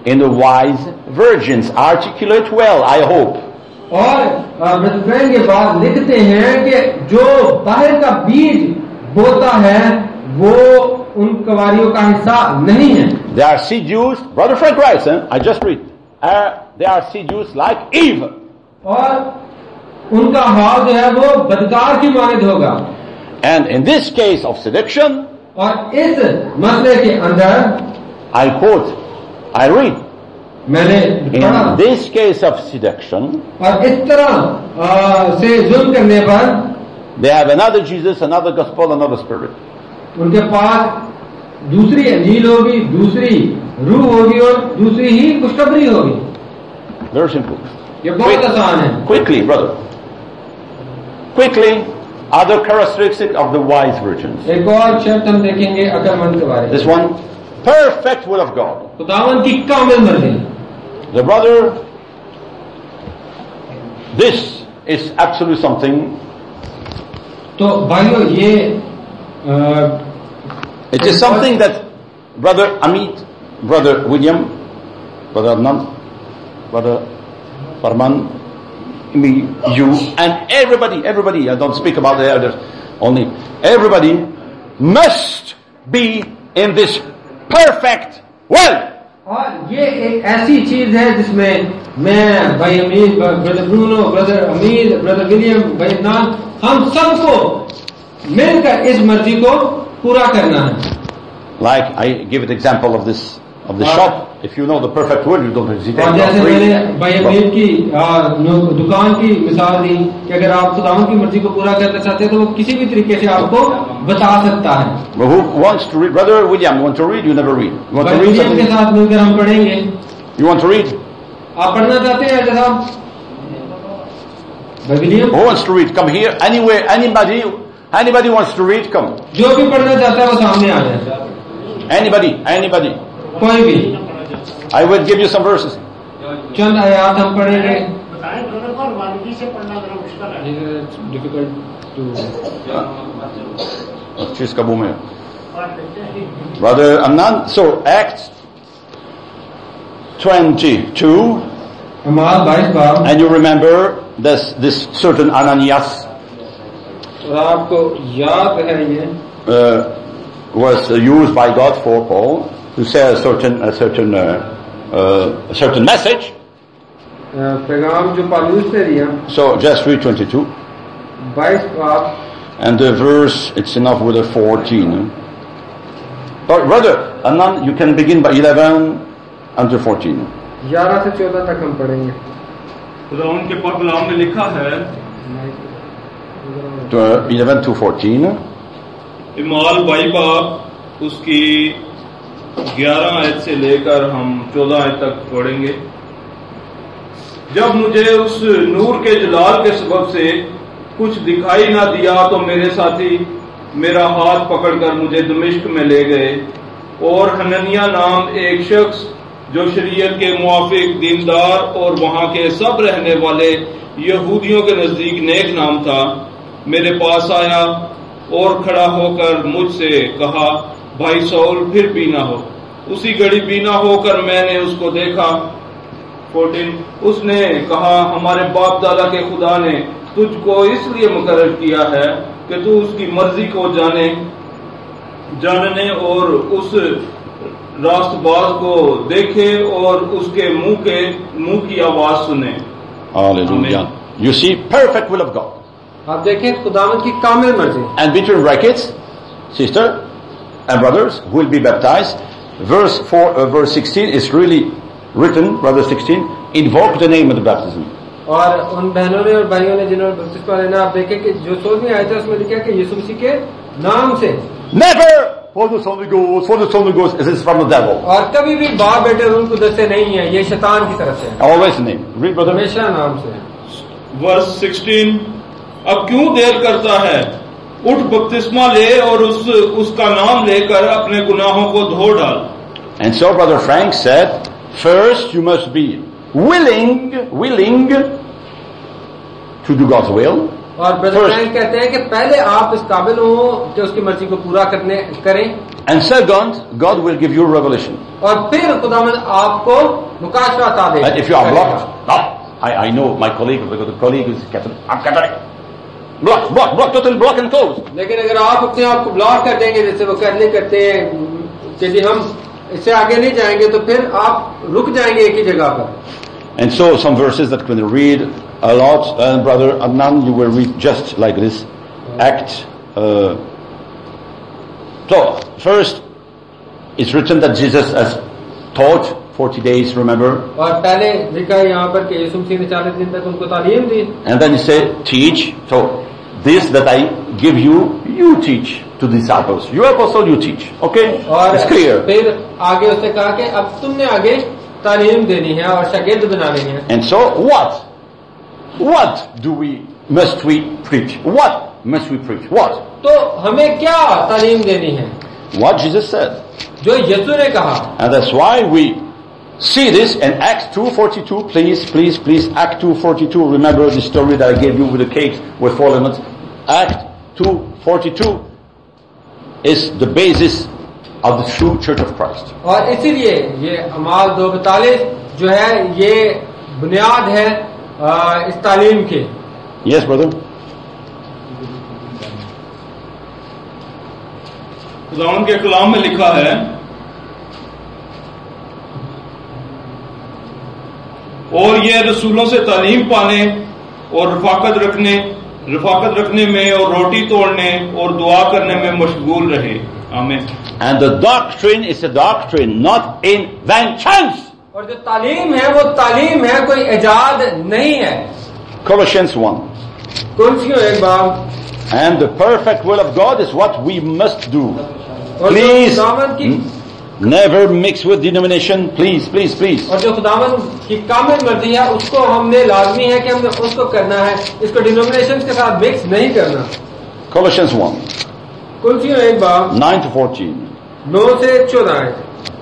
in the wise virgins. Articulate well, I hope. और ब्रदर फ्रैंक के बाद लिखते हैं कि जो बाहर का बीज बोता है वो उन कवारियों का हिस्सा नहीं है. They are seduced. Brother Frank writes, I just read. They are seduced like Eve. और उनका हाल जो है वो बदकार की मानद होगा. And in this case of seduction, और इस मसले के अंदर I quote, I read, मैंने पढ़ा, in this case of seduction, और इस तरह से जुल्म करने पर they have another Jesus, another gospel, another spirit. उनके पास दूसरी अंजील होगी, दूसरी रूह होगी और दूसरी ही खुशखबरी होगी. Very simple. ये बहुत आसान है. Quickly, brother. Quickly, other characteristics of the wise virgins. एक और शर्त हम देखेंगे अक्लमंद के बारे में. This one, perfect will of God. खुदावंद की कामिल मर्जी. The brother, this is absolutely something. तो भाइयों ये It is something that Brother Amit, Brother William, Brother Adnan, Brother Farman, me, you, and everybody, I don't speak about the others, only everybody must be in this perfect will. और ये एक ऐसी चीज है जिसमें मैं, भाई Amir, brother Bruno, brother Amir, brother William, भाई अदनान, हम सबको मिलकर इस मर्जी को पूरा करना है. Like I give an example of this shop. If you know the perfect will, you don't hesitate. और जैसे मैंने भाई अमीर की दुकान की मिसाल दी कि अगर आप खुदावंद की मर्जी को पूरा करना चाहते हैं तो वो किसी भी तरीके से आपको बता सकता है. But who wants to read? Brother William, you want to read? You never read. You want to read William के साथ मिलकर हम पढ़ेंगे. You want to read? आप पढ़ना चाहते हैं ऐसा साहब? भाई William. Who wants to read? Come here. Anywhere, anybody wants to read? Come. जो भी पढ़ना चाहता है वो सामने आ जाए. Anybody. कोई भी. I will give you some verses. चंद आयात हम पढ़ेंगे. बताएं ब्रदर पर वानगी से पढ़ना जरा मुश्किल है. Difficult to. किस काबू में? Brother Amnan. So Acts 22. अमाल 22 बाब. And you remember this certain Ananias और आपको याद है ये was used by God for Paul to say a certain message. पैगाम जो पौलुस ने दिया. So just read 22. 22 बाब. And the verse, it's enough with a 14. But brother Anand, you can begin by 11 until 14. 11 से 14 तक हम पढ़ेंगे. खुदावंद के पाक कलाम में लिखा है 11 to 14. इमाल 22 बाब उसकी 11 आयत से लेकर हम 14 आयत तक पढ़ेंगे. जब मुझे उस नूर के जलाल के सबब से कुछ दिखाई ना दिया तो मेरे साथी मेरा हाथ पकड़कर मुझे दमिश्क में ले गए और हननिया नाम एक शख्स जो शरीयत के मुआफिक दीनदार और वहां के सब रहने वाले यहूदियों के नजदीक नेक नाम था मेरे पास आया और खड़ा होकर मुझसे कहा, भाई सौल फिर बीना हो. उसी घड़ी बीना होकर मैंने उसको देखा. 14 उसने कहा, हमारे बाप दादा के खुदा ने तुझको इसलिए मुकर्रर किया है कि तू उसकी मर्जी को जानने और उस रास्तबाज को देखे और उसके मुंह की आवाज सुने. Hallelujah. You see, perfect will of God. आप देखें खुदावंद की कामिल मर्जी. And between brackets, sister and brothers who will be baptized, verse 16 is really written, brother 16, invoke the name of the baptism. और उन बहनों ने और भाइयों ने जिन्होंने बपतिस्मा लेना, आप देखें कि जो 16वीं आयत है उसमें लिखा है कि यीशु मसीह के नाम से. Never for the Holy Ghost, for the Holy Ghost, this is from the devil. और कभी भी बाप बेटे रूह कुदरत से नहीं है, ये शैतान की तरफ से है. Always name. Read, brother. हमेशा नाम से. वर्स 16 अब क्यों देर करता है, उठ बपतिस्मा ले और उसका नाम लेकर अपने गुनाहों को धो डाल. And so brother Frank said, first you must be willing to do God's will. और ब्रदर फ्रैंक कहते हैं कि पहले आप इस काबिल हो कि उसकी मर्जी को पूरा करें. And second, God will give you revelation. और फिर खुदावंद आपको मुकाशवा अता देगा। And if you are blocked, I know my colleague, because the colleague is Catholic. I'm Catholic. Block, total block and close. लेकिन अगर आप अपने आप को ब्लॉक कर देंगे, जैसे वो कैथलिक करते हैं कि जी हम इससे आगे नहीं जाएंगे, तो फिर आप रुक जाएंगे एक ही जगह पर। And so some verses that when you read a lot, and Brother Adnan, you will read just like this. Act. So first, it's written that Jesus has taught 40 days, remember? और पहले लिखा है यहाँ पर कि यीशु मसीह ने 40 दिन तक उनको तालीम दी। And then he said, teach. So this that I give you, you teach to disciples. You apostle, you teach. Okay? और it's clear. फिर आगे उसने कहा कि अब तुमने आगे तालीम देनी है और शागिर्द बनाने हैं। And so what must we preach? What must we preach? What? तो हमें क्या तालीम देनी है? What Jesus said. जो यीशु ने कहा। And that's why we see this in Acts 2:42. Please, Act 2:42. Remember the story that I gave you with the cakes with 4 lemons. Act 2:42 is the basis of the true Church of Christ. और इसीलिए ये अमाल 2:42 जो है ये बुनियाद है इस तालीम के। Yes, brother. खुदावंद के कलाम में लिखा है, और ये रसूलों से तालीम पाने और रफाकत रखने में और रोटी तोड़ने और दुआ करने में मशगूल रहे। आमीन। And the doctrine is a doctrine, not inventions. और जो तालीम है वो तालीम है, कोई इजाद नहीं है। Colossians 1. कुलसियों एक बार। And the perfect will of God is what we must do. और Please, जो खुदावंद की never mix with denomination. Please. और जो खुदावंद की कामिल मर्जी है उसको हमने लाजमी है कि हमने उसको करना है, इसको डिनोमिनेशंस के साथ मिक्स नहीं करना। Colossians 1. कुलसियों एक बार 9 to 14. 9 से 14 है।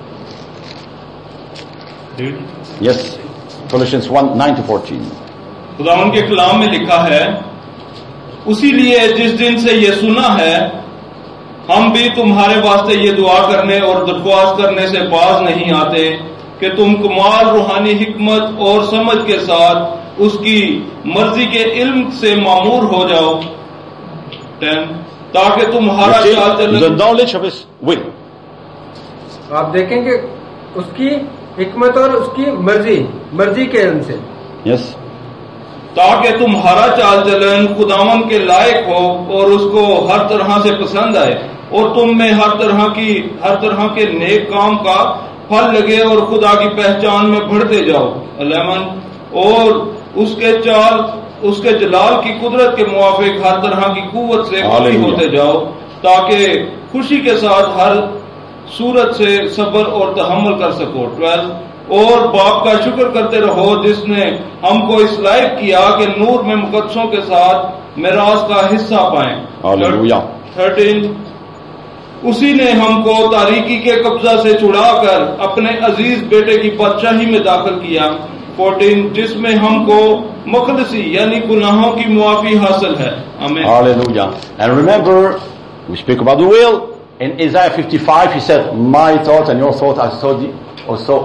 Yes, Colossians 1, 9 to 14. खुदावंद के कलाम में लिखा है, उसी लिए जिस दिन से ये सुना है, हम भी तुम्हारे वास्ते ये दुआ करने और दरख्वास्त करने से बाज नहीं आते कि तुम कमाल रूहानी हिकमत और समझ के साथ उसकी मर्जी के इल्म से मामूर हो जाओ। 10 ताकि तुम्हारा चाल चलन, the knowledge of his will. आप देखेंगे उसकी हिकमत और उसकी मर्जी के इल्म से। Yes. ताकि तुम्हारा चाल चलन खुदावंद के लायक हो और उसको हर तरह से पसंद आए और तुम में हर तरह के नेक काम का फल लगे और खुदा की पहचान में बढ़ते जाओ। 11 और उसके जलाल की कुदरत के मुआफिक हर तरह की कुव्वत से पूरी होते जाओ, ताकि खुशी के साथ हर सूरत से सब्र और तहम्मुल कर सको। 12 और बाप का शुक्र करते रहो जिसने हमको इस लायक किया कि नूर में मुकद्दसों के साथ मिरास का हिस्सा पाएं। हालेलुया। 13 उसी ने हमको तारीकी के कब्जा से छुड़ाकर अपने अजीज बेटे की बादशाही में दाखिल किया। 14 जिसमें हमको मुखलसी यानी गुनाहों की मुआफी हासिल है। आमीन। Hallelujah. And remember, we speak about the will. In Isaiah 55, he said, my thought and your thought are so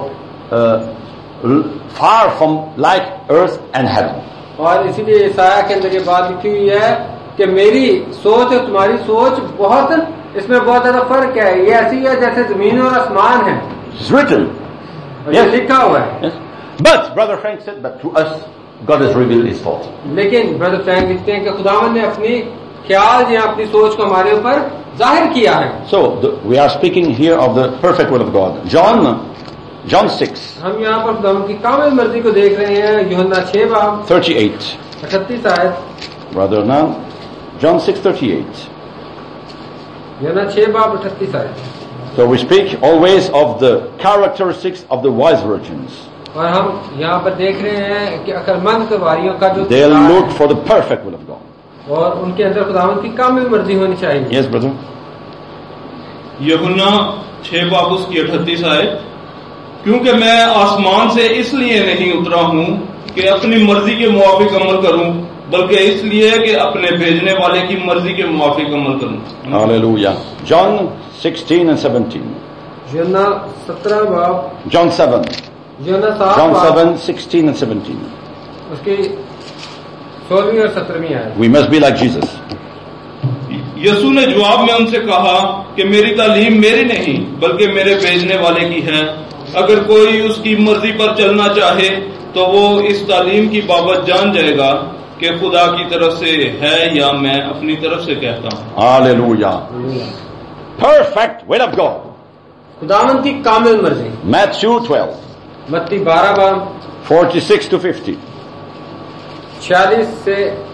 far from like earth and heaven. और इसीलिए ईसाया के अंदर ये बात लिखी हुई है कि मेरी सोच और तुम्हारी सोच इसमें बहुत ज्यादा फर्क है, ये ऐसी है जैसे जमीन और आसमान है। It's written. ये लिखा हुआ है। Yes. But Brother Frank said that to us God has revealed his thought. लेकिन ब्रदर फ्रैंक लिखते हैं कि खुदावंद ने अपनी ख्याल या अपनी सोच को हमारे ऊपर जाहिर किया है। So we are speaking here of the perfect will of God. John 6. हम यहाँ पर खुदावंद की कामिल मर्जी को देख रहे हैं। यूहन्ना 6 बाब 38. 38 आयत। Brother Nan, John 6:38. यूहन्ना 6 बाब 38 आयत। So we speak always of the characteristics of the wise virgins. और हम यहाँ पर देख रहे हैं कि अक्लमंद कुंवारियों का जो They look for the perfect will of God. और उनके अंदर खुदावंद की कामिल मर्जी होनी चाहिए। Yes, brother. यूहन्ना 6 बाब उसकी 38 आयत। क्योंकि मैं आसमान से इसलिए नहीं उतरा हूं कि अपनी मर्जी के मुआफिक अमल करूं, बल्कि इसलिए कि अपने भेजने वाले की मर्जी के मुआफिक अमल करूं। Hallelujah. John 16 and 17. यूहन्ना 17 बाब, John 7. यूहन्ना 7 John बाब, 7, 16 and 17. उसकी 16वीं और 17वीं आयत। We must be like Jesus. यीशु ने जवाब में उनसे कहा कि मेरी तालीम मेरी नहीं बल्कि मेरे भेजने वाले की है। अगर कोई उसकी मर्जी पर चलना चाहे तो वो इस तालीम की बाबत जान जाएगा कि खुदा की तरफ से है या मैं अपनी तरफ से कहता हूँ। Hallelujah. Perfect will of God. खुदावंद की कामिल मर्जी। Matthew 12, मत्ती 12 बाब, 46 to 50. 46 से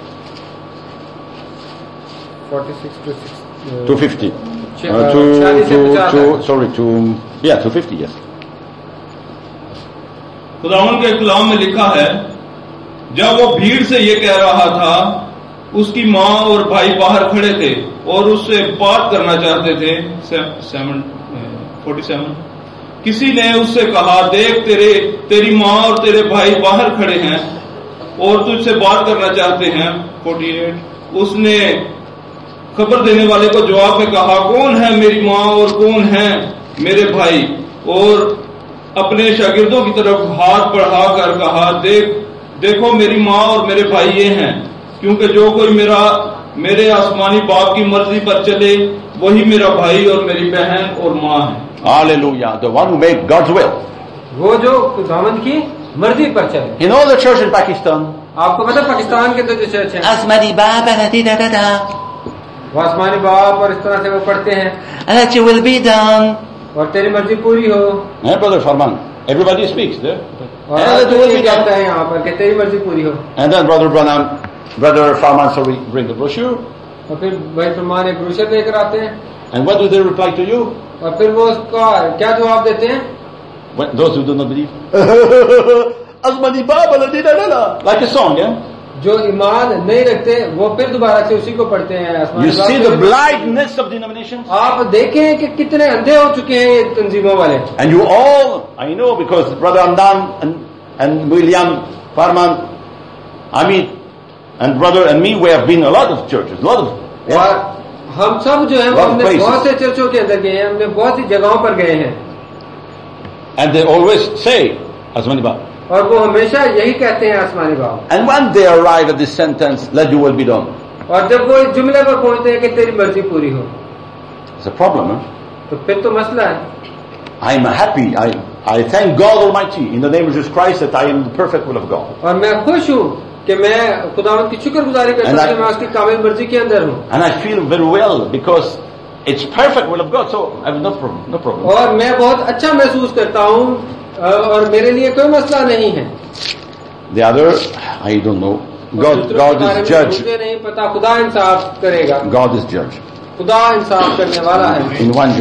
46 To 50. To 50, yes. खुदावंद के कलाम में लिखा है, जब वो भीड़ से ये कह रहा था, उसकी माँ और भाई बाहर खड़े थे और उससे बात करना चाहते थे। 47 किसी ने उससे कहा, देख तेरी माँ और तेरे भाई बाहर खड़े हैं और तुझसे बात करना चाहते हैं। 48 उसने खबर देने वाले को जवाब में कहा, कौन है मेरी माँ और कौन है मेरे भाई? और अपने शागिर्दों की तरफ हाथ बढ़ाकर कहा, देखो मेरी माँ और मेरे भाई ये हैं, क्योंकि जो कोई मेरे आसमानी बाप की मर्जी पर चले वही मेरा भाई और मेरी बहन और माँ है। Hallelujah. The one who made God's will. वो जो खुदावंद की मर्जी पर चले। You know the church in Pakistan? आपको पता पाकिस्तान के जो चर्च है, Asmani Baba da वो आसमानी बाप और इस तरह से वो पढ़ते हैं, that you will be done. और तेरी मर्जी पूरी हो। Brother Farman, everybody speaks there. और ये कहता है यहाँ पर कि तेरी मर्जी पूरी हो। And then Brother Farman, sorry, bring the brochure. और फिर भाई फरमान एक ब्रोशर लेकर आते हैं, And what do they reply to you? और फिर वो उसका क्या जवाब देते हैं? Those who do not believe. Asmani Baba da like a song, yeah? जो ईमान नहीं रखते वो फिर दोबारा से उसी को पढ़ते हैं। You see the blindness of denominations? आप देखें कि कितने अंधे हो चुके हैं ये तंजीमों वाले। And you all, I know, because Brother Andan and William Farman, Amit, and brother and me, we have been a lot of churches, a lot of. Yeah. और हम सब जो है वो हमने बहुत से चर्चों के अंदर गए हैं, हमने बहुत सी जगहों पर गए हैं। And they always say, Asmani Baba. और वो हमेशा यही कहते हैं आसमानी बाप। And when they arrive at this sentence, let your will be done. और जब वो इस जुमले पर पहुंचते हैं कि तेरी मर्जी पूरी हो, It's a problem, huh? तो फिर तो मसला है। I'm happy. I thank God Almighty in the name of Jesus Christ that I am the perfect will of God. और मैं खुश हूँ कि मैं खुदावंद की शुक्रगुजारी करता हूँ कि मैं उसकी कामिल मर्जी के अंदर हूँ। And I feel very well because it's perfect will of God, so I have no problem. और मैं बहुत अच्छा महसूस करता हूँ और मेरे लिए कोई मसला नहीं है। The other, I don't know. God is judge. मुझे नहीं पता, खुदा इंसाफ करेगा। God is judge. खुदा इंसाफ करने वाला है। In 1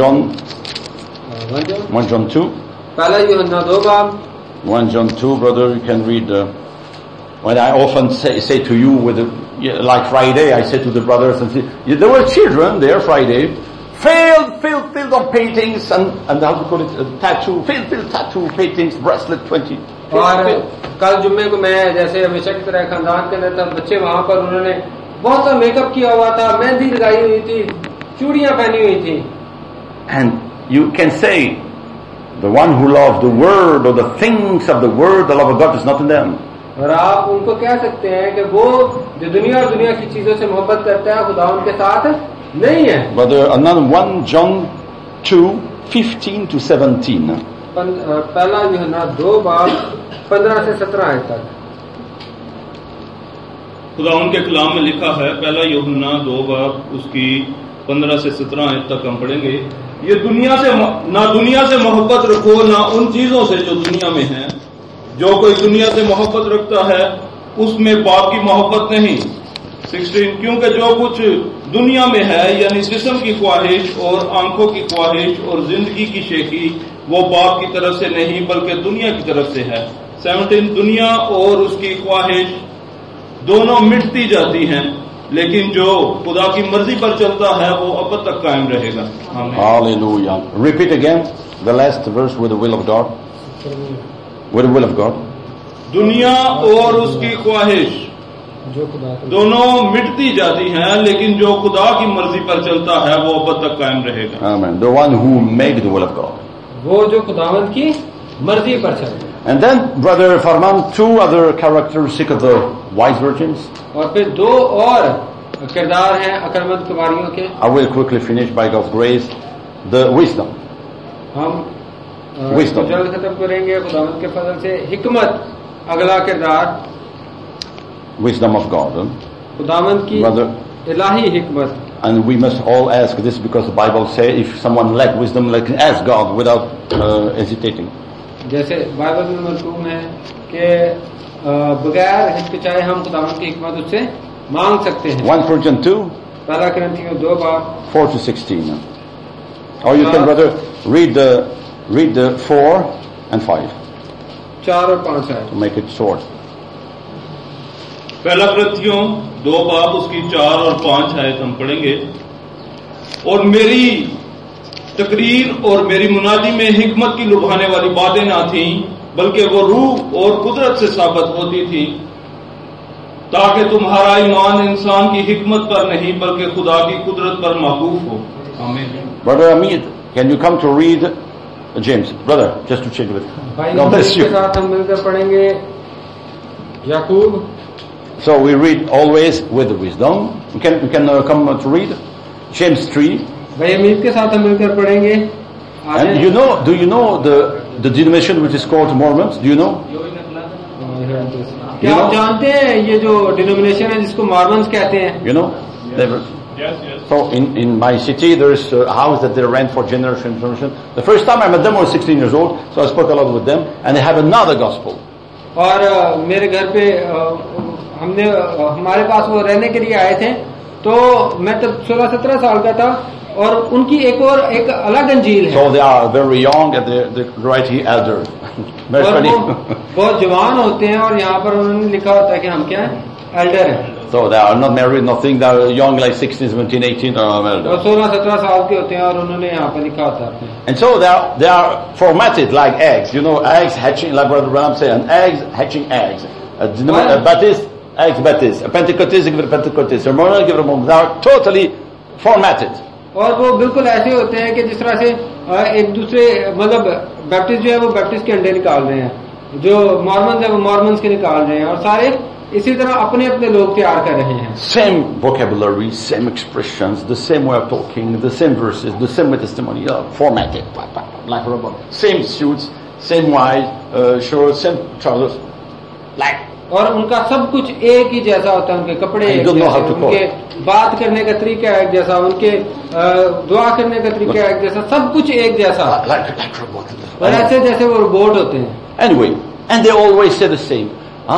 John 2. पहला यूहन्ना 2 बाब। 1 John 2, brother, you can read. When I often say to you, like Friday, I say to the brothers and sisters, there were children there Friday, filled on paintings and how to call it, tattoo, filled tattoo paintings, bracelet 20. और कल जुम्मे को मैं जैसे हमेशा की तरह खानदान के अंदर बच्चे वहां पर उन्होंने बहुत सा मेकअप किया हुआ था, मेहंदी लगाई हुई थी, चूड़ियां पहनी हुई थी। And you can say, the one who loves the word or the things of the word, the love of God is not in them. और आप उनको कह सकते हैं कि वो जो दुनिया और दुनिया की चीजों से मोहब्बत करता है खुदा उनके साथ नहीं है। But another 1 John 2, 15 to 17. पहला यूहन्ना 2 बाब 15 से 17 आयत तक। खुदा उनके कलाम में लिखा है, पहला यूहन्ना 2 बाब उसकी 15 से 17 आयत तक हम पढ़ेंगे। ये दुनिया से मोहब्बत रखो, ना उन चीजों से जो दुनिया में हैं। जो कोई दुनिया से मोहब्बत रखता है उसमें बाप की मोहब्बत नहीं। 16 क्योंकि जो कुछ दुनिया में है यानी जिस्म की ख्वाहिश और आंखों की ख्वाहिश और जिंदगी की शेखी, वो बाप की तरफ से नहीं बल्कि दुनिया की तरफ से है। 17 दुनिया और उसकी ख्वाहिश दोनों मिटती जाती हैं, लेकिन जो खुदा की मर्जी पर चलता है वो अब तक कायम रहेगा। Hallelujah. Repeat again the last verse with the will of God. With the will of God. दुनिया और उसकी ख्वाहिश जो खुदा दोनों मिटती जाती हैं, लेकिन जो खुदा की मर्जी पर चलता है वो अब तक कायम रहेगा। Amen. The one who made the will of God. वो जो खुदावंद की मर्जी पर चलता है। And then, Brother Farman, two other characteristics of the wise virgins. और फिर दो और किरदार हैं अकलमंद कुमारियों के। I will quickly finish by God's grace. The wisdom. हम Wisdom. जल्द खत्म करेंगे खुदावंद के फजल से। हिकमत अगला किरदार, Wisdom of God. खुदावंद की Brother, इलाही हिकमत। and we must all ask this because the Bible says if someone lack wisdom, let him ask God without hesitating. जैसे बाइबल में मरकूम है कि बगैर हिचकिचाए हम खुदावंद की हिकमत उससे मांग सकते हैं। 1 Corinthians 2, पहला कुरिन्थियों 2 बाब 4 to 16. Or you can, brother, read the 4 and 5 4 और 5 है। to make it short. पहला कुरिन्थियों 2 बाब उसकी 4 और 5 आयत हम पढ़ेंगे। और मेरी तकरीर और मेरी मुनादी में हिकमत की लुभाने वाली बातें ना थीं, बल्कि वो रूह और कुदरत से साबित होती थी, ताकि तुम्हारा ईमान इंसान की हिकमत पर नहीं बल्कि खुदा की कुदरत पर मौकूफ हो। आमीन। Brother Amit, can you come to read James? Brother, just to check with. भाई God bless के you. साथ हम मिलकर पढ़ेंगे याकूब। So we read always with wisdom. You can come to read James 3. भाई अमीर के साथ हम मिलकर पढ़ेंगे। And you know, do you know the denomination which is called Mormons? Do you know? क्या आप जानते हैं ये जो डिनोमिनेशन है जिसको मॉर्मन्स कहते हैं? You know? Yes, yes. So in my city there is a house that they rent for generation. The first time I met them I was 16 years old, so I spoke a lot with them, and they have another gospel. और मेरे घर पे हमारे पास वो रहने के लिए आए थे, तो मैं तब 16-17 साल का था, और उनकी एक अलग अंजील है। So they are very young and they're right here elder. Very और funny. वो बहुत जवान होते हैं, और यहाँ पर उन्होंने लिखा होता है कि हम क्या है, एल्डर है। So they are not married, nothing. They are young, like 16, 17, 18. और 16-17 साल के होते हैं, और उन्होंने यहाँ पर लिखा होता है। And so they are formatted like eggs. You know, eggs hatching, like Brother Branham said, and eggs hatching eggs. A Baptist, eggs Baptist. A Pentecostist, give it a Pentecostist. A Mormon, give it a Mormon. They are totally formatted. और वो बिल्कुल ऐसे होते हैं कि जिस तरह से एक दूसरे, मतलब बैप्टिस्ट जो है वो बैप्टिस्ट के अंडे निकाल रहे हैं, जो मॉर्मन्स है वो मॉर्मन्स के निकाल रहे हैं, और सारे इसी तरह अपने अपने लोग तैयार कर रहे हैं। Same vocabulary, same expressions, the same way of talking, the same verses, the same testimony, formatted, like robot. Same suits, same white shirts, same trousers, like. और उनका सब कुछ एक ही जैसा होता है, उनके कपड़े एक जैसे, उनके बात करने का तरीका एक जैसा, उनके दुआ करने का तरीका एक जैसा, सब कुछ एक जैसा, Like robot. और ऐसे जैसे वो रोबोट होते हैं। Anyway, and they always say the same.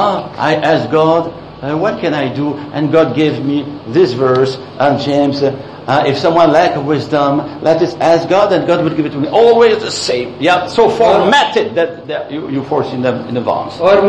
I asked God, what can I do? And God gave me this verse, and James, if someone lack wisdom, let us ask God, and God will give it to me. Always the same. Yeah, so formatted that you foresee them in advance. और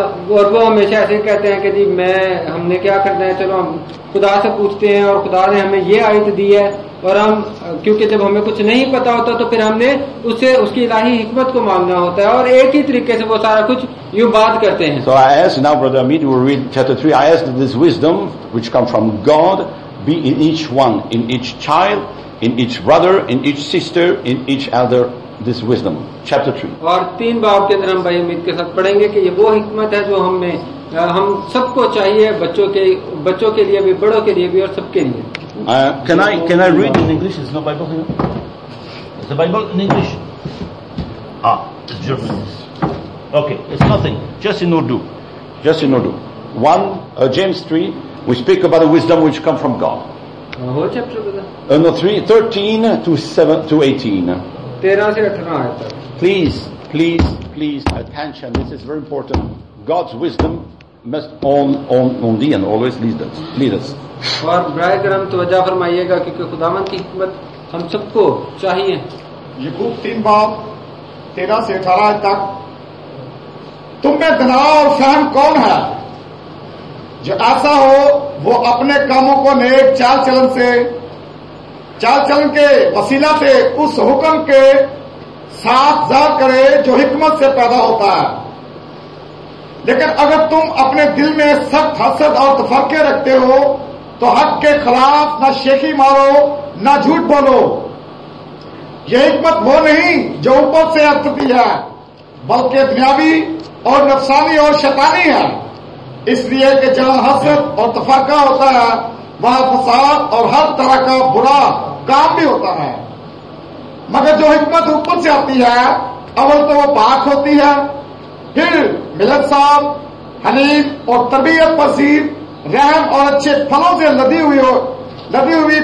वो हमेशा ऐसे कहते हैं कि जी हमने क्या करना है, चलो हम खुदा से पूछते हैं, और खुदा ने हमें ये आयत दी है, और हम, क्योंकि जब हमें कुछ नहीं पता होता तो फिर हमने उससे उसकी इलाही हिकमत को मांगना होता है, और एक ही तरीके से वो सारा कुछ यूं बात करते हैं। So I asked, now Brother Amit will read chapter 3, I asked that this wisdom which comes from God be in each one, in each child, in each brother, in each sister, in each elder, this wisdom. Chapter 3. और 3 बाब के अंदर हम भाई अमित के साथ पढ़ेंगे कि ये वो हिकमत है जो हम सबको चाहिए, बच्चों के लिए भी, बड़ों के लिए भी, और सबके लिए। Can I read in English? Is no Bible here? Is the Bible in English? It's German. Okay, it's nothing. Just in Urdu. Just in Urdu. 1 James 3. We speak about the wisdom which come from God. हो chapter बता। No, 13 to 7 to 18. 13 से 18 आयत तक। Please, attention. This is very important. God's wisdom must on the end always lead us. और बराए करम तवज्जो फरमाइएगा, क्योंकि खुदावंद की हिकमत हम सबको चाहिए। याकूब 3 बाब 13 से 18 तक। तुम में गनाह और फहम कौन है जो ऐसा हो वो अपने कामों को नेक चाल चलन के वसीला से उस हुक्म के साथ जाहिर करे जो हिकमत से पैदा होता है। लेकिन अगर तुम अपने दिल में सख्त हसद और तफरके रखते हो तो हक के खिलाफ न शेखी मारो न झूठ बोलो। यह हिकमत वो नहीं जो ऊपर से उतरती है, बल्कि दुनियावी और नफसानी और शैतानी है। इसलिए कि जहां हसद और तफरका होता है वहां फसाद और हर तरह का बुरा काम भी होता है। मगर जो हिकमत ऊपर से आती है अव्वल तो वो पाक होती है, फिर मिलनसार, हनीफ और तरबियत पसीर, रहम और अच्छे फलों से लदी हुई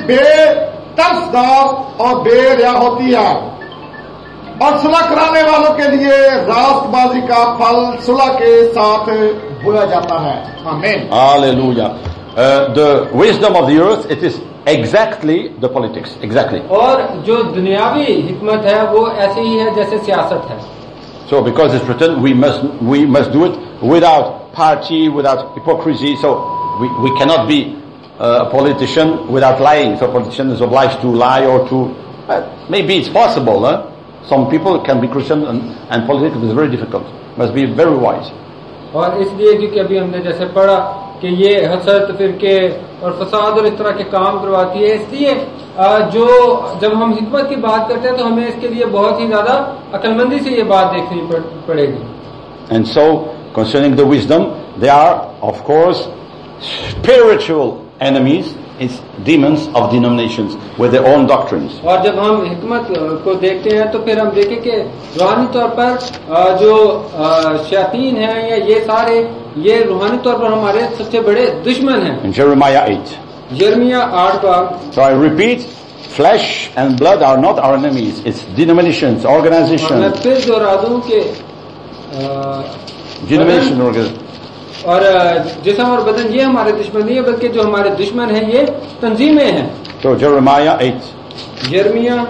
बेतरफदार और बेरिया होती है। और सुलह कराने वालों के लिए रास्तबाजी का फल सुलह के साथ बोया जाता है। आमीन। Hallelujah. The wisdom of the earth, it is exactly the politics. Exactly. और जो दुनियावी हिकमत है वो ऐसे ही है जैसे सियासत है। So because it's written, we must do it without party, without hypocrisy. So we cannot be a politician without lying. So a politician is obliged to lie or to, maybe it's possible. Some people can be Christian and politics is very difficult. Must be very wise. और इसलिए क्योंकि अभी हमने जैसे पढ़ा कि ये हसद फिरके और फसाद और इस तरह के काम करवाती है, इसलिए जो जब हम हिकमत की बात करते हैं तो हमें इसके लिए बहुत ही ज्यादा अक्लमंदी से ये बात देखनी पड़ेगी। And so concerning the wisdom, they are of course spiritual enemies. It's demons of denominations with their own doctrines. और जब हम हिकमत को देखते हैं तो फिर हम देखें कि रूहानी तौर पर जो शैतान हैं या ये सारे ये रूहानी तौर पर हमारे सबसे बड़े दुश्मन हैं। In Jeremiah 8. यिर्मयाह 8 का। So I repeat, flesh and blood are not our enemies. It's denominations, organizations. मैं फिर दोहरा दूं कि denomination organizations. और जिस्म और बदन ये हमारे दुश्मन नहीं है, बल्कि जो हमारे दुश्मन हैं ये तंजीमें हैं। So Jeremiah 8. यिर्मयाह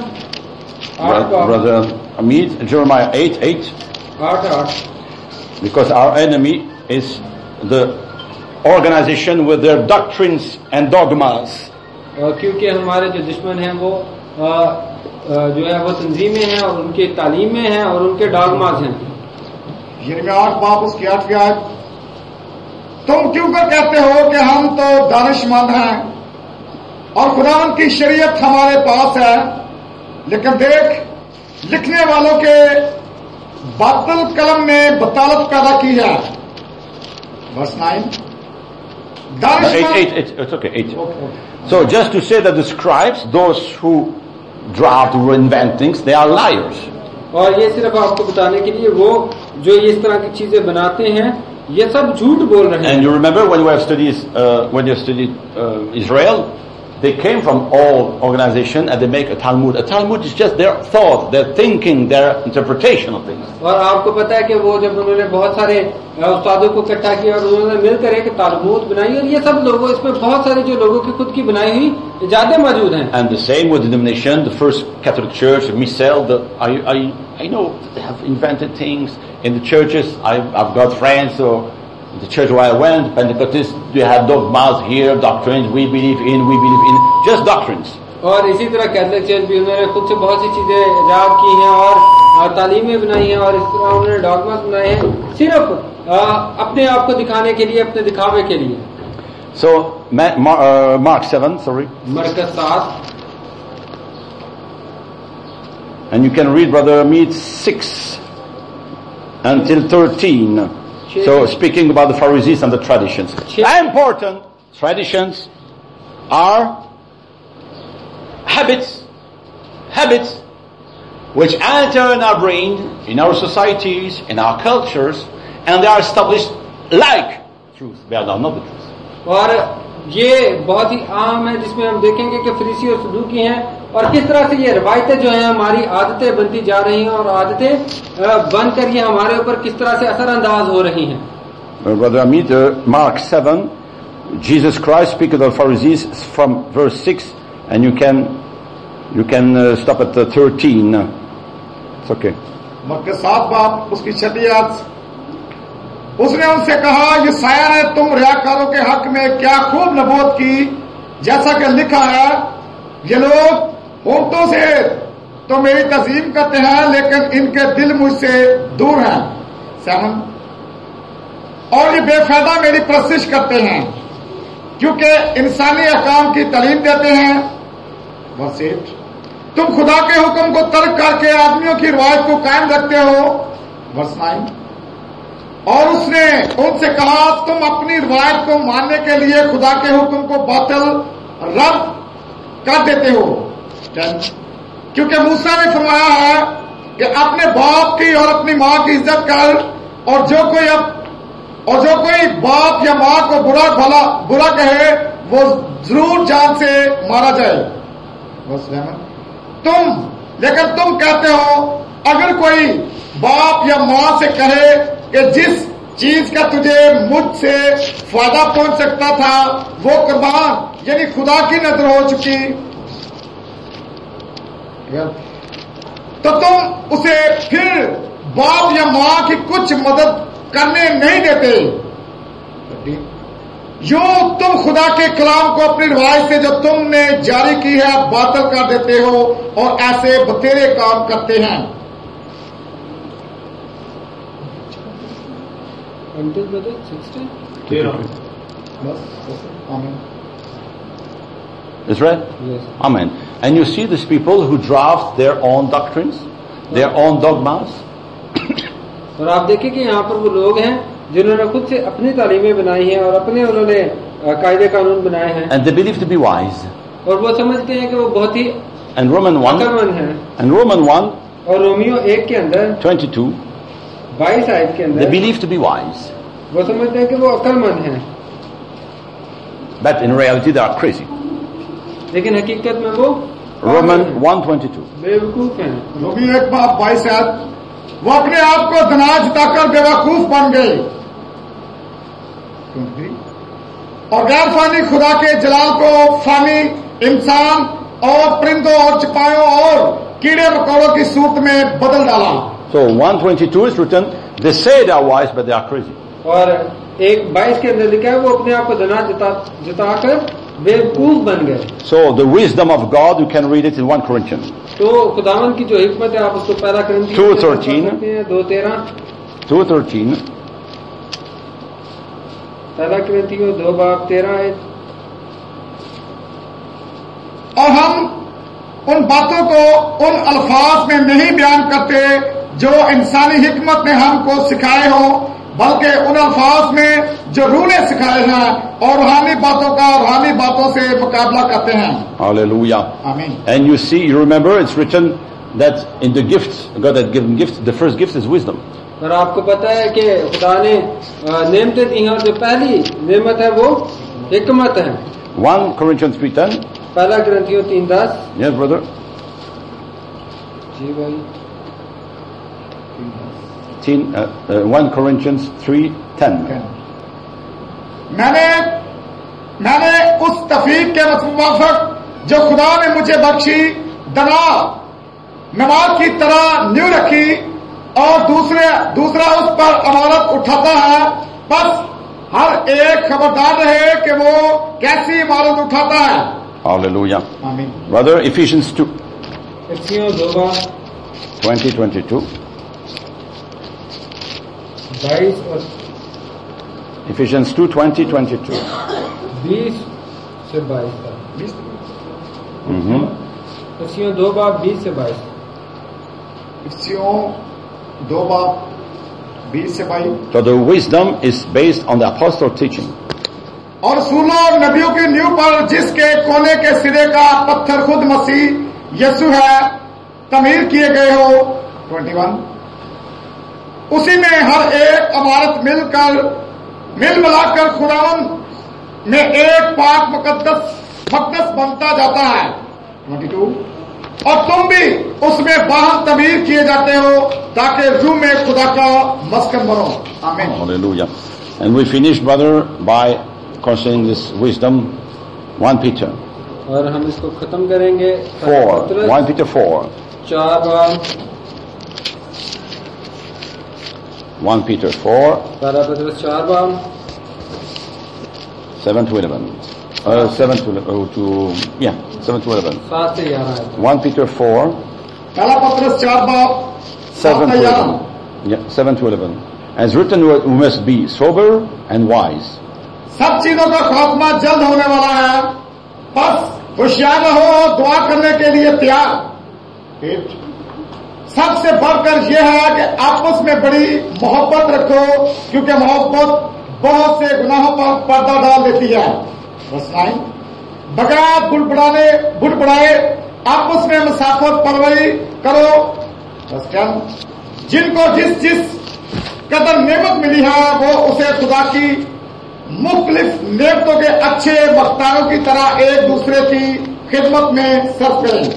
8 Brother Amit, Jeremiah 8. 8. Because our enemy is the organization with their doctrines and dogmas. क्योंकि हमारे जो दुश्मन हैं वो जो है वो तंजीमें हैं और उनकी तालीमें हैं और उनके डॉगमास हैं। यिर्मयाह 8 बाब उसकी 8वीं आयत, तुम क्यों कर कहते हो कि हम तो दानिशमंद हैं और खुदावंद की शरीयत हमारे पास है, लेकिन देख लिखने वालों के बातिल कलम ने बतालत पैदा की है। Verse 9. It's okay, 8. So just to say that the scribes, those who draft, who invent things, they are liars. और ये सिर्फ आपको बताने के लिए वो जो ये इस तरह की चीजें बनाते हैं ये सब झूठ बोल रहे हैं। And you remember when you studied Israel, they came from all organization and they make a Talmud. A Talmud is just their thought, their thinking, their interpretation of things. और आपको पता है कि वो जब उन्होंने बहुत सारे उस्तादों को इकट्ठा किया और उन्होंने मिलकर एक तालमूद बनाई और ये सब लोगों इसमें बहुत सारे जो लोगों की खुद की बनाई हुई इजादें मौजूद हैं। And the same with the denomination, the first Catholic Church, Missel. I know they have invented things in the churches. I've got friends, so the church where I went, Pentecostals, they have dogmas here, doctrines we believe in, just doctrines. और इसी तरह Catholic church भी उन्होंने खुद से बहुत सी चीजें इजाद की हैं और तालीमें बनाई हैं और इस तरह उन्होंने डॉगमास बनाए हैं सिर्फ अपने आप को दिखाने के लिए, अपने दिखावे के लिए। So Mark 7, sorry. Markaz 7. And you can read Brother Amit 6 until 13. So speaking about the Pharisees and the traditions. Important traditions are habits which enter in our brain, in our societies, in our cultures, and they are established like truth. They are not the truth. और ये बहुत ही आम है जिसमें हम देखेंगे कि फरीसी और सदूकी हैं और किस तरह से ये रवायतें जो हैं हमारी आदतें बनती जा रही हैं और आदतें बनकर ये हमारे ऊपर किस तरह से असरअंदाज हो रही हैं। Brother Amit, Mark 7, Jesus Christ speaks to the Pharisees from verse 6, and you can stop at 13. It's okay. मरकज 7 बाब उसकी 6वीं आयत, उसने उनसे कहा, यशायाह ने तुम रियाकारों के हक में क्या खूब नबूवत की, जैसा कि लिखा है, ये लोग होठों से तो मेरी तज़ीम करते हैं लेकिन इनके दिल मुझसे दूर हैं। 7. और ये बेफायदा मेरी परस्तिश करते हैं क्योंकि इंसानी अहकाम की तालीम देते हैं। वर्स 8, तुम खुदा के हुक्म को तर्क करके आदमियों की रिवायत को कायम रखते हो। वर्स 9, और उसने उनसे कहा तुम अपनी रिवायत को मानने के लिए खुदा के हुक्म को बातिल रद्द कर देते हो। 10, क्योंकि मूसा ने फरमाया है कि अपने बाप की और अपनी मां की इज्जत कर, और जो कोई बाप या मां को बुरा कहे वो जरूर जान से मारा जाए। बस लेकिन तुम कहते हो अगर कोई बाप या मां से कहे कि जिस चीज का तुझे मुझसे फायदा पहुंच सकता था वो कुर्बान यानी खुदा की नजर हो चुकी, तो तुम उसे फिर बाप या मां की कुछ मदद करने नहीं देते। यो तुम खुदा के कलाम को अपनी रिवायत से जो तुमने जारी की है बातिल कर देते हो और ऐसे बतेरे काम करते हैं। Is right? Yes. Amen. And you see these people who draft their own doctrines, their own dogmas. और आप देखिए कि यहाँ पर वो लोग हैं जिन्होंने खुद से अपनी तालीमें बनाई हैं और अपने उन्होंने कायदे कानून बनाए हैं। And they believe to be wise. और वो समझते हैं कि वो बहुत ही And Roman 1, अक्लमंद हैं। and Roman 1, और रोमियो 1 के अंदर 22, 22 आयत के they अंदर believe to be wise. वो समझते हैं कि वो अक्लमंद हैं, But in reality they are crazy. लेकिन हकीकत में वो Roman 1:22. बेवकूफ हैं। रोमियो 1:22, वो अपने आप को धना जताकर बेवकूफ बन गए और गैर फानी खुदा के जलाल को फानी इंसान और परिंदों और चिपायों और कीड़े मकोड़ों की सूरत में बदल डाला। So 1:22 is written, they say they are wise but they are crazy. और 1:22 के अंदर लिखा है वो अपने आप को धना जताकर बेवकूफ बन गए। So the wisdom of God, you can read it in 1 Corinthians. तो खुदावन की जो हिकमत है आप उसको पहला करंथियों 2:13, 2:13, पहला करंथियों 2:13। और हम उन बातों को उन अल्फाज में नहीं बयान करते जो इंसानी हिकमत ने हमको सिखाए हो, बल्कि उन अल्फाज में जो रूह ने सिखाए हैं और रूहानी बातों का रूहानी बातों से मुकाबला करते हैं। Hallelujah. आमीन। And you see, you remember, it's written that in the gifts, God had given gifts, the first gift is wisdom. और आपको पता है कि खुदा ने नेमतें दी हैं और जो पहली नेमत है वो हिकमत है। 1 Corinthians 3:10. पहला करंथियों 3:10। Yes, brother. जी भाई। 1 Corinthians 3:10. मैंने उस तफीक के मुताबिक जो खुदा ने मुझे बख्शी नमाज की तरह न्यू रखी और दूसरा उस पर अमानत उठाता है, बस हर एक खबरदार रहे कि वो कैसी इमारत उठाता है। Hallelujah. आमीन। Brother, Ephesians 2. इफिसियों 2:22 और Ephesians 2:20-22. 20 से 22 तक। Mm-hmm. इफिसियों 2:20 से 22। इफिसियों 2:20 से 22। So the wisdom is based on the apostolic teaching. और रसूलों और नबियों की नींव पर जिसके कोने के सिरे का पत्थर खुद मसीह यीशु है तमीर किए गए हो। 21। उसी में हर एक इमारत मिल मिलाकर खुदावंद में एक पाक मकदस बनता जाता है। 22। और तुम भी उसमें बाहर तमीर किए जाते हो ताकि रूह में खुदा का मस्कन बनो। आमीन। Hallelujah. And we finished, brother, by concerning this wisdom, 1 Peter. और हम इसको खत्म करेंगे 4. 1 Peter 4. 4 1 Peter 4. पहला पत्रस 4 7 to 11. 7 to 11. 7 to 11. 7 से 11 है। 1 Peter 4. पहला पत्रस 4 7 to 11. Yeah, 7 to 11. As written, we must be sober and wise. सब चीजों का खात्मा जल्द होने वाला है, बस होशियार रहो, दुआ करने के लिए तैयार। सबसे बढ़कर यह है कि आपस में बड़ी मोहब्बत रखो, क्योंकि मोहब्बत बहुत से गुनाहों पर पर्दा डाल देती है। बस 9, बगैर बुड़बुड़ाए आपस में मुसाफर परवरी करो। बस 10, जिनको जिस कदर नेमत मिली है वो उसे खुदा की मुख्तलिफ नेमतों के अच्छे वक्तारों की तरह एक दूसरे की खिदमत में सर्व करें।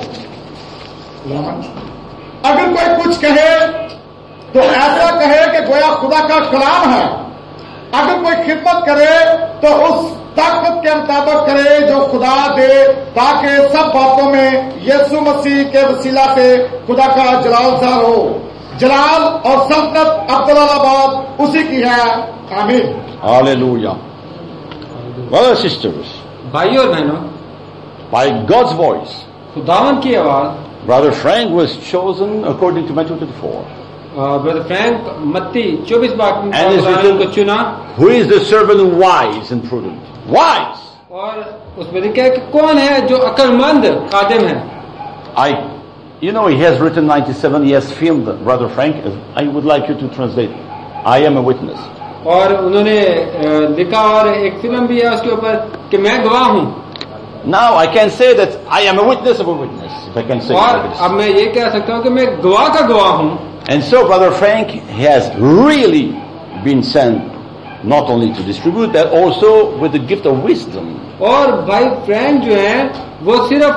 अगर कोई कुछ कहे तो ऐसा कहे कि गोया खुदा का कलाम है। अगर कोई खिदमत करे तो उस ताकत के मुताबिक करे जो खुदा दे, ताकि सब बातों में यीशु मसीह के वसीला से खुदा का जलाल ज़ाहिर हो। जलाल और सल्तनत अब्दुल्लाबाद उसी की है। आमीन। Hallelujah. Brothers and sisters, भाइयों और बहनों, by God's voice, खुदावन की आवाज, Brother Frank was chosen according to Matthew 24. Brother Frank मत्ती 24 बाग And is written, को चुना। who is the servant wise and prudent? Wise. और उसमें लिखा है कि कौन है जो अक्लमंद खादिम है। You know, he has written 97, he has filmed Brother Frank. I would like you to translate. I am a witness. और उन्होंने लिखा और एक फिल्म भी है उसके ऊपर कि मैं गवाह हूँ। Now I can say that I am a witness of a witness, if I can say और like this. अब मैं ये कह सकता हूँ कि मैं गवाह का गवाह हूँ। And so Brother Frank has really been sent not only to distribute, but also with the gift of wisdom. और भाई फ्रैंक जो है वो सिर्फ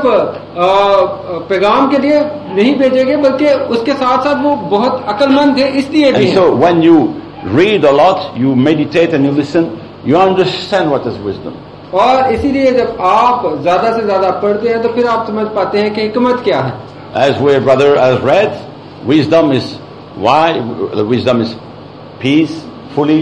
पैगाम के लिए नहीं भेजे गए, बल्कि उसके साथ साथ वो बहुत अक्लमंद थे, इसलिए भी। And so when you read a lot, you meditate and you listen, you understand what is wisdom. और इसीलिए जब आप ज्यादा से ज्यादा पढ़ते हैं तो फिर आप समझ पाते हैं कि हिकमत क्या है। As we brother has read, wisdom is why the wisdom is peace, fully.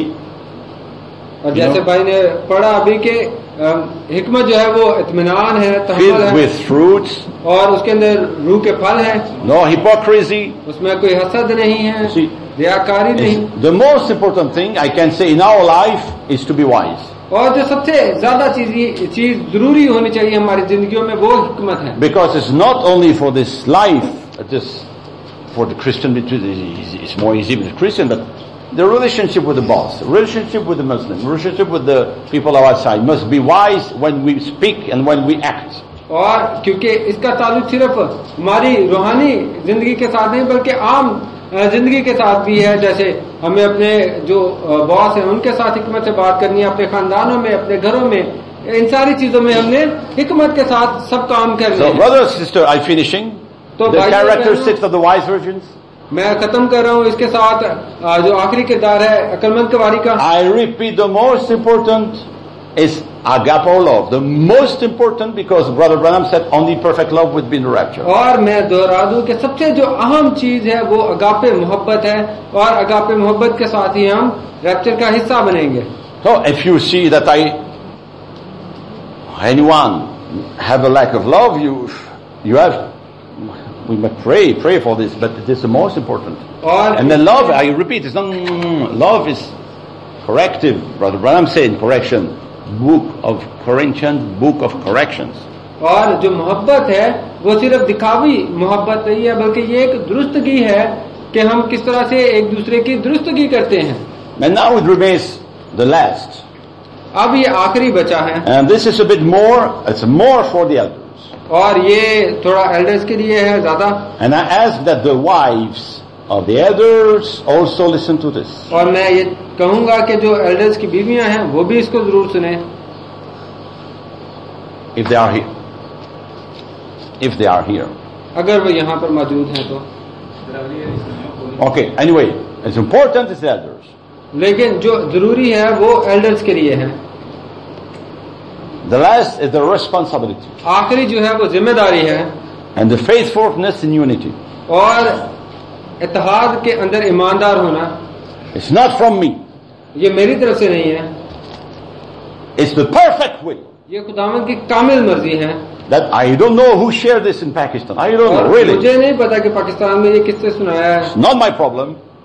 और जैसे भाई ने पढ़ा अभी के हिकमत जो है वो इत्मीनान है, तहम्मुल Filled है, with fruits, और उसके अंदर रूह के फल है, no hypocrisy. उसमें कोई हसद नहीं है, See, रियाकारी नहीं। the most important thing I can say in our life is to be wise. और जो सबसे ज्यादा चीज जरूरी होनी चाहिए हमारी जिंदगियों में वो हिकमत है। Because it's not only for this life, it is for the Christian, it's more easy with the Christian, but the relationship with the boss, relationship with the Muslim, relationship with the people outside must be wise when we speak and when we act. और क्योंकि इसका ताल्लुक सिर्फ हमारी रूहानी जिंदगी के साथ नहीं बल्कि आम जिंदगी के साथ भी है। जैसे हमें अपने जो बॉस हैं उनके साथ हिकमत से बात करनी है, अपने खानदानों में, अपने घरों में, इन सारी चीजों में हमने हिकमत के साथ सब काम करने So हैं। brother, sister, I'm finishing. तो The भाइयों characteristics of the wise virgins. मैं खत्म कर रहा हूँ इसके साथ जो आखिरी किरदार है अक्लमंद कवारी का। I repeat, the most important is agape love. The most important, because Brother Branham said only perfect love would be in the rapture. और मैं दोहरा दूं कि सबसे जो अहम चीज है वो अगापे मोहब्बत है, और अगापे मोहब्बत के साथ ही हम रैप्चर का हिस्सा बनेंगे। So if you see that anyone have a lack of love, you have, we must pray for this, but it is the most important. And then love, I repeat, it's not, love is corrective. Brother Branham said correction, book of Corinthians, book of corrections. और जो मोहब्बत है वो सिर्फ दिखावी मोहब्बत नहीं है, बल्कि ये एक दुरुस्तगी है कि हम किस तरह से एक दूसरे की दुरुस्तगी करते हैं। And now it remains the last. अब ये आखिरी बचा है, And this is a bit more, it's more for the elders. और ये थोड़ा एल्डर्स के लिए है ज्यादा। And I ask that the wives of the elders also listen to this. और मैं ये कहूंगा कि जो एल्डर्स की बीवियां हैं वो भी इसको जरूर सुने, If they are here. If they are here. अगर वो यहाँ पर मौजूद हैं तो। Okay, anyway, it's important is the elders. लेकिन जो जरूरी है वो एल्डर्स के लिए है। The last is the responsibility. आखिरी जो है वो जिम्मेदारी है, And the faithfulness in unity. और इत्तेहाद के अंदर ईमानदार होना। It's not from me. ये मेरी तरफ से नहीं है, It's the perfect will. ये खुदावंद की कामिल मर्जी है। That I don't know who shared this in Pakistan. I don't और know, really. मुझे नहीं पता कि पाकिस्तान में ये किससे सुनाया है। It's not my problem.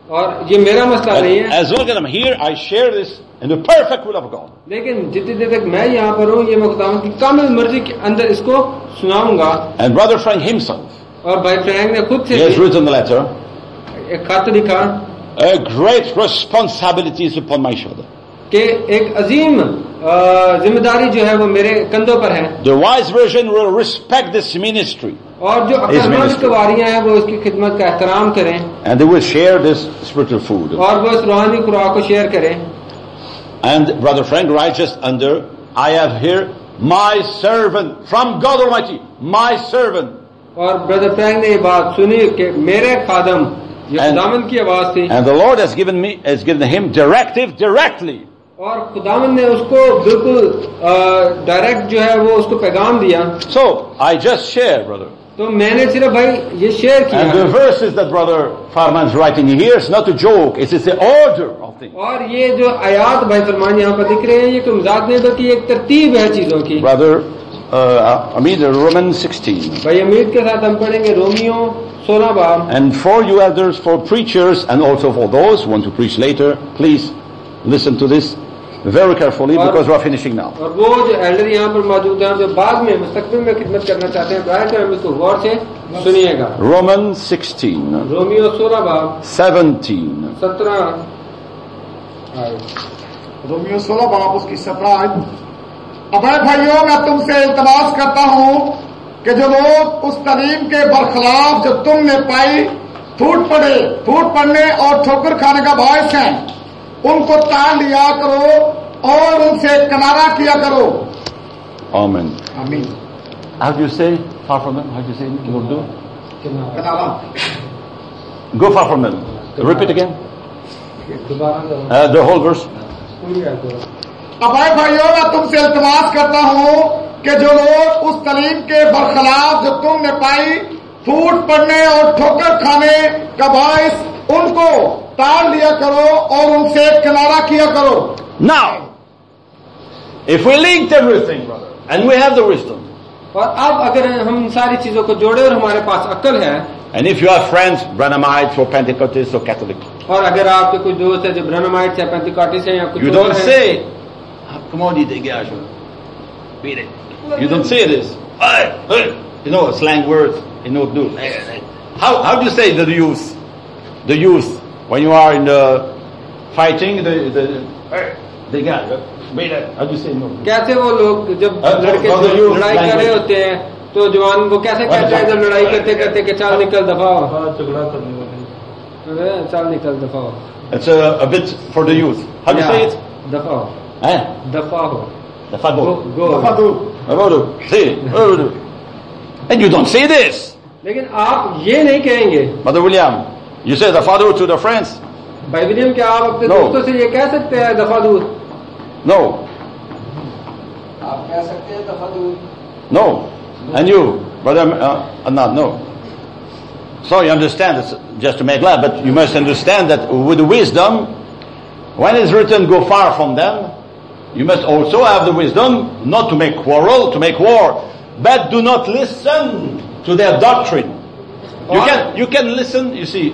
और ये मेरा मसला नहीं है, As long as I'm here, I share this in the perfect will of God. लेकिन जितनी देर तक मैं यहाँ पर हूँ, ये मैं खुदावंद की कामिल मर्जी के अंदर इसको सुनाऊंगा। And Brother Frank himself, और भाई फ्रैंक ने खुद he has से written the letter, एक खत लिखा a great responsibility is upon my shoulder. कि एक अजीम जिम्मेदारी जो है वो मेरे कंधों पर है, The wise version will respect this ministry और जो अक्लमंद कवारियां हैं वो इसकी खिदमत का एहतराम करें, and they will share this spiritual food. और वो इस रूहानी खुराक को शेयर करें। And Brother Frank writes just under, I have here my servant from God Almighty, my servant. और ब्रदर फ्रैंक ने ये बात सुनी कि मेरे खादम, ये खुदावंद की आवाज थी, And the Lord has given him directive directly. और खुदावंद ने उसको बिल्कुल डायरेक्ट जो है वो उसको पैगाम दिया। So I just share, brother. तो मैंने सिर्फ भाई ये शेयर किया। And the verses that Brother Farman is writing here is not a joke, it is the order of things. और ये जो आयात भाई फरमान यहाँ पर दिख रहे हैं, ये कोई मजाक नहीं बल्कि एक तरतीब है चीजों की। Brother Amid, Romans 16. भाई अमीद के साथ हम पढ़ेंगे रोमियो 16 बाब। And for you elders, for preachers, and also for those who want to preach later, please listen to this very carefully because we are finishing now. और वो जो एल्डर यहाँ पर मौजूद हैं जो बाद में मुस्तकबिल में खिदमत करना चाहते हैं, दया कर हम इसको गौर से सुनिएगा। Romans 16. रोमियो 16 बाब 17. 17। रोमियो 16 बाब उसकी 17 आयत। अब भाइयों, मैं तुमसे इल्तमास करता हूँ कि जो लोग उस तालीम के बरखिलाफ जो तुमने पाई फूट पड़ने और ठोकर खाने का बायस है, उनको ताल लिया करो और उनसे किनारा किया करो। Amen. आमीन। How do you say far from them? How do you say in Urdu? किनारा। Go far from them. Repeat again. The whole verse. अब भाइयों, मैं तुमसे इल्तमास करता हूँ कि जो लोग उस तालीम के बरखिलाफ जो तुमने पाई फूट पड़ने और ठोकर खाने का बायस, उनको ताल लिया करो और उनसे किनारा किया करो। Now, if we linked everything, brother, and we have the wisdom, और अब अगर हम सारी चीजों को जोड़े और हमारे पास अक्ल है, and if you have friends, Branhamites or Pentecostals or Catholic, और अगर आपके कुछ दोस्त है जो ब्रह्माइट है, पेंटिकॉटिस है या कुछ you और don't है, say, come on, dégage, beat it. You don't say this. You know, slang words in Urdu. How do you say the youth? The youth, when you are in the fighting, dégage, beat it. How do you say no? कैसे वो लोग जब लड़के लड़ाई कर रहे होते हैं तो जवान को कैसे कहते हैं जब लड़ाई करते करते कि चल निकल दफा हो, झगड़ा करने वाले, चल निकल दफा हो। It's a bit for the youth. How do you say it? दफा हो, दफा हो, The fado. Go. See, and you don't say this. लेकिन आप ये नहीं कहेंगे। Brother William, you say the father to the friends? भाई विलियम, क्या आप अपने No. दोस्तों से ये कह सकते हैं दफा दूर? No. आप कह सकते हैं दफा दूर? No. And you, Brother Anand, no. So you understand, it's just to make laugh, but you must understand that with wisdom, when it's written, go far from them, you must also have the wisdom not to make quarrel, to make war, but do not listen to their doctrine. You can listen, you see,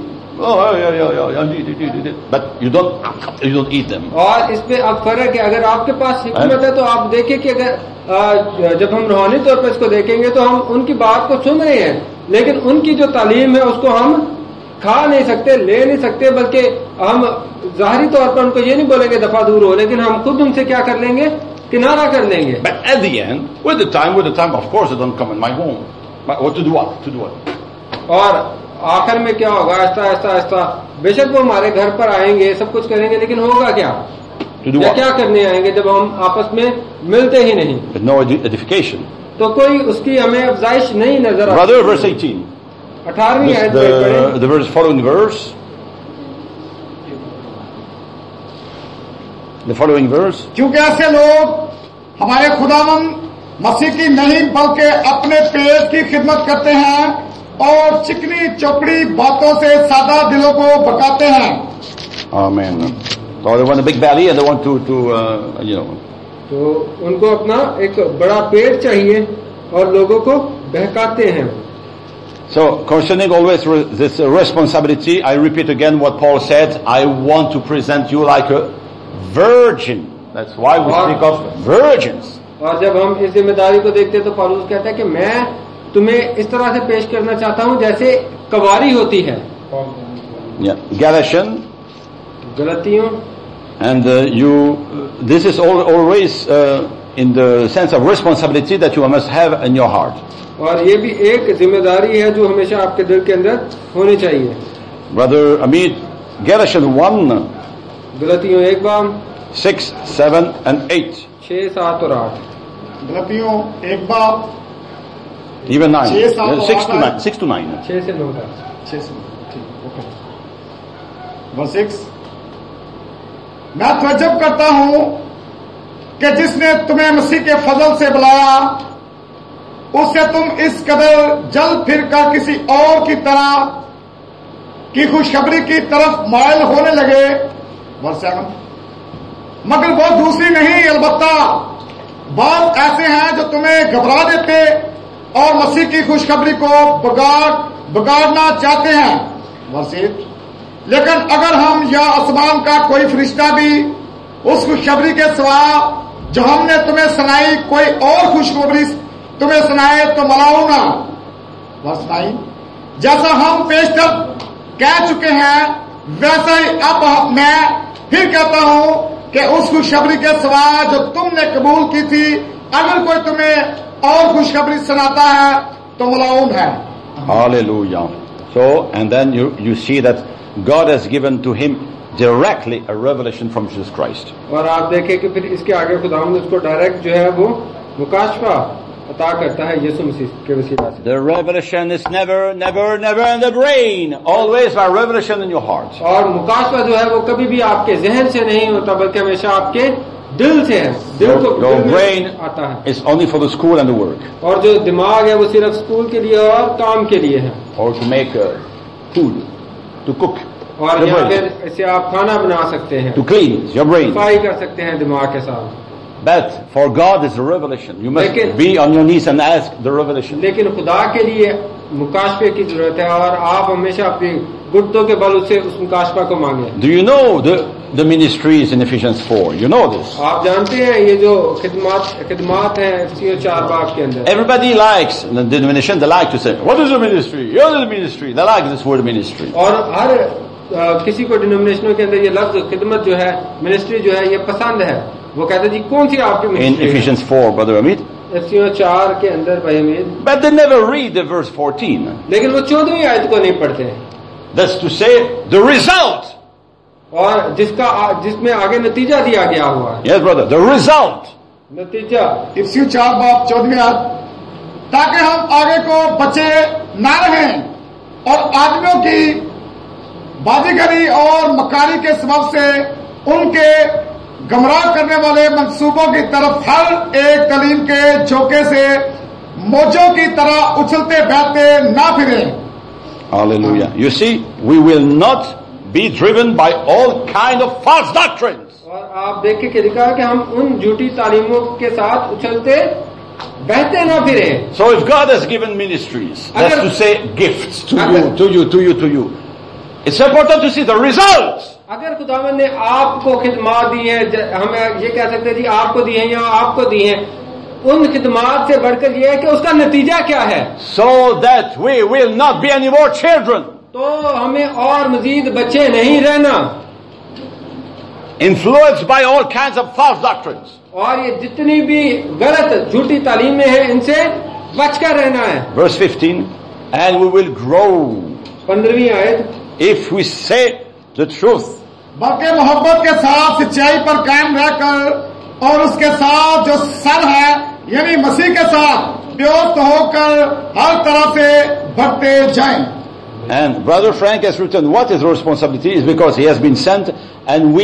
but you don't eat them. और इसमें अब फर्क है, अगर आपके पास हिकमत है तो आप देखें कि अगर जब हम रूहानी तौर पर इसको देखेंगे तो हम उनकी बात को सुन रहे हैं, लेकिन उनकी जो तालीम है उसको हम खा नहीं सकते, ले नहीं सकते, बल्कि हम जाहिरी तौर पर उनको ये नहीं बोलेंगे दफा दूर हो, लेकिन हम खुद उनसे क्या कर लेंगे, किनारा कर लेंगे। But at the end, with the time, of course, they don't come in my home. But what to do? और आखिर में क्या होगा, ऐसा बेशक वो हमारे घर पर आएंगे, सब कुछ करेंगे, लेकिन होगा क्या? क्या करने आएंगे जब हम आपस में मिलते ही नहीं? But no edification. तो कोई उसकी हमें अफजाइश नहीं नजर आती। Brother, verse 18. 18वीं आयत में the verse following verse. The following verse. क्योंकि ऐसे लोग हमारे खुदावंद मसीह की नहीं बल्कि अपने पेट की खिदमत करते हैं और चिकनी चौपड़ी बातों से सादा दिलों को भड़काते हैं। Amen. So they want a big belly and they want to तो उनको अपना एक बड़ा पेट चाहिए और लोगों को बहकाते हैं। So, concerning always this responsibility, I repeat again what Paul said, I want to present you like a virgin. That's why we speak of virgins. और जब हम इस जिम्मेदारी को देखते हैं तो पौलुस कहता है कि मैं तुम्हें इस तरह से पेश करना चाहता हूं जैसे कवारी होती है. Yeah. Galatians. गलतियों. And this is always in the sense of responsibility that you must have in your heart. और ये भी एक जिम्मेदारी है जो हमेशा आपके दिल के अंदर होनी चाहिए. Brother Amit, Galatians 1. गलतियों 1 6, 7 and 8. 6, 7 और 8. गलतियों 1 Even 9. 6, 7 6 to 9. 6 to 9. 6 से 9 तक. 6 से 9 ठीक ओके. वर्स 6 मैं तवज्जो करता हूं कि जिसने तुम्हें मसीह के फजल से बुलाया उससे तुम इस कदर जल फिर कर किसी और की तरह की खुशखबरी की तरफ मायल होने लगे. वर्स 7 मगर वो दूसरी नहीं अलबत्ता बात ऐसे हैं जो तुम्हें घबरा देते और मसीह की खुशखबरी को बिगाड़ना चाहते हैं. वर्स 8 लेकिन अगर हम या आसमान का कोई फरिश्ता भी उस खुशखबरी के सिवा जो हमने तुम्हें सुनाई कोई और खुशखबरी तुम्हें सुनाए तो मलाओ ना. वर्स 9 जैसा हम पेशतर कह चुके हैं वैसा ही अब मैं फिर कहता हूं कि उस खुशखबरी के सिवा जो तुमने कबूल की थी अगर कोई तुम्हें और खुशखबरी सुनाता है तो मलाउन है. Hallelujah. So, and then you see that God has given to him directly a revelation from Jesus Christ. और आप देखें कि फिर इसके आगे खुदावंद उसको डायरेक्ट जो है वो मुकाशफा अता करता है यीशु मसीह के वसीला से. The revelation is never in the brain, always by revelation in your heart. और मुकाशफा जो है वो कभी भी आपके जहन से नहीं होता बल्कि हमेशा आपके दिल से है. दिल को Your brain आता है. is only for the school and the work. और जो दिमाग है वो सिर्फ स्कूल के लिए और काम के लिए है. Or to make food, to cook. और या फिर इससे आप खाना बना सकते हैं. To clean your brain. सफाई कर सकते हैं दिमाग के साथ. But for God is a revelation. You must be on your knees and ask the revelation. लेकिन खुदा के लिए मुकाशफे की जरूरत है और आप हमेशा अपने घुटनों के बल उससे उस मुकाशफा को मांगे. Do you know the ministries in Ephesians 4? You know this. आप जानते हैं ये जो खिदमात हैं Ephesians 4 बाब के अंदर. Everybody likes the denomination. They like to say, "What is the ministry? What is the ministry?" They like this word ministry. और हर किसी को डिनोमिनेशनों के अंदर ये लफ्ज खिदमत जो है मिनिस्ट्री जो है ये पसंद है. वो कहते जी कौन सी आपकी ministry? In Ephesians 4, Brother Amit. Ephesians 4 के अंदर भाई अमीर. But they never read the verse 14. लेकिन वो 14वीं आयत को नहीं पढ़ते. That's to say the result. और जिसमें आगे नतीजा दिया गया हुआ है. Yes, brother. The result. नतीजा. इफ्सियों 4 बाब 14वीं आयत ताकि हम आगे को बचे ना रहें और आदमियों की बाजीगरी और मकारी के सबब से उनके गमराह करने वाले मंसूबों की तरफ हर एक कलीम के झोंके से मौजों की तरह उछलते बहते ना फिरें. Hallelujah. You see, we will not be driven by all kind of false doctrines. और आप देखें कि लिखा है कि हम उन झूठी तालीमों के साथ उछलते बहते ना फिरे. So if God has given ministries, that's to say gifts to you. It's important to see the results. अगर खुदावंद ने आपको खिदमात दी है, हमें ये कह सकते हैं जी आपको दी है या आपको दी है, उन खिदमात से बढ़कर ये है कि उसका नतीजा क्या है. So that we will not be any more children. तो हमें और मजीद बच्चे नहीं रहना. Influenced by all kinds of false doctrines. और ये जितनी भी गलत झूठी तालीमें हैं इनसे बचकर रहना है. Verse 15, and we will grow. 15वीं आयत. If we say the truth. बल्कि मोहब्बत के साथ सच्चाई पर कायम रहकर और उसके साथ जो सर है यानी मसीह के साथ व्योत होकर हर तरह से बढ़ते जाएं. And Brother Frank has written what his responsibility is because he has been sent and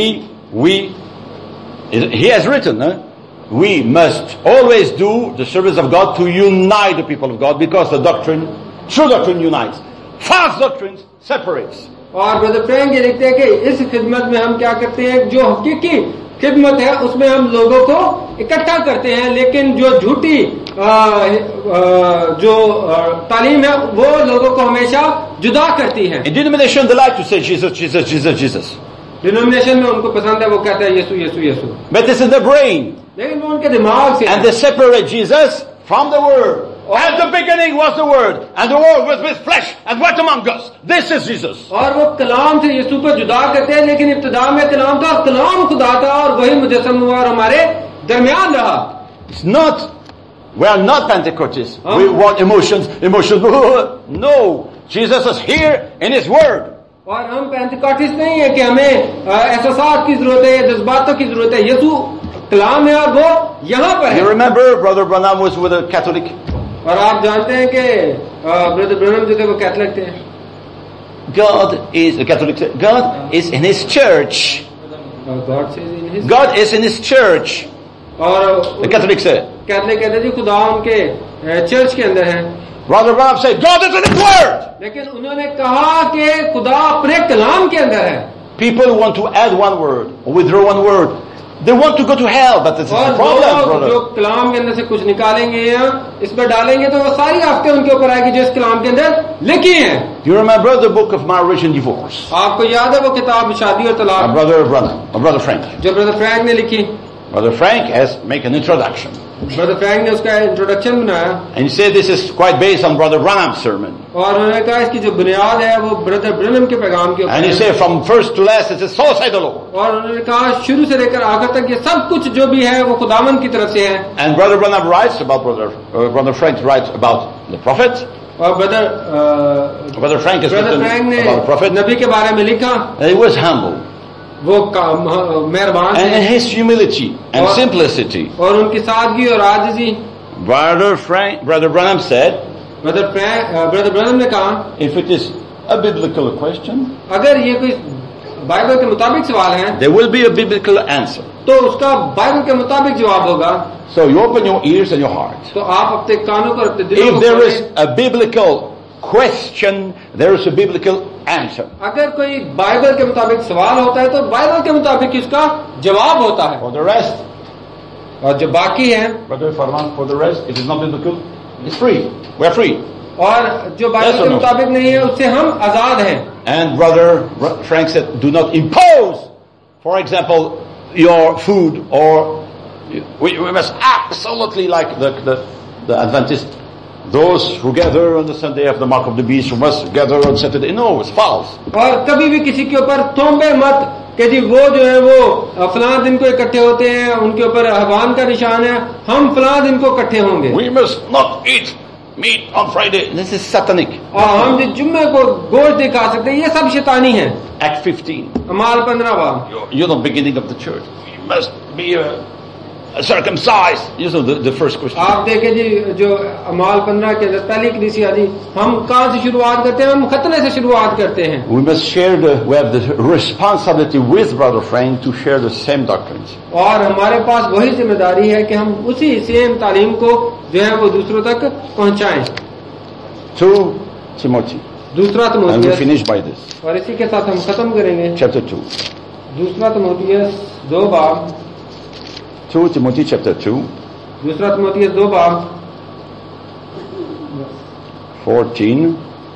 he has written we must always do the service of God to unite the people of God because the doctrine, true doctrine unites. False doctrines separates. और brother Frank ये लिखते हैं कि इस खिदमत में हम क्या करते हैं जो हकीकी खिदमत है उसमें हम लोगों को इकट्ठा करते हैं, लेकिन जो झूठी जो तालीम है वो लोगों को हमेशा जुदा करती है। In denomination, they like to say Jesus, Jesus, Jesus, Jesus. Denomination में उनको पसंद है, वो कहते हैं यीशु यीशु यीशु, But it's in the brain. लेकिन वो उनके दिमाग से And they separate Jesus from the Word. At the beginning was the Word, and the Word was with flesh and dwelt among us. This is Jesus. और वो कलाम से यीशु को जुदा करते हैं, लेकिन इब्तिदा में कलाम था और कलाम खुदा था और वही मुजस्सम हुआ और हमारे दरमियान रहा। It's not, we are not Pentecostals. We want emotions. No, Jesus is here in His Word. और हम पेंटिकॉस्टिस्ट नहीं है कि हमें एहसास की जरूरत है, जज्बातों की जरूरत है। यीशु कलाम है और वो यहाँ पर है। You remember Brother Branham was with a Catholic? और आप जानते हैं कि ब्रदर ब्रनम जो थे वो कैथोलिक थे। God is, the Catholic say, God is in His church. God is in His church. और The Catholic say. कैथोलिक कहते हैं जी खुदा उनके चर्च के अंदर है। Brother Branham said, God is in His Word. लेकिन उन्होंने कहा कि खुदा अपने कलाम के अंदर है। People want to add one word or withdraw one word. They want to go to hell, but this is the problem, brother. जो कलाम के अंदर से कुछ निकालेंगे या इस पर डालेंगे तो वो सारी आफतें उनके ऊपर आएगी जो इस कलाम के अंदर लिखी हैं। Do you remember the book of marriage and divorce? आपको याद है वो किताब शादी और तलाक, Brother Branham, Brother Frank. जो ब्रदर फ्रैंक ने लिखी। Brother Frank has make an introduction. Brother Frank ने उसका इंट्रोडक्शन बनाया And he said this is quite based on Brother Branham's sermon. और उन्होंने कहा इसकी जो बुनियाद है वो ब्रदर ब्रनम के पैगाम के ऊपर And he है। said from first to last it is so said the Lord. और उन्होंने कहा शुरू से लेकर आखिर तक ये सब कुछ जो भी है वो खुदावंद की तरफ से है। And Brother Branham writes about Brother Frank writes about the prophet. और Brother Frank has brother written Frank ने about the prophet. नबी के बारे में लिखा, And he was humble. वो मेहरबान थे And his humility and और- simplicity. और उनकी सादगी और आजिज़ी। Brother Branham said, brother Branham ने कहा if it is a biblical question, अगर ये कोई बाइबल के मुताबिक सवाल है there will be a biblical answer. तो उसका बाइबल के मुताबिक जवाब होगा। So you open your ears and your heart. तो आप अपने कानों को अपने दिलों If को there is खोलें। a biblical question, there is a biblical answer. अगर कोई बाइबल के मुताबिक सवाल होता है तो बाइबल के मुताबिक उसका जवाब होता है। For the rest, और जो बाकी है Brother Farman, for the rest, it is not biblical. It's free. We are free. और जो बाइबल Yes or के no? मुताबिक नहीं है उससे हम आजाद हैं। And Brother Frank said, do not impose, for example, your food or we must absolutely like the Adventists, those who gather on the Sunday of the mark of the beast, who must gather on Saturday. No, it's false. और कभी भी किसी के ऊपर थोपे मत कि जी वो जो है वो फलां दिन को इकट्ठे होते हैं, उनके ऊपर हवान का निशान है, हम फलां दिन को इकट्ठे होंगे We must not eat meat on Friday. This is satanic. और हम जो जुम्मे को गोश्त नहीं खा सकते, ये सब शैतानी है। Act 15. अमाल 15 बाब You're the beginning of the church. You must be circumcised. You know the first question. आप देखें जी जो अमाल 15 के अंदर पहली कलीसिया जी, हम कहाँ से शुरुआत करते हैं? हम खतने से शुरुआत करते हैं। We must share we have the responsibility with Brother Frank to share the same doctrines. और हमारे पास वही जिम्मेदारी है कि हम उसी सेम तालीम को जो है वो दूसरों तक पहुंचाएं। 2 Timothy. दूसरा And we Timothy, finish by this. और इसी के साथ हम खत्म करेंगे। Chapter 2. दूसरा तिमोथियस 2 बाब 2 Timothy chapter 2, दूसरा तिमोथियस 2 बाब 14.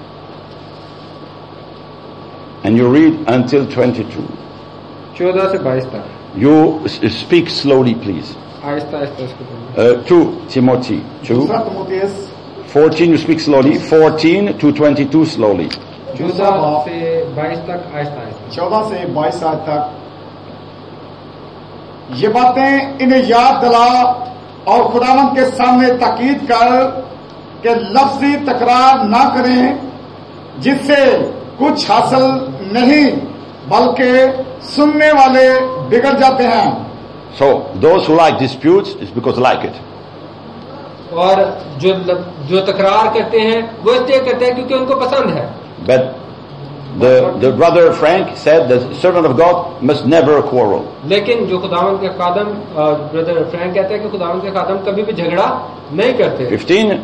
And you read until 22. 14 से 22 तक। You speak slowly, please. Aahista Aahista इसको पढ़ें। 2 Timothy 2. दूसरा Timothy 14, you speak slowly. 14 to 22 slowly. 14 से 22 तक आहिस्ता आहिस्ता। 14 से 22 साल तक ये बातें इन्हें याद दिला और खुदावंद के सामने ताकीद कर कि लफ्जी तकरार ना करें, जिससे कुछ हासिल नहीं बल्कि सुनने वाले बिगड़ जाते हैं। So, those who like disputes is because they like it. और जो तकरार करते हैं वो इसलिए करते हैं क्योंकि उनको पसंद है। But the Brother Frank said the servant of God must never quarrel. लेकिन जो खुदावंद के खादम, ब्रदर फ्रैंक कहते हैं कि खुदावंद के खादम कभी भी झगड़ा नहीं करते। 15.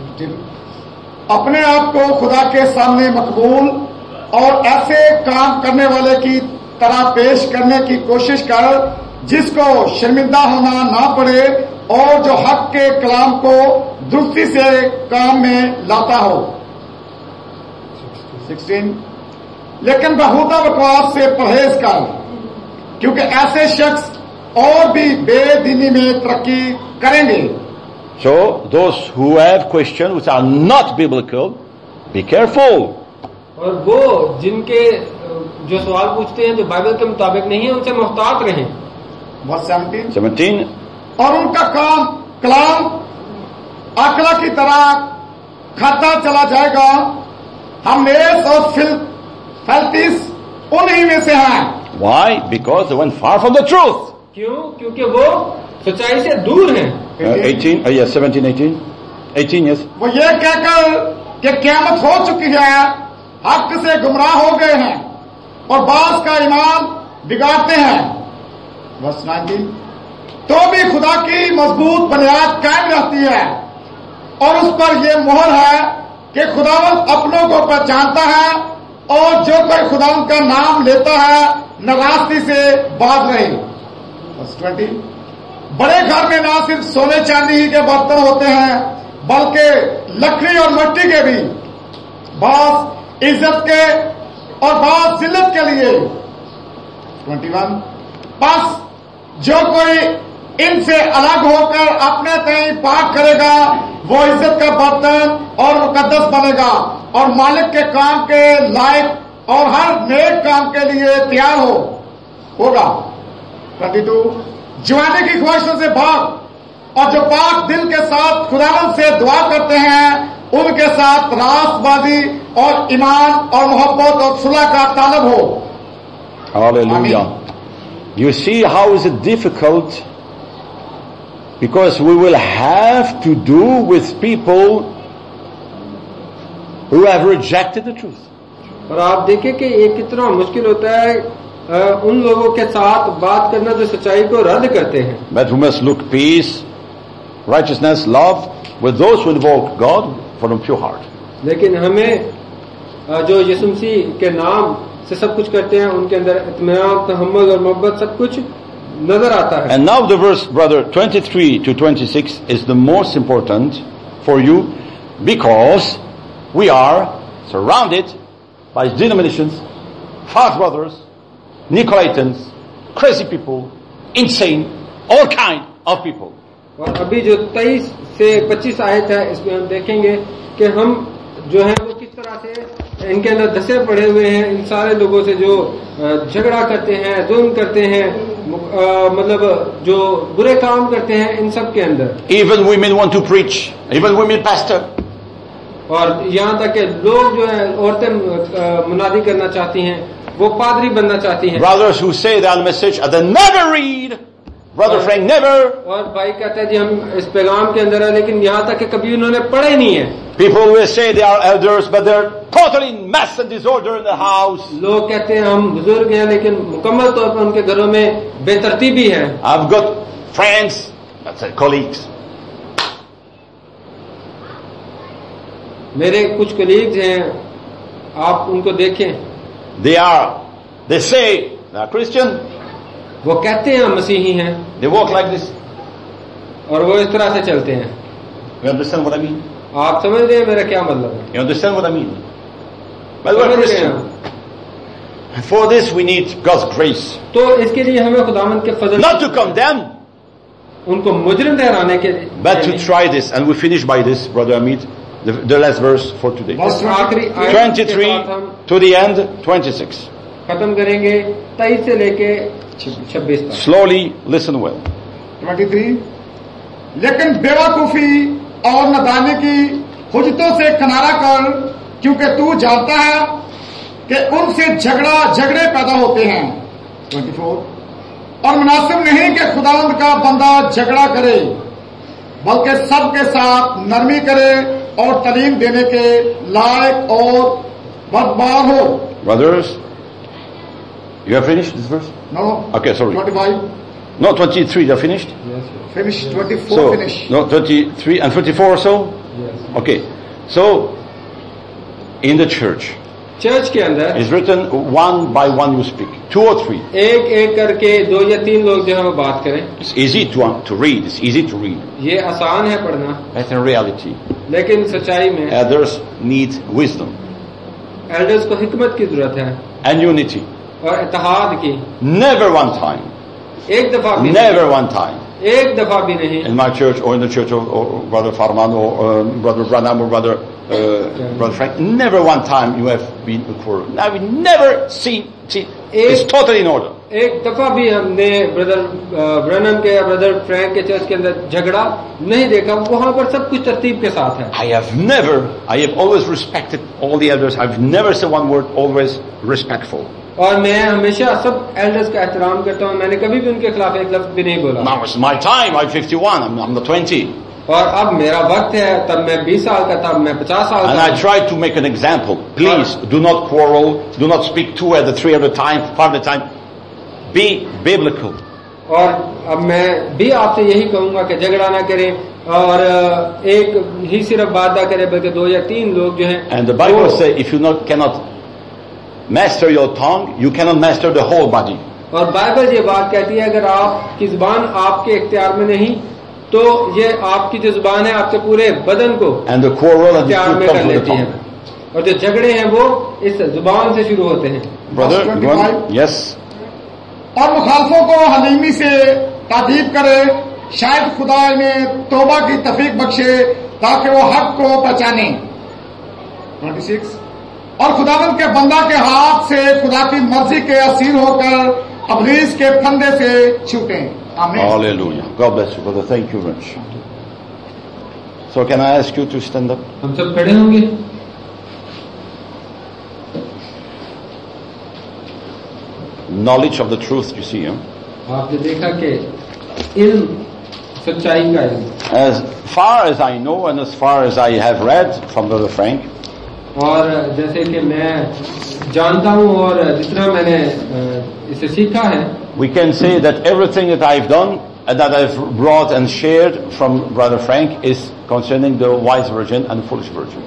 अपने आप को खुदा के सामने मकबूल और ऐसे काम करने वाले की तरह पेश करने की कोशिश कर जिसको शर्मिंदा होना ना पड़े और जो हक के कलाम को दुरुस्ती से काम में लाता हो। 16 लेकिन बहुता बकवास से परहेज कर, क्योंकि ऐसे शख्स और भी बेदीनी में तरक्की करेंगे। So those who have questions which are not biblical, be careful. और वो जिनके जो सवाल पूछते हैं जो बाइबल के मुताबिक नहीं है, उनसे मुहतात रहें। Verse 17 और उनका कलाम आकला की तरह खाता चला जाएगा। हम नेस और फिल्तीस उन्हीं में से हैं। Why? Because they went far from the truth. क्यों? क्योंकि वो सच्चाई से दूर हैं। 18, yes, 17, 18, yes. वो ये कहकर कि क़यामत हो चुकी है, हक से गुमराह हो गए हैं और बास का ईमान बिगाड़ते हैं। Verse 19 तो भी खुदा की मजबूत बुनियाद कायम रहती है और उस पर यह मोहर है कि खुदावंद अपनों को पहचानता है और जो कोई खुदावंद का नाम लेता है नाराजगी से बाज रहे। Verse 20 बड़े घर में ना सिर्फ सोने चांदी ही के बर्तन होते हैं, बल्कि लकड़ी और मिट्टी के भी, बास इज्जत के और बास जिल्लत के लिए। 21 बस जो कोई इनसे अलग होकर अपने तय पाक करेगा वो इज्जत का बर्तन और मुकद्दस बनेगा और मालिक के काम के लायक और हर नेक काम के लिए तैयार होगा। 22 जवानी की ख्वाहिशों से भाग और जो पाक दिल के साथ खुदावंद से दुआ करते हैं उनके साथ रासबाजी और ईमान और मोहब्बत और सुलह का तालब हो। Hallelujah. You see how is it difficult? Because we will have to do with people who have rejected the truth. और आप देखें कि ये कितना मुश्किल होता है उन लोगों के साथ बात करना जो सच्चाई को रद्द करते हैं। But we must look peace, righteousness, love with those who invoke God from a pure heart. लेकिन हमें जो यीशु मसीह के नाम से सब कुछ करते हैं उनके अंदर इत्मीनान, तहम्मुल और मोहब्बत सब कुछ नजर आता है। And now the verse, brother, 23 to 26 is the most important for you because we are surrounded by denominations, false brothers, Nicolaitans, crazy people, insane, all kind of people. और अभी जो 23 से 25 आयत है इसमें हम देखेंगे कि हम जो है वो किस तरह से इनके अंदर धसे पड़े हुए हैं, इन सारे लोगों से जो झगड़ा करते हैं, जुल्म करते हैं, मतलब जो बुरे काम करते हैं, इन सब के अंदर। Even women want to preach, even women pastor. और यहाँ तक कि लोग जो है औरतें मुनादी करना चाहती हैं, वो पादरी बनना चाहती हैं। Brothers who say that message and they never read. Brother Frank never. और भाई कहते हैं जी हम इस पैगाम के अंदर है लेकिन यहाँ तक कि कभी उन्होंने पढ़े नहीं है। People will say they are elders but they're totally in mess and disorder in the house. लोग कहते हैं हम बुजुर्ग हैं लेकिन मुकम्मल तौर पर उनके घरों में बेतरतीबी है। I've got friends, that's colleagues. मेरे कुछ कलीग्स हैं, आप उनको देखें। They say they are Christian. वो कहते हैं हम मसीही हैं। They walk like this. और वो इस तरह से चलते हैं। You understand what I mean? आप समझ रहे हैं मेरा क्या मतलब है? You understand what I mean? But we're Christian. For this we need God's grace. तो इसके लिए हमें खुदावंद के फजल Not to condemn, उनको मुजरिम ठहराने के लिए, but to try this. And we finish by this, Brother Amit, the last verse for today. आखिरी 23 to the end, 26. खत्म करेंगे 23 से लेके 26 तक। Slowly listen well. 23 लेकिन बेवकूफी और नादानी की हुज्जतों से किनारा कर, क्योंकि तू जानता है कि उनसे झगड़े पैदा होते हैं। 24 और मुनासिब नहीं कि खुदावंद का बंदा झगड़ा करे, बल्कि सबके साथ नरमी करे और तालीम देने के लायक और बदबार हो। Brothers, you have finished this verse? No. Okay, sorry. 25. No, 23, you have finished? Yes, yes. Finish 24. So, Finish. no, 23 and 24 or so? Yes. Okay. So, in the church, church के अंदर It's written one by one you speak, 2 or 3. एक एक करके 2 या 3 लोग जो है वो बात करें. It's easy to read. It's easy to read. ये आसान है पढ़ना, But in reality, लेकिन सच्चाई में elders need wisdom एल्डर्स को हिकमत की जरूरत है and unity. और इत्तेहाद की. Never one time. एक दफा भी Never नहीं, one time. एक दफा भी नहीं. In my church or in the church of Brother Farman or Brother Branham or Brother Frank, never one time you have been a quarrel. Now we never seen. It's totally in order. एक दफा भी हमने brother ब्रनम के या brother Frank के church के अंदर झगड़ा नहीं देखा. वहां पर सब कुछ तरतीब के साथ है. I have always respected all the elders. I've never said one word, always respectful. और मैं हमेशा सब एल्डर्स का एहतराम करता हूँ. मैंने कभी भी उनके खिलाफ एक लफ्ज भी नहीं बोला. Now it's my time. I'm 51. I'm not 20. और अब मेरा वक्त है. तब मैं 20 साल का था, मैं 50 साल का. And I try to make an example. Please do not quarrel. Do not speak 2 at the 3 at a time, 5 at a time. Be biblical. और अब मैं भी आपसे यही कहूंगा कि झगड़ा ना करें और एक ही सिर्फ बात ना करें, बल्कि 2 या 3 लोग जो हैं. And the Bible says if you cannot master your tongue, you cannot master the whole body. और बाइबल ये बात कहती है अगर आपकी जुबान आपके इख्तियार में नहीं तो ये आपकी जो जुबान है आपके पूरे बदन को And the quarrel and इख्तियार में dispute कर come from the लेती है. tongue. और जो झगड़े हैं वो इस जुबान से शुरू होते हैं. Brother, Verse go on. 25. Yes. और मुखालफों को हलीमी से तादीब करे, शायद खुदा इन्हें तौबा की तौफीक बख्शे ताकि वो हक को पहचाने. 26. और खुदावंद के बंदा के हाथ से खुदा की मर्जी के असीर होकर अबलीस के फंदे से छूटें. आमीन. Hallelujah. God bless you, brother. Thank you very much. So can I ask you to stand up? हम सब खड़े होंगे. Knowledge of the truth, you see. आपने देखा कि इल्म सच्चाई का इल्म. As far as I know and as far as I have read from Brother Frank, और जैसे कि मैं जानता हूँ और जितना मैंने इसे सीखा है, we can say that everything that I've done and that I've brought and shared from Brother Frank is concerning the wise virgin and the foolish virgin.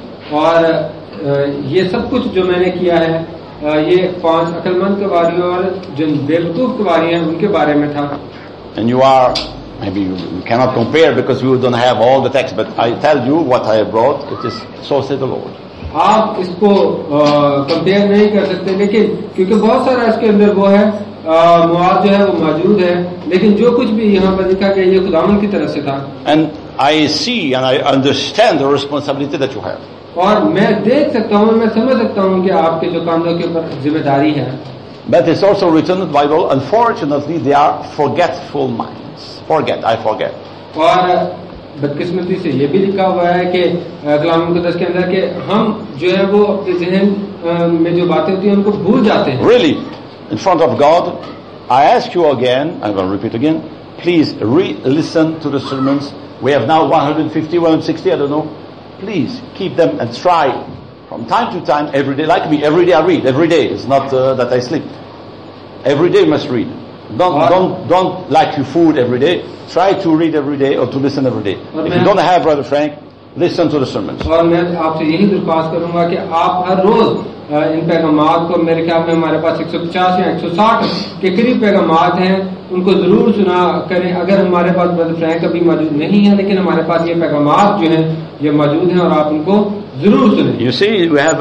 और ये सब कुछ जो मैंने किया है ये 5 अक्लमंद कवारियों और जो बेवकूफ कवारी हैं उनके बारे में था. And you are, maybe you cannot compare because you don't have all the text, but I tell you what I have brought, it is so said the Lord. आप इसको कंपेयर नहीं कर सकते, लेकिन क्योंकि बहुत सारा इसके अंदर वो है मुआद जो है वो मौजूद है, लेकिन जो कुछ भी यहाँ पर लिखा गया ये खुदावंद की तरफ से था. And I see and I understand the responsibility that you have. और मैं देख सकता हूँ, मैं समझ सकता हूँ कि आपके जो कामों के ऊपर जिम्मेदारी है. But it's also written in the Bible, unfortunately they are forgetful minds. I forget. और बदकिस्मती से ये भी लिखा हुआ है कि कलाम मुक़द्दस के अंदर कि हम जो है वो अपने ज़हन में जो बातें होती हैं उनको भूल जाते हैं. Really, in front of God, I ask you again, I will repeat again, please listen to the sermons. We have now 150, 160, I don't know. Please keep them and try from time to time, every day, like me, every day I read, every day. It's not that I sleep. Every day you must read. Don't like your food every day. Try to read every day or to listen every day. If you don't have Brother Frank, listen to the sermons. और मैं आपसे यही दरख्वास्त करूंगा कि आप हर रोज इन पैगामात को, मेरे ख्याल में हमारे पास 150 या 160 के करीब पैगामात हैं, उनको जरूर सुना करें. अगर हमारे पास ब्रदर फ्रैंक अभी मौजूद नहीं है, लेकिन हमारे पास ये पैगामात जो हैं ये मौजूद हैं और आप उनको जरूर सुनें. You see,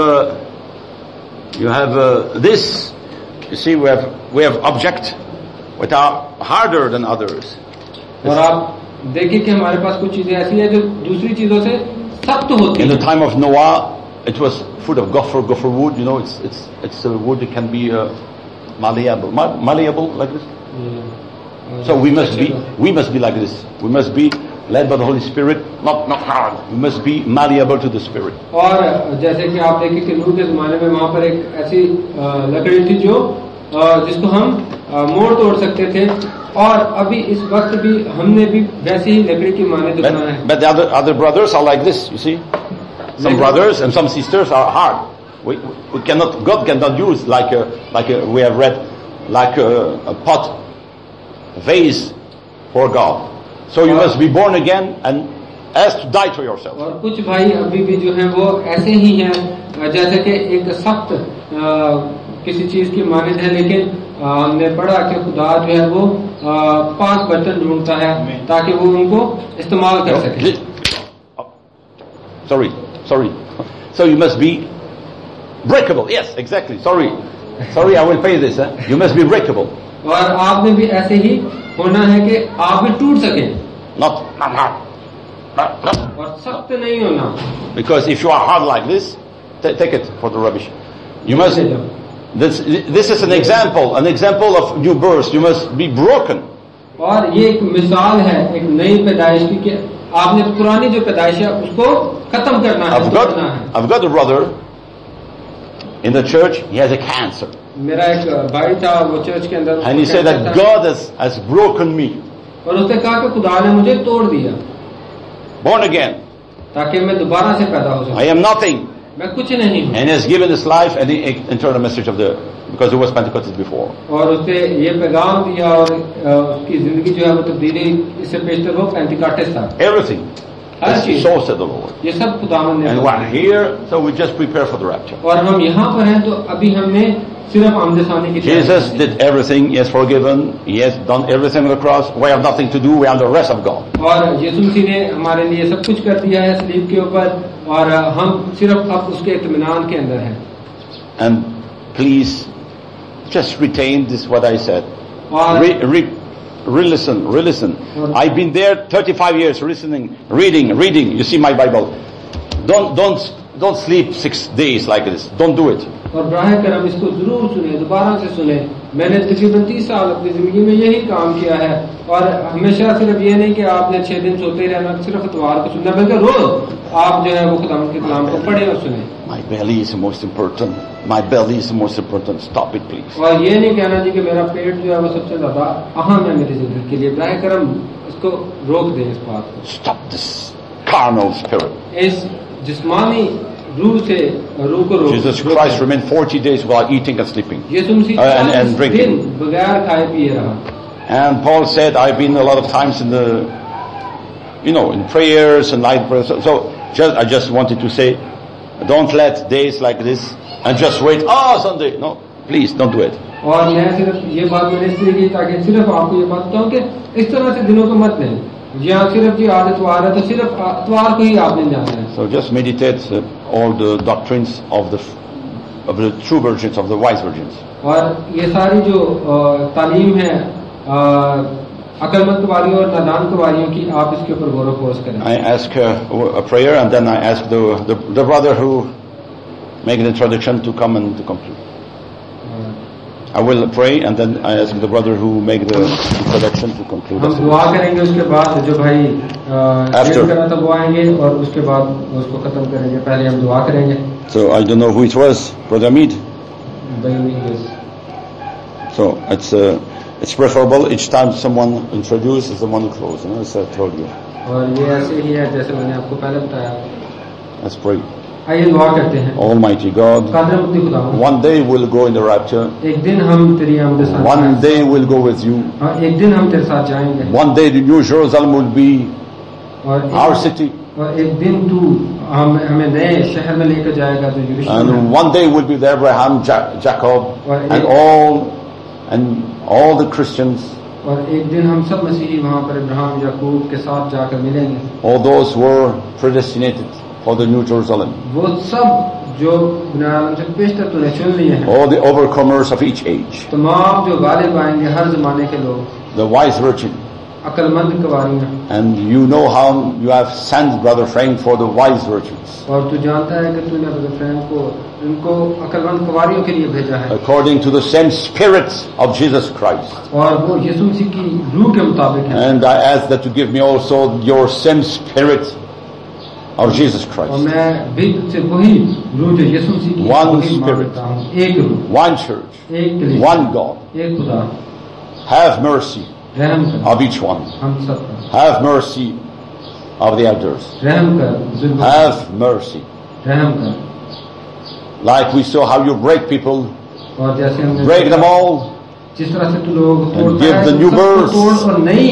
you have this. You see, we have object which are harder than others. और आप देखिए कि हमारे पास कुछ चीजें ऐसी हैं जो दूसरी चीजों से सख्त होती In हैं. the time of Noah, it was full of gopher wood. You know, it's a wood that can be malleable like this. So we must be like this. We must be led by the Holy Spirit, not hard. We must be malleable to the Spirit. और जैसे कि आप देखिए कि नूह के जमाने में वहां पर एक ऐसी लकड़ी थी जो जिसको हम मोड़ तोड़ सकते थे, और अभी इस वक्त भी हमने भी वैसी ही लकड़ी की माने बनाना है. But the other brothers are like this. You see, some brothers and some sisters are hard. We cannot. God cannot use like we have read like a pot, a vase for God. So you must be born again and as to die to yourself. और कुछ भाई अभी भी जो है वो ऐसे ही हैं जैसे कि एक सख्त किसी चीज की मानिद है, लेकिन हमने पढ़ा कि खुदा जो है वो 5 बर्तन ढूंढता है ताकि वो उनको इस्तेमाल कर सके. Sorry. So you must be breakable. Yes, exactly. Sorry, I will pay this. You must be breakable. और आपने भी ऐसे ही होना है कि आप भी टूट सके. Not. और सख्त नहीं होना. Because if you are hard like this, take it for the rubbish. You must. This is an example of new birth. You must be broken. और ये एक मिसाल है एक नई पैदाइश की कि आपने पुरानी जो पैदाइश है उसको खत्म करना है. I've got a brother in the church. He has a cancer. मेरा एक भाई था वो चर्च के अंदर. And he said that God has broken me. और उसने कहा कि खुदा ने मुझे तोड़ दिया. Born again. ताकि मैं दोबारा से पैदा हो सकूं. I am nothing. मैं कुछ नहीं हूं. And he has given his life and he entered the message of because he was Pentecostal before. और उसने ये पैगाम दिया और उसकी जिंदगी जो है वो तब्दीली इससे पेशतर वो पेंटिकॉस्टल था. Everything. So said the Lord. ये सब खुदावंद ने. And we're here, so we just prepare for the rapture. और हम यहाँ पर हैं तो अभी हमने सिर्फ आमदसानी की. Jesus did everything. He has forgiven. He has done everything on the cross. We have nothing to do. We are the rest of God. और यीशु मसीह ने हमारे लिए सब कुछ कर दिया है सलीब के ऊपर और हम सिर्फ अब उसके इत्मीनान के अंदर हैं. And please just retain this what I said. Re-listen. I've been there 35 years listening, reading. You see my Bible. Don't sleep 6 days like this. Don't do it. और ब्राह करम इसको जरूर सुने, दोबारा से सुने. मैंने तकरीबन 30 साल अपनी जिंदगी में यही काम किया है और हमेशा सिर्फ ये नहीं कि आपने 6 दिन सोते रहना, सिर्फ इतवार को सुनना, बल्कि रोज आप जो है वो खुदावंद के कलाम को पढ़े और सुने. My belly is the most important. Stop it, please. और ये नहीं कहना जी कि मेरा पेट जो है वो सबसे ज्यादा अहम है मेरी जिंदगी के लिए. ब्राह करम इसको रोक दें इस बात को. Stop this carnal spirit. इस जिस्मानी रूह से रूह को रोक. Jesus Christ remained 40 days without eating and sleeping. Yeshu Masih and drinking. बगैर खाए पिए रहा. And Paul said, I've been a lot of times in in prayers and night prayers. So I just wanted to say, don't let days like this and just wait. Sunday. No, please don't do it. और मैं सिर्फ ये बात मैंने इसलिए की ताकि सिर्फ आपको ये बात बताऊं कि इस तरह से दिनों को मत लें. यहाँ सिर्फ जी आज इतवार है तो सिर्फ इतवार को ही आपने जाना है. So just meditate all the doctrines of the true virgins, of the wise virgins. और ये सारी जो तालीम है अकलमंद कुवारियों और नादान कुवारियों की आप इसके ऊपर गौर वफोज करें. I ask a prayer and then I ask the brother who make the introduction to come and to conclude. I will pray and then I ask the brother who make the introduction to conclude. हम दुआ करेंगे उसके बाद जो भाई करा था वो आएंगे और उसके बाद उसको खत्म करेंगे. पहले हम दुआ करेंगे. So I don't know who it was, Brother Mead. So it's preferable each time someone introduces the one who closes. As I told you. और ये ऐसे ही है जैसे मैंने आपको पहले बताया. Let's pray. आइए दुआ करते हैं. Almighty God, one day we'll go in the rapture. एक दिन हम तेरी आमद साथ. One day we'll go with you. एक दिन हम तेरे साथ जाएंगे. One day the New Jerusalem will be our city. और एक दिन तू हमें नए शहर में लेकर जाएगा जो यरूशलेम. And one day will be the Abraham, Jacob, and all the Christians. और एक दिन हम सब मसीही वहाँ पर इब्राहिम याकूब के साथ जाकर मिलेंगे. All those who were predestinated for the New Jerusalem. वो सब जो बुनियाद से पेशतर तूने चुन लिए हैं. All the overcomers of each age. तमाम जो गालिब आएंगे हर जमाने के लोग. The wise virgin. अकलमंद कुवारियां. And you know how you have sent Brother Frank for the wise virgins. और तू जानता है कि तूने ब्रदर फ्रैंक को इनको अकलमंद कुवारियों के लिए भेजा है. According to the same spirit of Jesus Christ. और वो यीशु मसीह की रूह के मुताबिक है. And I ask that to give me also your same spirit of Jesus Christ. और मैं भी तुझसे वही रूह जो यीशु मसीह की one spirit, एक रूह, one church, एक कलीसिया, one God. एक खुदा. Have mercy रहम कर of each one. हम सब पर. Have mercy of the elders. रहम कर. Have mercy. रहम कर. Like we saw how you break people, और जैसे हमने break them all, जिस तरह से तू लोग and give the new birth. तोड़ और नई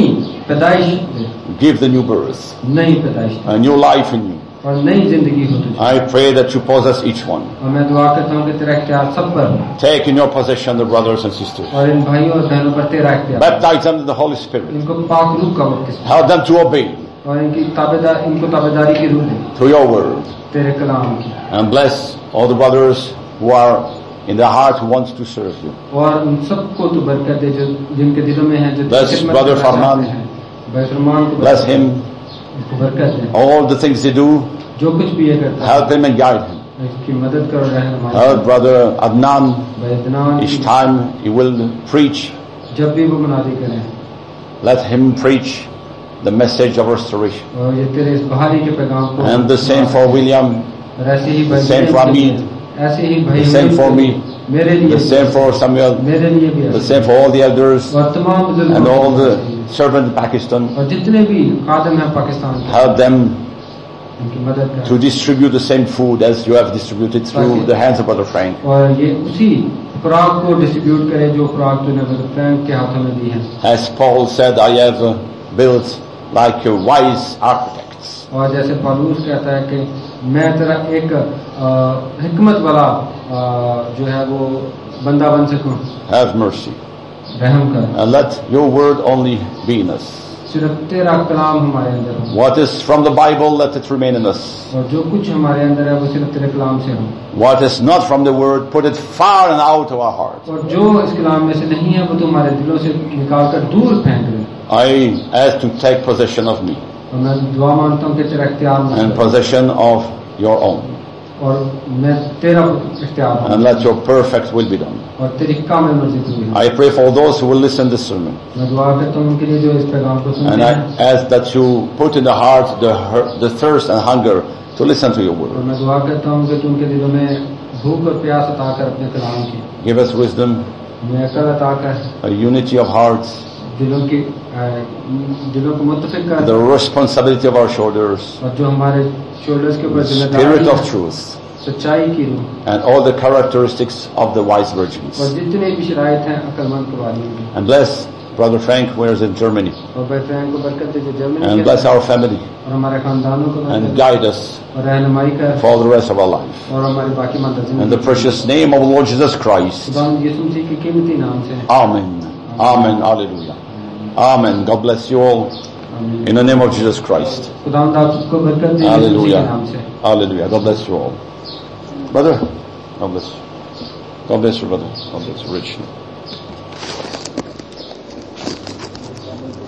पैदाइश दे, Give the new birth, नई पैदाइश दे, a new life in you. और नई जिंदगी हो तुझे। I pray that you possess each one. और मैं दुआ करता हूँ कि तेरा इख्तियार सब पर हो, Take in your possession the brothers and sisters. और इन भाइयों और बहनों पर तेरा इख्तियार, Baptize them in the Holy Spirit. इनको पाक रूह का बपतिस्मा, Help them to obey और इनको ताबेदारी की रूह दे through your word. तेरे कलाम की, And bless all the brothers who are in their heart who wants to serve you. और उन सबको तू बरकत दे जो जिनके दिलों में है, जो Bless खिदमत Brother करना Farman. चाहते हैं। भाई फरमान को Bless बरकत him, दे, इसको बरकत दे, all the things they do. जो कुछ भी ये करता है Help him and guide him. इसकी मदद करो, रहनुमाई Help Brother Adnan. भाई अदनान Each की, time he will preach, जब भी वो मुनादी करें, let him preach the message of restoration. और ये तेरे इस बहाली के पैगाम को, And the same for William, और ऐसे ही भाई the same for Hamid, ऐसे ही भाई the same for me, मेरे लिए, the same for Samuel, मेरे लिए भी the ऐसे, same for all the elders और तमाम बुजुर्गों and all को, the servants in Pakistan. और जितने भी खादम हैं पाकिस्तान के, Help them उनकी मदद कर, to distribute the same food as you have distributed through the hands of Brother Frank. और ये उसी खुराक को डिस्ट्रीब्यूट करे जो खुराक तूने ब्रदर फ्रैंक के हाथों में दी है। As Paul said, I have built like wise architects. और जैसे पौलुस कहता है कि मैं तेरा एक हिकमत वाला जो है वो बंदा बन सकूं, Have mercy. रहम कर, And let your word only be in us. सिर्फ तेरा कलाम हमारे अंदर हो, What is from the Bible, let it remain in us. और जो कुछ हमारे अंदर है वो सिर्फ तेरे कलाम से हो, What is not from the word, put it far and out of our heart. और जो इस कलाम में से नहीं है वो तो हमारे दिलों से निकाल कर दूर फेंक दे। I ask to take possession of me और मैं दुआ मांगता हूँ कि तेरा इख्तियार मुझ and पर, possession of your own. और मैं तेरा इख्तियार And let your perfect will be done. और तेरी कामिल मर्जी पूरी हो। I pray for those who will listen to this sermon. मैं दुआ करता हूँ उनके लिए जो इस पैगाम को And सुनते I हैं, ask that you put in the heart the thirst and hunger to listen to your और word. मैं दुआ करता हूँ कि तू उनके दिलों में भूख और प्यास अता कर अपने कलाम की, Give us wisdom, मैं अकल अता कर, a unity of hearts, दिलों को मुत्तफिक कर, the responsibility of our shoulders, और जो हमारे शोल्डर्स के ऊपर the जिम्मेदारी spirit of है, truth, सच्चाई की रूह, and all the characteristics of the wise और virgins. जितने भी शराइत हैं अकलमंद कवालियों की, And bless Brother Frank, who is in Germany. और भाई फ्रैंक को बरकत दे जो जर्मनी And के bless हैं, our family. और हमारे खानदानों को And बरकत दे, guide us और रहनुमाई कर, for the rest of our life. और हमारी बाकी माता In the precious name of Lord Jesus Christ. खुदा यीशु मसीह के कीमती नाम से, Amen. Amen. Hallelujah. Amen. God bless you all. In the name of Jesus Christ. खुदा आपको बरकत दे यीशु मसीह के नाम से। Hallelujah. Hallelujah. God bless you all. Brother, God bless you. God bless you, brother. God bless you richly.